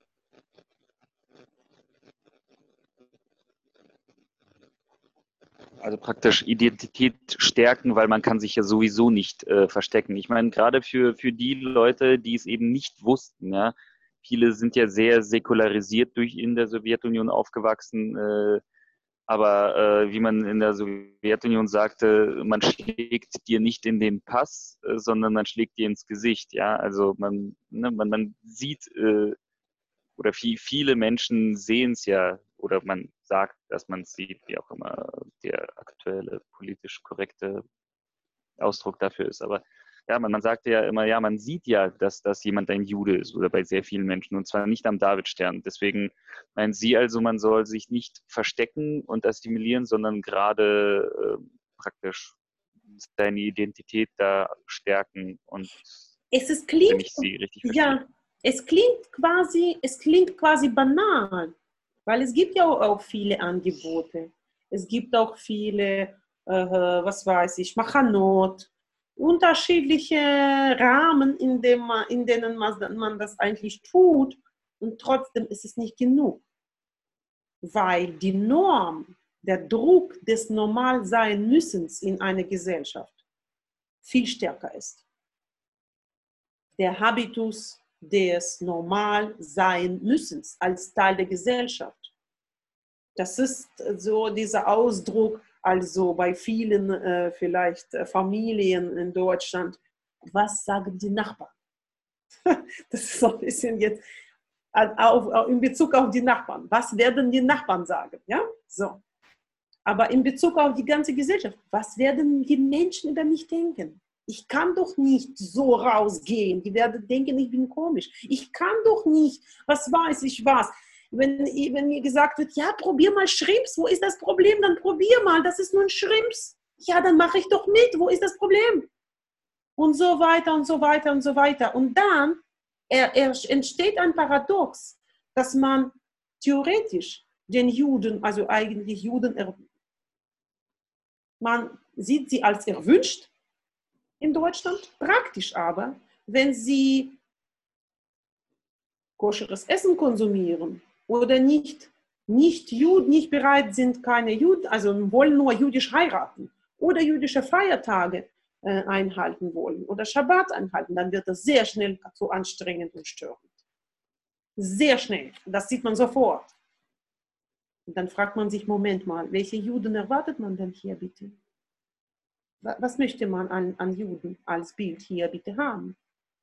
Also praktisch Identität stärken, weil man kann sich ja sowieso nicht äh, verstecken. Ich meine, gerade für, für die Leute, die es eben nicht wussten, ja, viele sind ja sehr säkularisiert durch in der Sowjetunion aufgewachsen, äh, aber äh, wie man in der Sowjetunion sagte, man schlägt dir nicht in den Pass, äh, sondern man schlägt dir ins Gesicht. Ja, also man, ne, man, man sieht äh, oder viel, viele Menschen sehen es ja, oder man sagt, dass man es sieht, wie auch immer der aktuelle politisch korrekte Ausdruck dafür ist. Aber ja, man, man sagt ja immer, ja, man sieht ja, dass, dass jemand ein Jude ist, oder bei sehr vielen Menschen, und zwar nicht am Davidstern. Deswegen meinen Sie also, man soll sich nicht verstecken und assimilieren, sondern gerade äh, praktisch seine Identität da stärken und es ist klingt, wenn ich Sie richtig verstehe. Ja, es klingt quasi, es klingt quasi banal, weil es gibt ja auch viele Angebote. Es gibt auch viele, äh, was weiß ich, Machanot, unterschiedliche Rahmen, in, dem man, in denen man, man das eigentlich tut, und trotzdem ist es nicht genug, weil die Norm, der Druck des Normalsein-Müssens in einer Gesellschaft viel stärker ist. Der Habitus des Normalsein-Müssens als Teil der Gesellschaft. Das ist so dieser Ausdruck, also bei vielen äh, vielleicht äh, Familien in Deutschland, was sagen die Nachbarn? Das ist so ein bisschen jetzt auf, auf, in Bezug auf die Nachbarn. Was werden die Nachbarn sagen? Ja? So. Aber in Bezug auf die ganze Gesellschaft, was werden die Menschen über mich denken? Ich kann doch nicht so rausgehen. Die werden denken, ich bin komisch. Ich kann doch nicht, was weiß ich was. Wenn, wenn mir gesagt wird, ja, probier mal Shrimps, wo ist das Problem? Dann probier mal, das ist nur ein Shrimps. Ja, dann mache ich doch mit, wo ist das Problem? Und so weiter und so weiter und so weiter. Und dann er, er entsteht ein Paradox, dass man theoretisch den Juden, also eigentlich Juden, man sieht sie als erwünscht in Deutschland, praktisch aber, wenn sie koscheres Essen konsumieren oder nicht, nicht, Jud, nicht bereit sind, keine Juden, also wollen nur jüdisch heiraten oder jüdische Feiertage äh, einhalten wollen oder Schabbat einhalten, dann wird das sehr schnell so anstrengend und störend. Sehr schnell, das sieht man sofort. Und dann fragt man sich, Moment mal, welche Juden erwartet man denn hier bitte? Was möchte man an, an Juden als Bild hier bitte haben?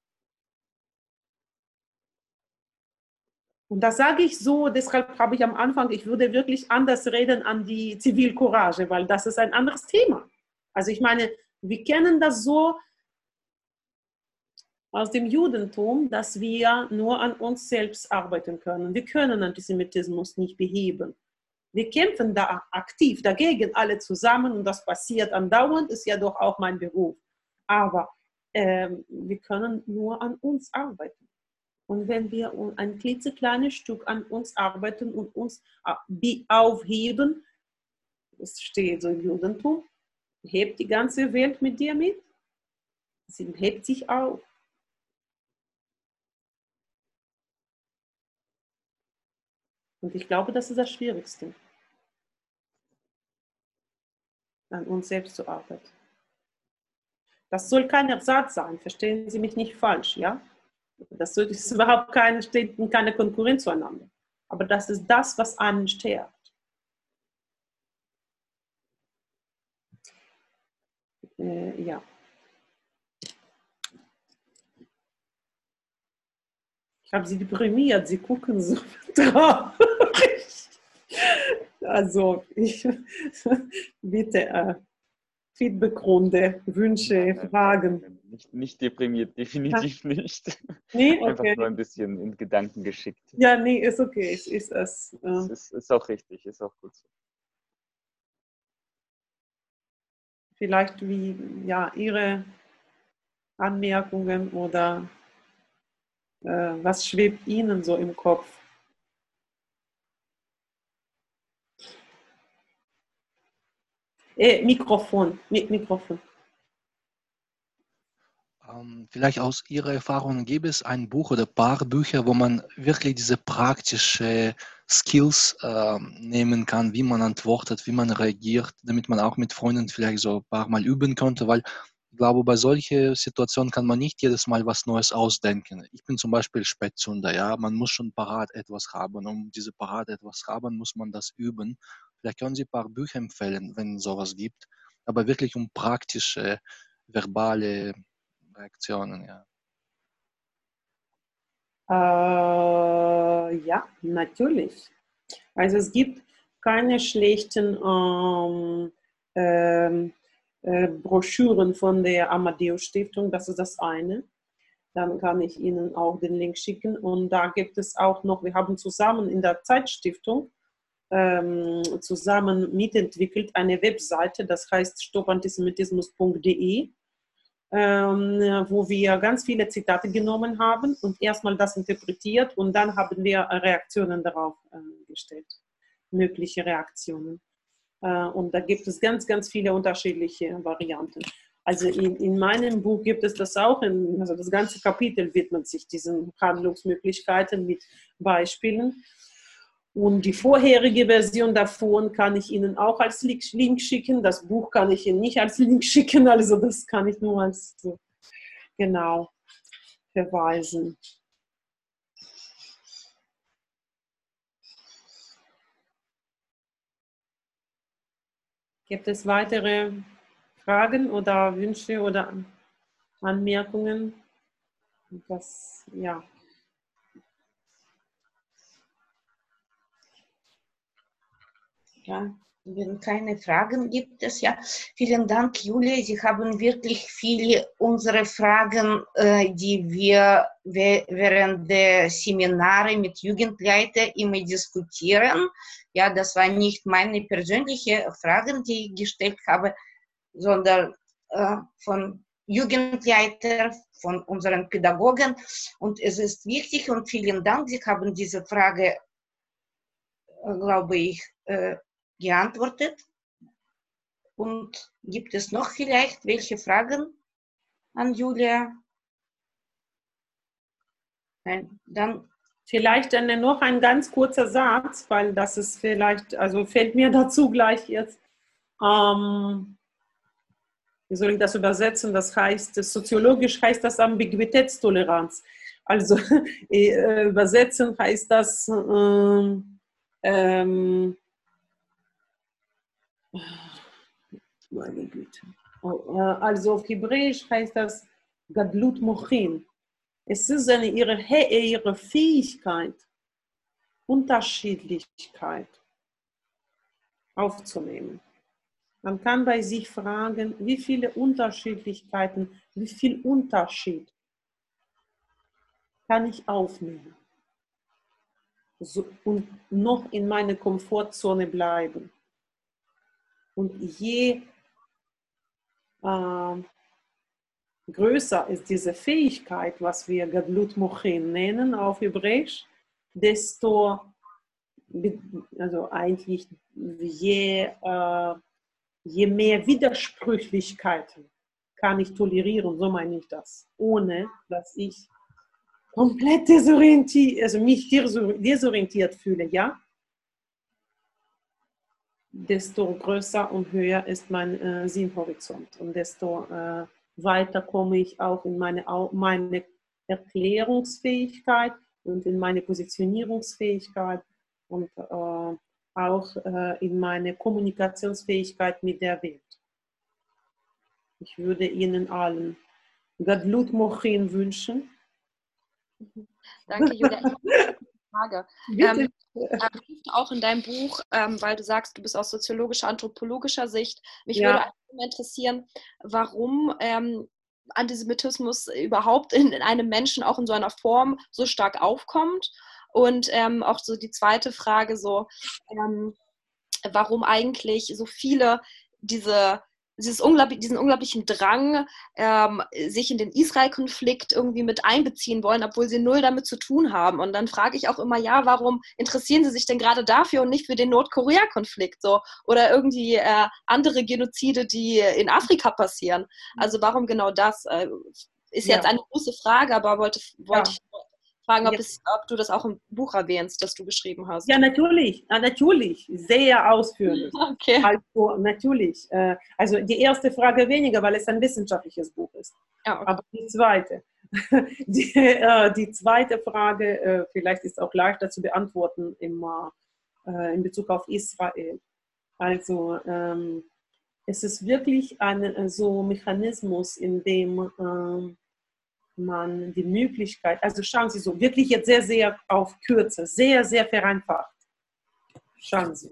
Und das sage ich so, deshalb habe ich am Anfang, ich würde wirklich anders reden an die Zivilcourage, weil das ist ein anderes Thema. Also ich meine, wir kennen das so aus dem Judentum, dass wir nur an uns selbst arbeiten können. Wir können Antisemitismus nicht beheben. Wir kämpfen da aktiv dagegen, alle zusammen, und das passiert andauernd, ist ja doch auch mein Beruf. Aber ähm, wir können nur an uns arbeiten. Und wenn wir ein klitzekleines Stück an uns arbeiten und uns aufheben, es steht so im Judentum, hebt die ganze Welt mit dir mit, sie hebt sich auf. Und ich glaube, das ist das Schwierigste, an uns selbst zu arbeiten. Das soll kein Ersatz sein, verstehen Sie mich nicht falsch, ja? Das ist überhaupt keine, steht keine Konkurrenz zueinander. Aber das ist das, was einen stärkt. Äh, ja. Ich habe Sie deprimiert, Sie gucken so traurig. Also, ich, bitte, äh, Feedbackrunde, Wünsche, nein, nein, Fragen. Nein, nicht, nicht deprimiert, definitiv ja. nicht. Nee, okay. Einfach nur ein bisschen in Gedanken geschickt. Ja, nee, ist okay, es ist es. Äh, es ist, ist auch richtig, ist auch gut so. Vielleicht wie, ja, Ihre Anmerkungen oder äh, was schwebt Ihnen so im Kopf? Äh, Mikrofon, mit Mikrofon. Ähm, vielleicht aus Ihrer Erfahrung, gäbe es ein Buch oder ein paar Bücher, wo man wirklich diese praktischen Skills äh, nehmen kann, wie man antwortet, wie man reagiert, damit man auch mit Freunden vielleicht so ein paar Mal üben könnte, weil ich glaube, bei solchen Situationen kann man nicht jedes Mal was Neues ausdenken. Ich bin zum Beispiel Spätzünder, ja, man muss schon parat etwas haben. Um diese parat etwas haben, muss man das üben. Vielleicht können Sie ein paar Bücher empfehlen, wenn es sowas gibt, aber wirklich um praktische, verbale Reaktionen, ja. Äh, ja, natürlich. Also es gibt keine schlechten ähm, ähm, äh, Broschüren von der Amadeus Stiftung, das ist das eine. Dann kann ich Ihnen auch den Link schicken. Und da gibt es auch noch, wir haben zusammen in der Zeitstiftung ähm, zusammen mitentwickelt eine Webseite, das heißt stoppantisemitismus punkt de. Ähm, wo wir ganz viele Zitate genommen haben und erstmal das interpretiert und dann haben wir Reaktionen darauf äh, gestellt, mögliche Reaktionen. Äh, und da gibt es ganz, ganz viele unterschiedliche Varianten. Also in, in meinem Buch gibt es das auch, in, also das ganze Kapitel widmet sich diesen Handlungsmöglichkeiten mit Beispielen. Und die vorherige Version davon kann ich Ihnen auch als Link schicken. Das Buch kann ich Ihnen nicht als Link schicken, also das kann ich nur als so, genau verweisen. Gibt es weitere Fragen oder Wünsche oder Anmerkungen? Das, ja. Ja. Wenn keine Fragen gibt es, ja. Vielen Dank, Julia. Sie haben wirklich viele unserer Fragen, äh, die wir während der Seminare mit Jugendleitern immer diskutieren. Ja, das waren nicht meine persönlichen Fragen, die ich gestellt habe, sondern äh, von Jugendleitern, von unseren Pädagogen. Und es ist wichtig und vielen Dank. Sie haben diese Frage, äh, glaube ich, äh, geantwortet. Und gibt es noch vielleicht welche Fragen an Julia? Nein, dann vielleicht dann noch ein ganz kurzer Satz, weil das ist vielleicht, also fällt mir dazu gleich jetzt. Ähm, wie soll ich das übersetzen? Das heißt, soziologisch heißt das Ambiguitätstoleranz. Also äh, übersetzen heißt das ähm, ähm, meine Güte. Also auf Hebräisch heißt das Gadlut Mochin. Es ist eine, ihre, ihre Fähigkeit, Unterschiedlichkeit aufzunehmen. Man kann bei sich fragen, wie viele Unterschiedlichkeiten, wie viel Unterschied kann ich aufnehmen so, und noch in meiner Komfortzone bleiben. Und je äh, größer ist diese Fähigkeit, was wir Gadlut Mochin nennen auf Hebräisch, desto, also eigentlich je, äh, je mehr Widersprüchlichkeiten kann ich tolerieren, so meine ich das, ohne dass ich komplett desorientiert, also mich desorientiert fühle, ja? Desto größer und höher ist mein äh, Sinnhorizont und desto äh, weiter komme ich auch in meine, meine Erklärungsfähigkeit und in meine Positionierungsfähigkeit und äh, auch äh, in meine Kommunikationsfähigkeit mit der Welt. Ich würde Ihnen allen Gadlut Mochin wünschen. Danke, Julia. Ich habe eine Frage. Ähm, auch in deinem Buch, ähm, weil du sagst, du bist aus soziologischer, anthropologischer Sicht. Mich ja. würde einfach interessieren, warum ähm, Antisemitismus überhaupt in, in einem Menschen auch in so einer Form so stark aufkommt. Und ähm, auch so die zweite Frage, so, ähm, warum eigentlich so viele diese Dieses unglaublich, diesen unglaublichen Drang, ähm, sich in den Israel-Konflikt irgendwie mit einbeziehen wollen, obwohl sie null damit zu tun haben. Und dann frage ich auch immer, ja, warum interessieren sie sich denn gerade dafür und nicht für den Nordkorea-Konflikt so? Oder irgendwie äh, andere Genozide, die in Afrika passieren. Also warum genau das? Äh, ist jetzt ja. eine große Frage, aber wollte, wollte ja. ich fragen, ob, ja. es, ob du das auch im Buch erwähnst, das du geschrieben hast. Ja, natürlich, ja, natürlich, sehr ausführlich. Okay. Also natürlich, äh, also die erste Frage weniger, weil es ein wissenschaftliches Buch ist. Ja, okay. Aber die zweite, die, äh, die zweite Frage, äh, vielleicht ist auch leichter zu beantworten im, äh, in Bezug auf Israel. Also ähm, es ist wirklich ein so Mechanismus, in dem äh, man die Möglichkeit, also schauen Sie so, wirklich jetzt sehr, sehr auf Kürze, sehr, sehr vereinfacht. Schauen Sie.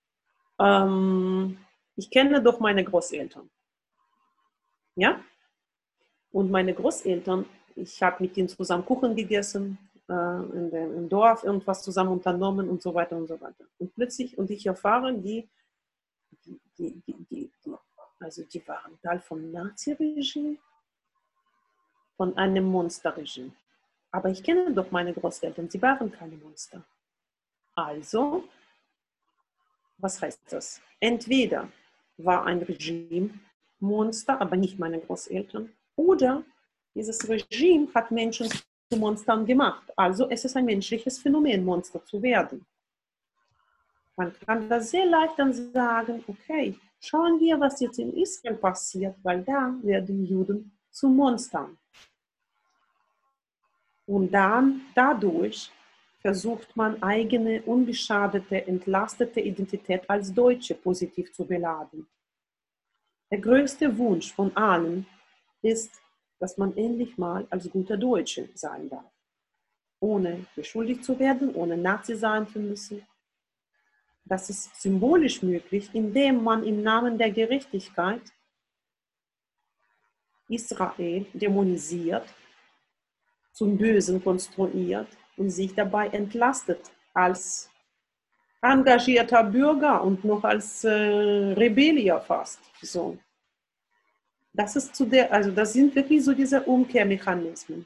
Ähm, ich kenne doch meine Großeltern. Ja? Und meine Großeltern, ich habe mit ihnen zusammen Kuchen gegessen, äh, in dem, im Dorf irgendwas zusammen unternommen und so weiter und so weiter. Und plötzlich, und ich erfahre, die, die, die, die, die, die also die waren Teil vom Nazi-Regime, von einem Monsterregime. Aber ich kenne doch meine Großeltern, sie waren keine Monster. Also, was heißt das? Entweder war ein Regime Monster, aber nicht meine Großeltern, oder dieses Regime hat Menschen zu Monstern gemacht. Also es ist ein menschliches Phänomen, Monster zu werden. Man kann das sehr leicht dann sagen, okay, schauen wir, was jetzt in Israel passiert, weil da werden Juden zu Monstern. Und dann dadurch versucht man, eigene, unbeschadete, entlastete Identität als Deutsche positiv zu beladen. Der größte Wunsch von allen ist, dass man endlich mal als guter Deutsche sein darf. Ohne beschuldigt zu werden, ohne Nazi sein zu müssen. Das ist symbolisch möglich, indem man im Namen der Gerechtigkeit Israel dämonisiert, zum Bösen konstruiert und sich dabei entlastet als engagierter Bürger und noch als äh, Rebellier fast. So. Das ist zu der, also das sind wirklich so diese Umkehrmechanismen,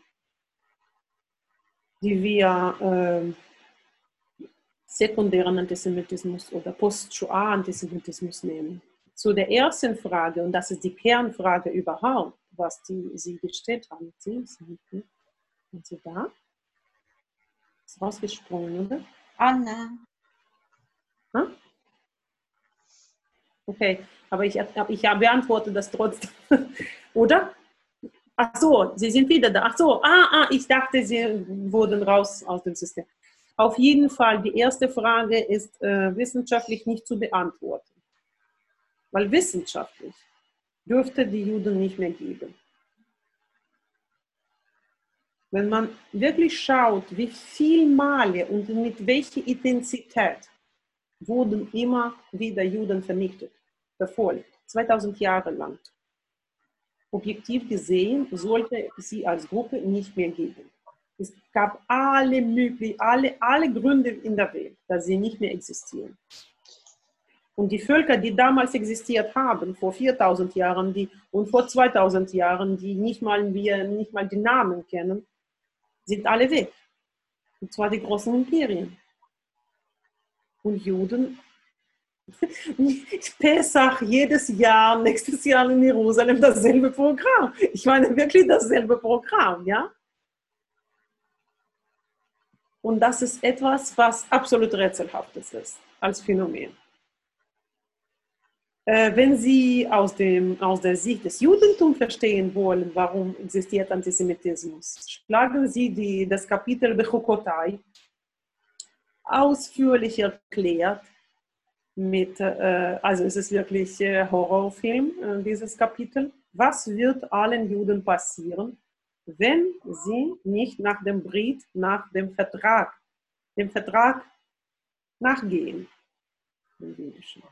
die wir äh, sekundären Antisemitismus oder Post-Shoah-Antisemitismus nehmen. Zu der ersten Frage, und das ist die Kernfrage überhaupt, was die, Sie gestellt haben. Sie, sind Sie da? Ist rausgesprungen, oder? Anna. Hm? Okay, aber ich, ich beantworte das trotzdem. Oder? Ach so, Sie sind wieder da. Ach so, ah, ah, ich dachte, Sie wurden raus aus dem System. Auf jeden Fall, die erste Frage ist äh, wissenschaftlich nicht zu beantworten. Weil wissenschaftlich dürfte die Juden nicht mehr geben. Wenn man wirklich schaut, wie viele Male und mit welcher Intensität wurden immer wieder Juden vernichtet, verfolgt, zweitausend Jahre lang. Objektiv gesehen sollte es sie als Gruppe nicht mehr geben. Es gab alle möglichen, alle, alle Gründe in der Welt, dass sie nicht mehr existieren. Und die Völker, die damals existiert haben, vor viertausend Jahren die, und vor zweitausend Jahren, die nicht mal, wir nicht mal die Namen kennen, sind alle weg. Und zwar die großen Imperien. Und Juden, Pesach jedes Jahr, nächstes Jahr in Jerusalem dasselbe Programm. Ich meine wirklich dasselbe Programm, ja? Und das ist etwas, was absolut rätselhaftes ist, als Phänomen. Äh, wenn Sie aus, dem, aus der Sicht des Judentums verstehen wollen, warum existiert Antisemitismus, schlagen Sie die, das Kapitel Bechukotai ausführlich erklärt, mit, äh, also es ist wirklich äh, Horrorfilm, äh, dieses Kapitel. Was wird allen Juden passieren, wenn sie nicht nach dem Brit, nach dem Vertrag, dem Vertrag nachgehen? Im Jüdischen.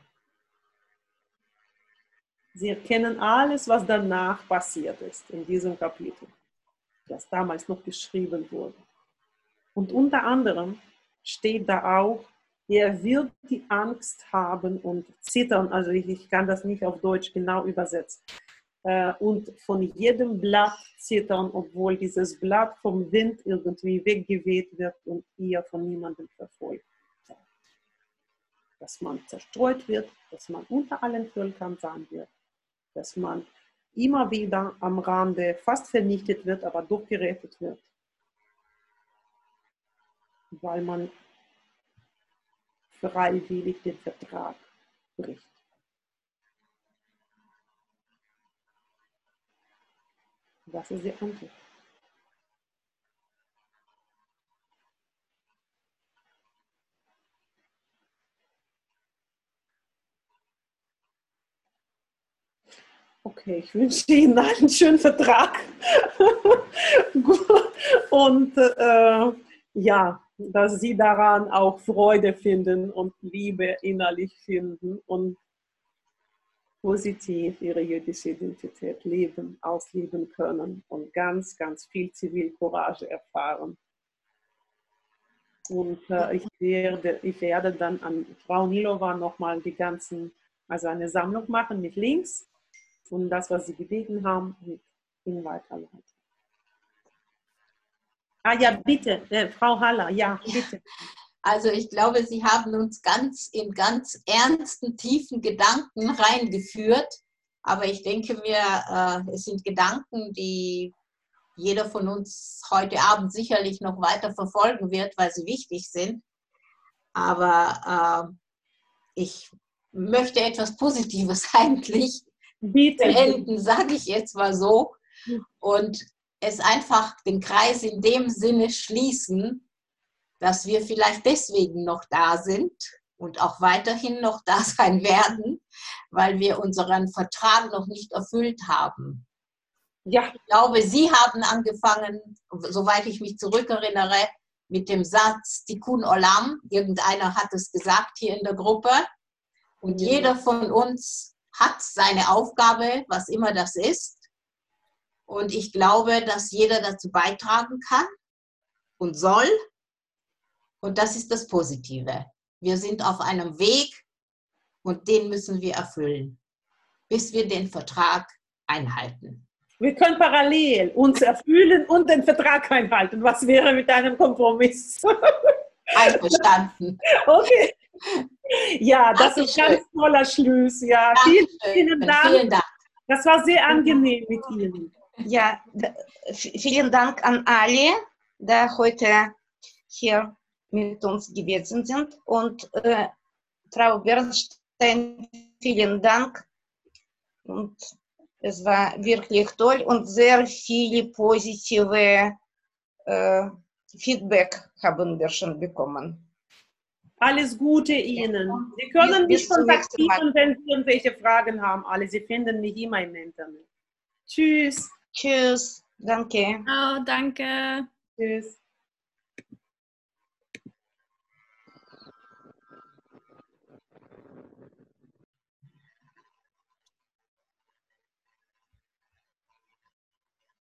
Sie erkennen alles, was danach passiert ist in diesem Kapitel, das damals noch geschrieben wurde. Und unter anderem steht da auch, er wird die Angst haben und zittern, also ich, ich kann das nicht auf Deutsch genau übersetzen, äh, und von jedem Blatt zittern, obwohl dieses Blatt vom Wind irgendwie weggeweht wird und ihr von niemandem verfolgt. Dass man zerstreut wird, dass man unter allen Völkern sein wird, dass man immer wieder am Rande fast vernichtet wird, aber doch gerettet wird. Weil man freiwillig den Vertrag bricht. Das ist die Antwort. Okay, ich wünsche Ihnen einen schönen Vertrag. Und äh, ja, dass Sie daran auch Freude finden und Liebe innerlich finden und positiv Ihre jüdische Identität leben, ausleben können und ganz, ganz viel Zivilcourage erfahren. Und äh, ich, werde, ich werde dann an Frau Nilova nochmal die ganzen, also eine Sammlung machen mit Links und das, was Sie gebeten haben, mit Ihnen weiterleiten. Ah ja, bitte, äh, Frau Haller, ja, bitte. Also ich glaube, Sie haben uns ganz in ganz ernsten, tiefen Gedanken reingeführt. Aber ich denke mir, äh, es sind Gedanken, die jeder von uns heute Abend sicherlich noch weiter verfolgen wird, weil sie wichtig sind. Aber äh, ich möchte etwas Positives eigentlich bitte beenden, sage ich jetzt mal so. Und es einfach den Kreis in dem Sinne schließen, dass wir vielleicht deswegen noch da sind und auch weiterhin noch da sein werden, weil wir unseren Vertrag noch nicht erfüllt haben. Ja. Ich glaube, Sie haben angefangen, soweit ich mich zurückerinnere, mit dem Satz Tikkun Olam. Irgendeiner hat es gesagt hier in der Gruppe. Und Ja. jeder von uns hat seine Aufgabe, was immer das ist. Und ich glaube, dass jeder dazu beitragen kann und soll. Und das ist das Positive. Wir sind auf einem Weg und den müssen wir erfüllen, bis wir den Vertrag einhalten. Wir können parallel uns erfüllen und den Vertrag einhalten. Was wäre mit einem Kompromiss? Einverstanden. Okay. Ja, das Dankeschön. ist ein ganz toller Schluss. Ja, vielen, vielen Dank. Vielen Dank. Das war sehr angenehm mit Ihnen. Ja, d- v- vielen Dank an alle, die heute hier mit uns gewesen sind. Und äh, Frau Bernstein, vielen Dank. Und es war wirklich toll und sehr viele positive äh, Feedback haben wir schon bekommen. Alles Gute Ihnen. Sie können mich Bis zum nächsten Mal. kontaktieren, wenn Sie irgendwelche Fragen haben. Alle, Sie finden mich immer im Internet. Tschüss. Tschüss. Danke. Oh, danke. Tschüss.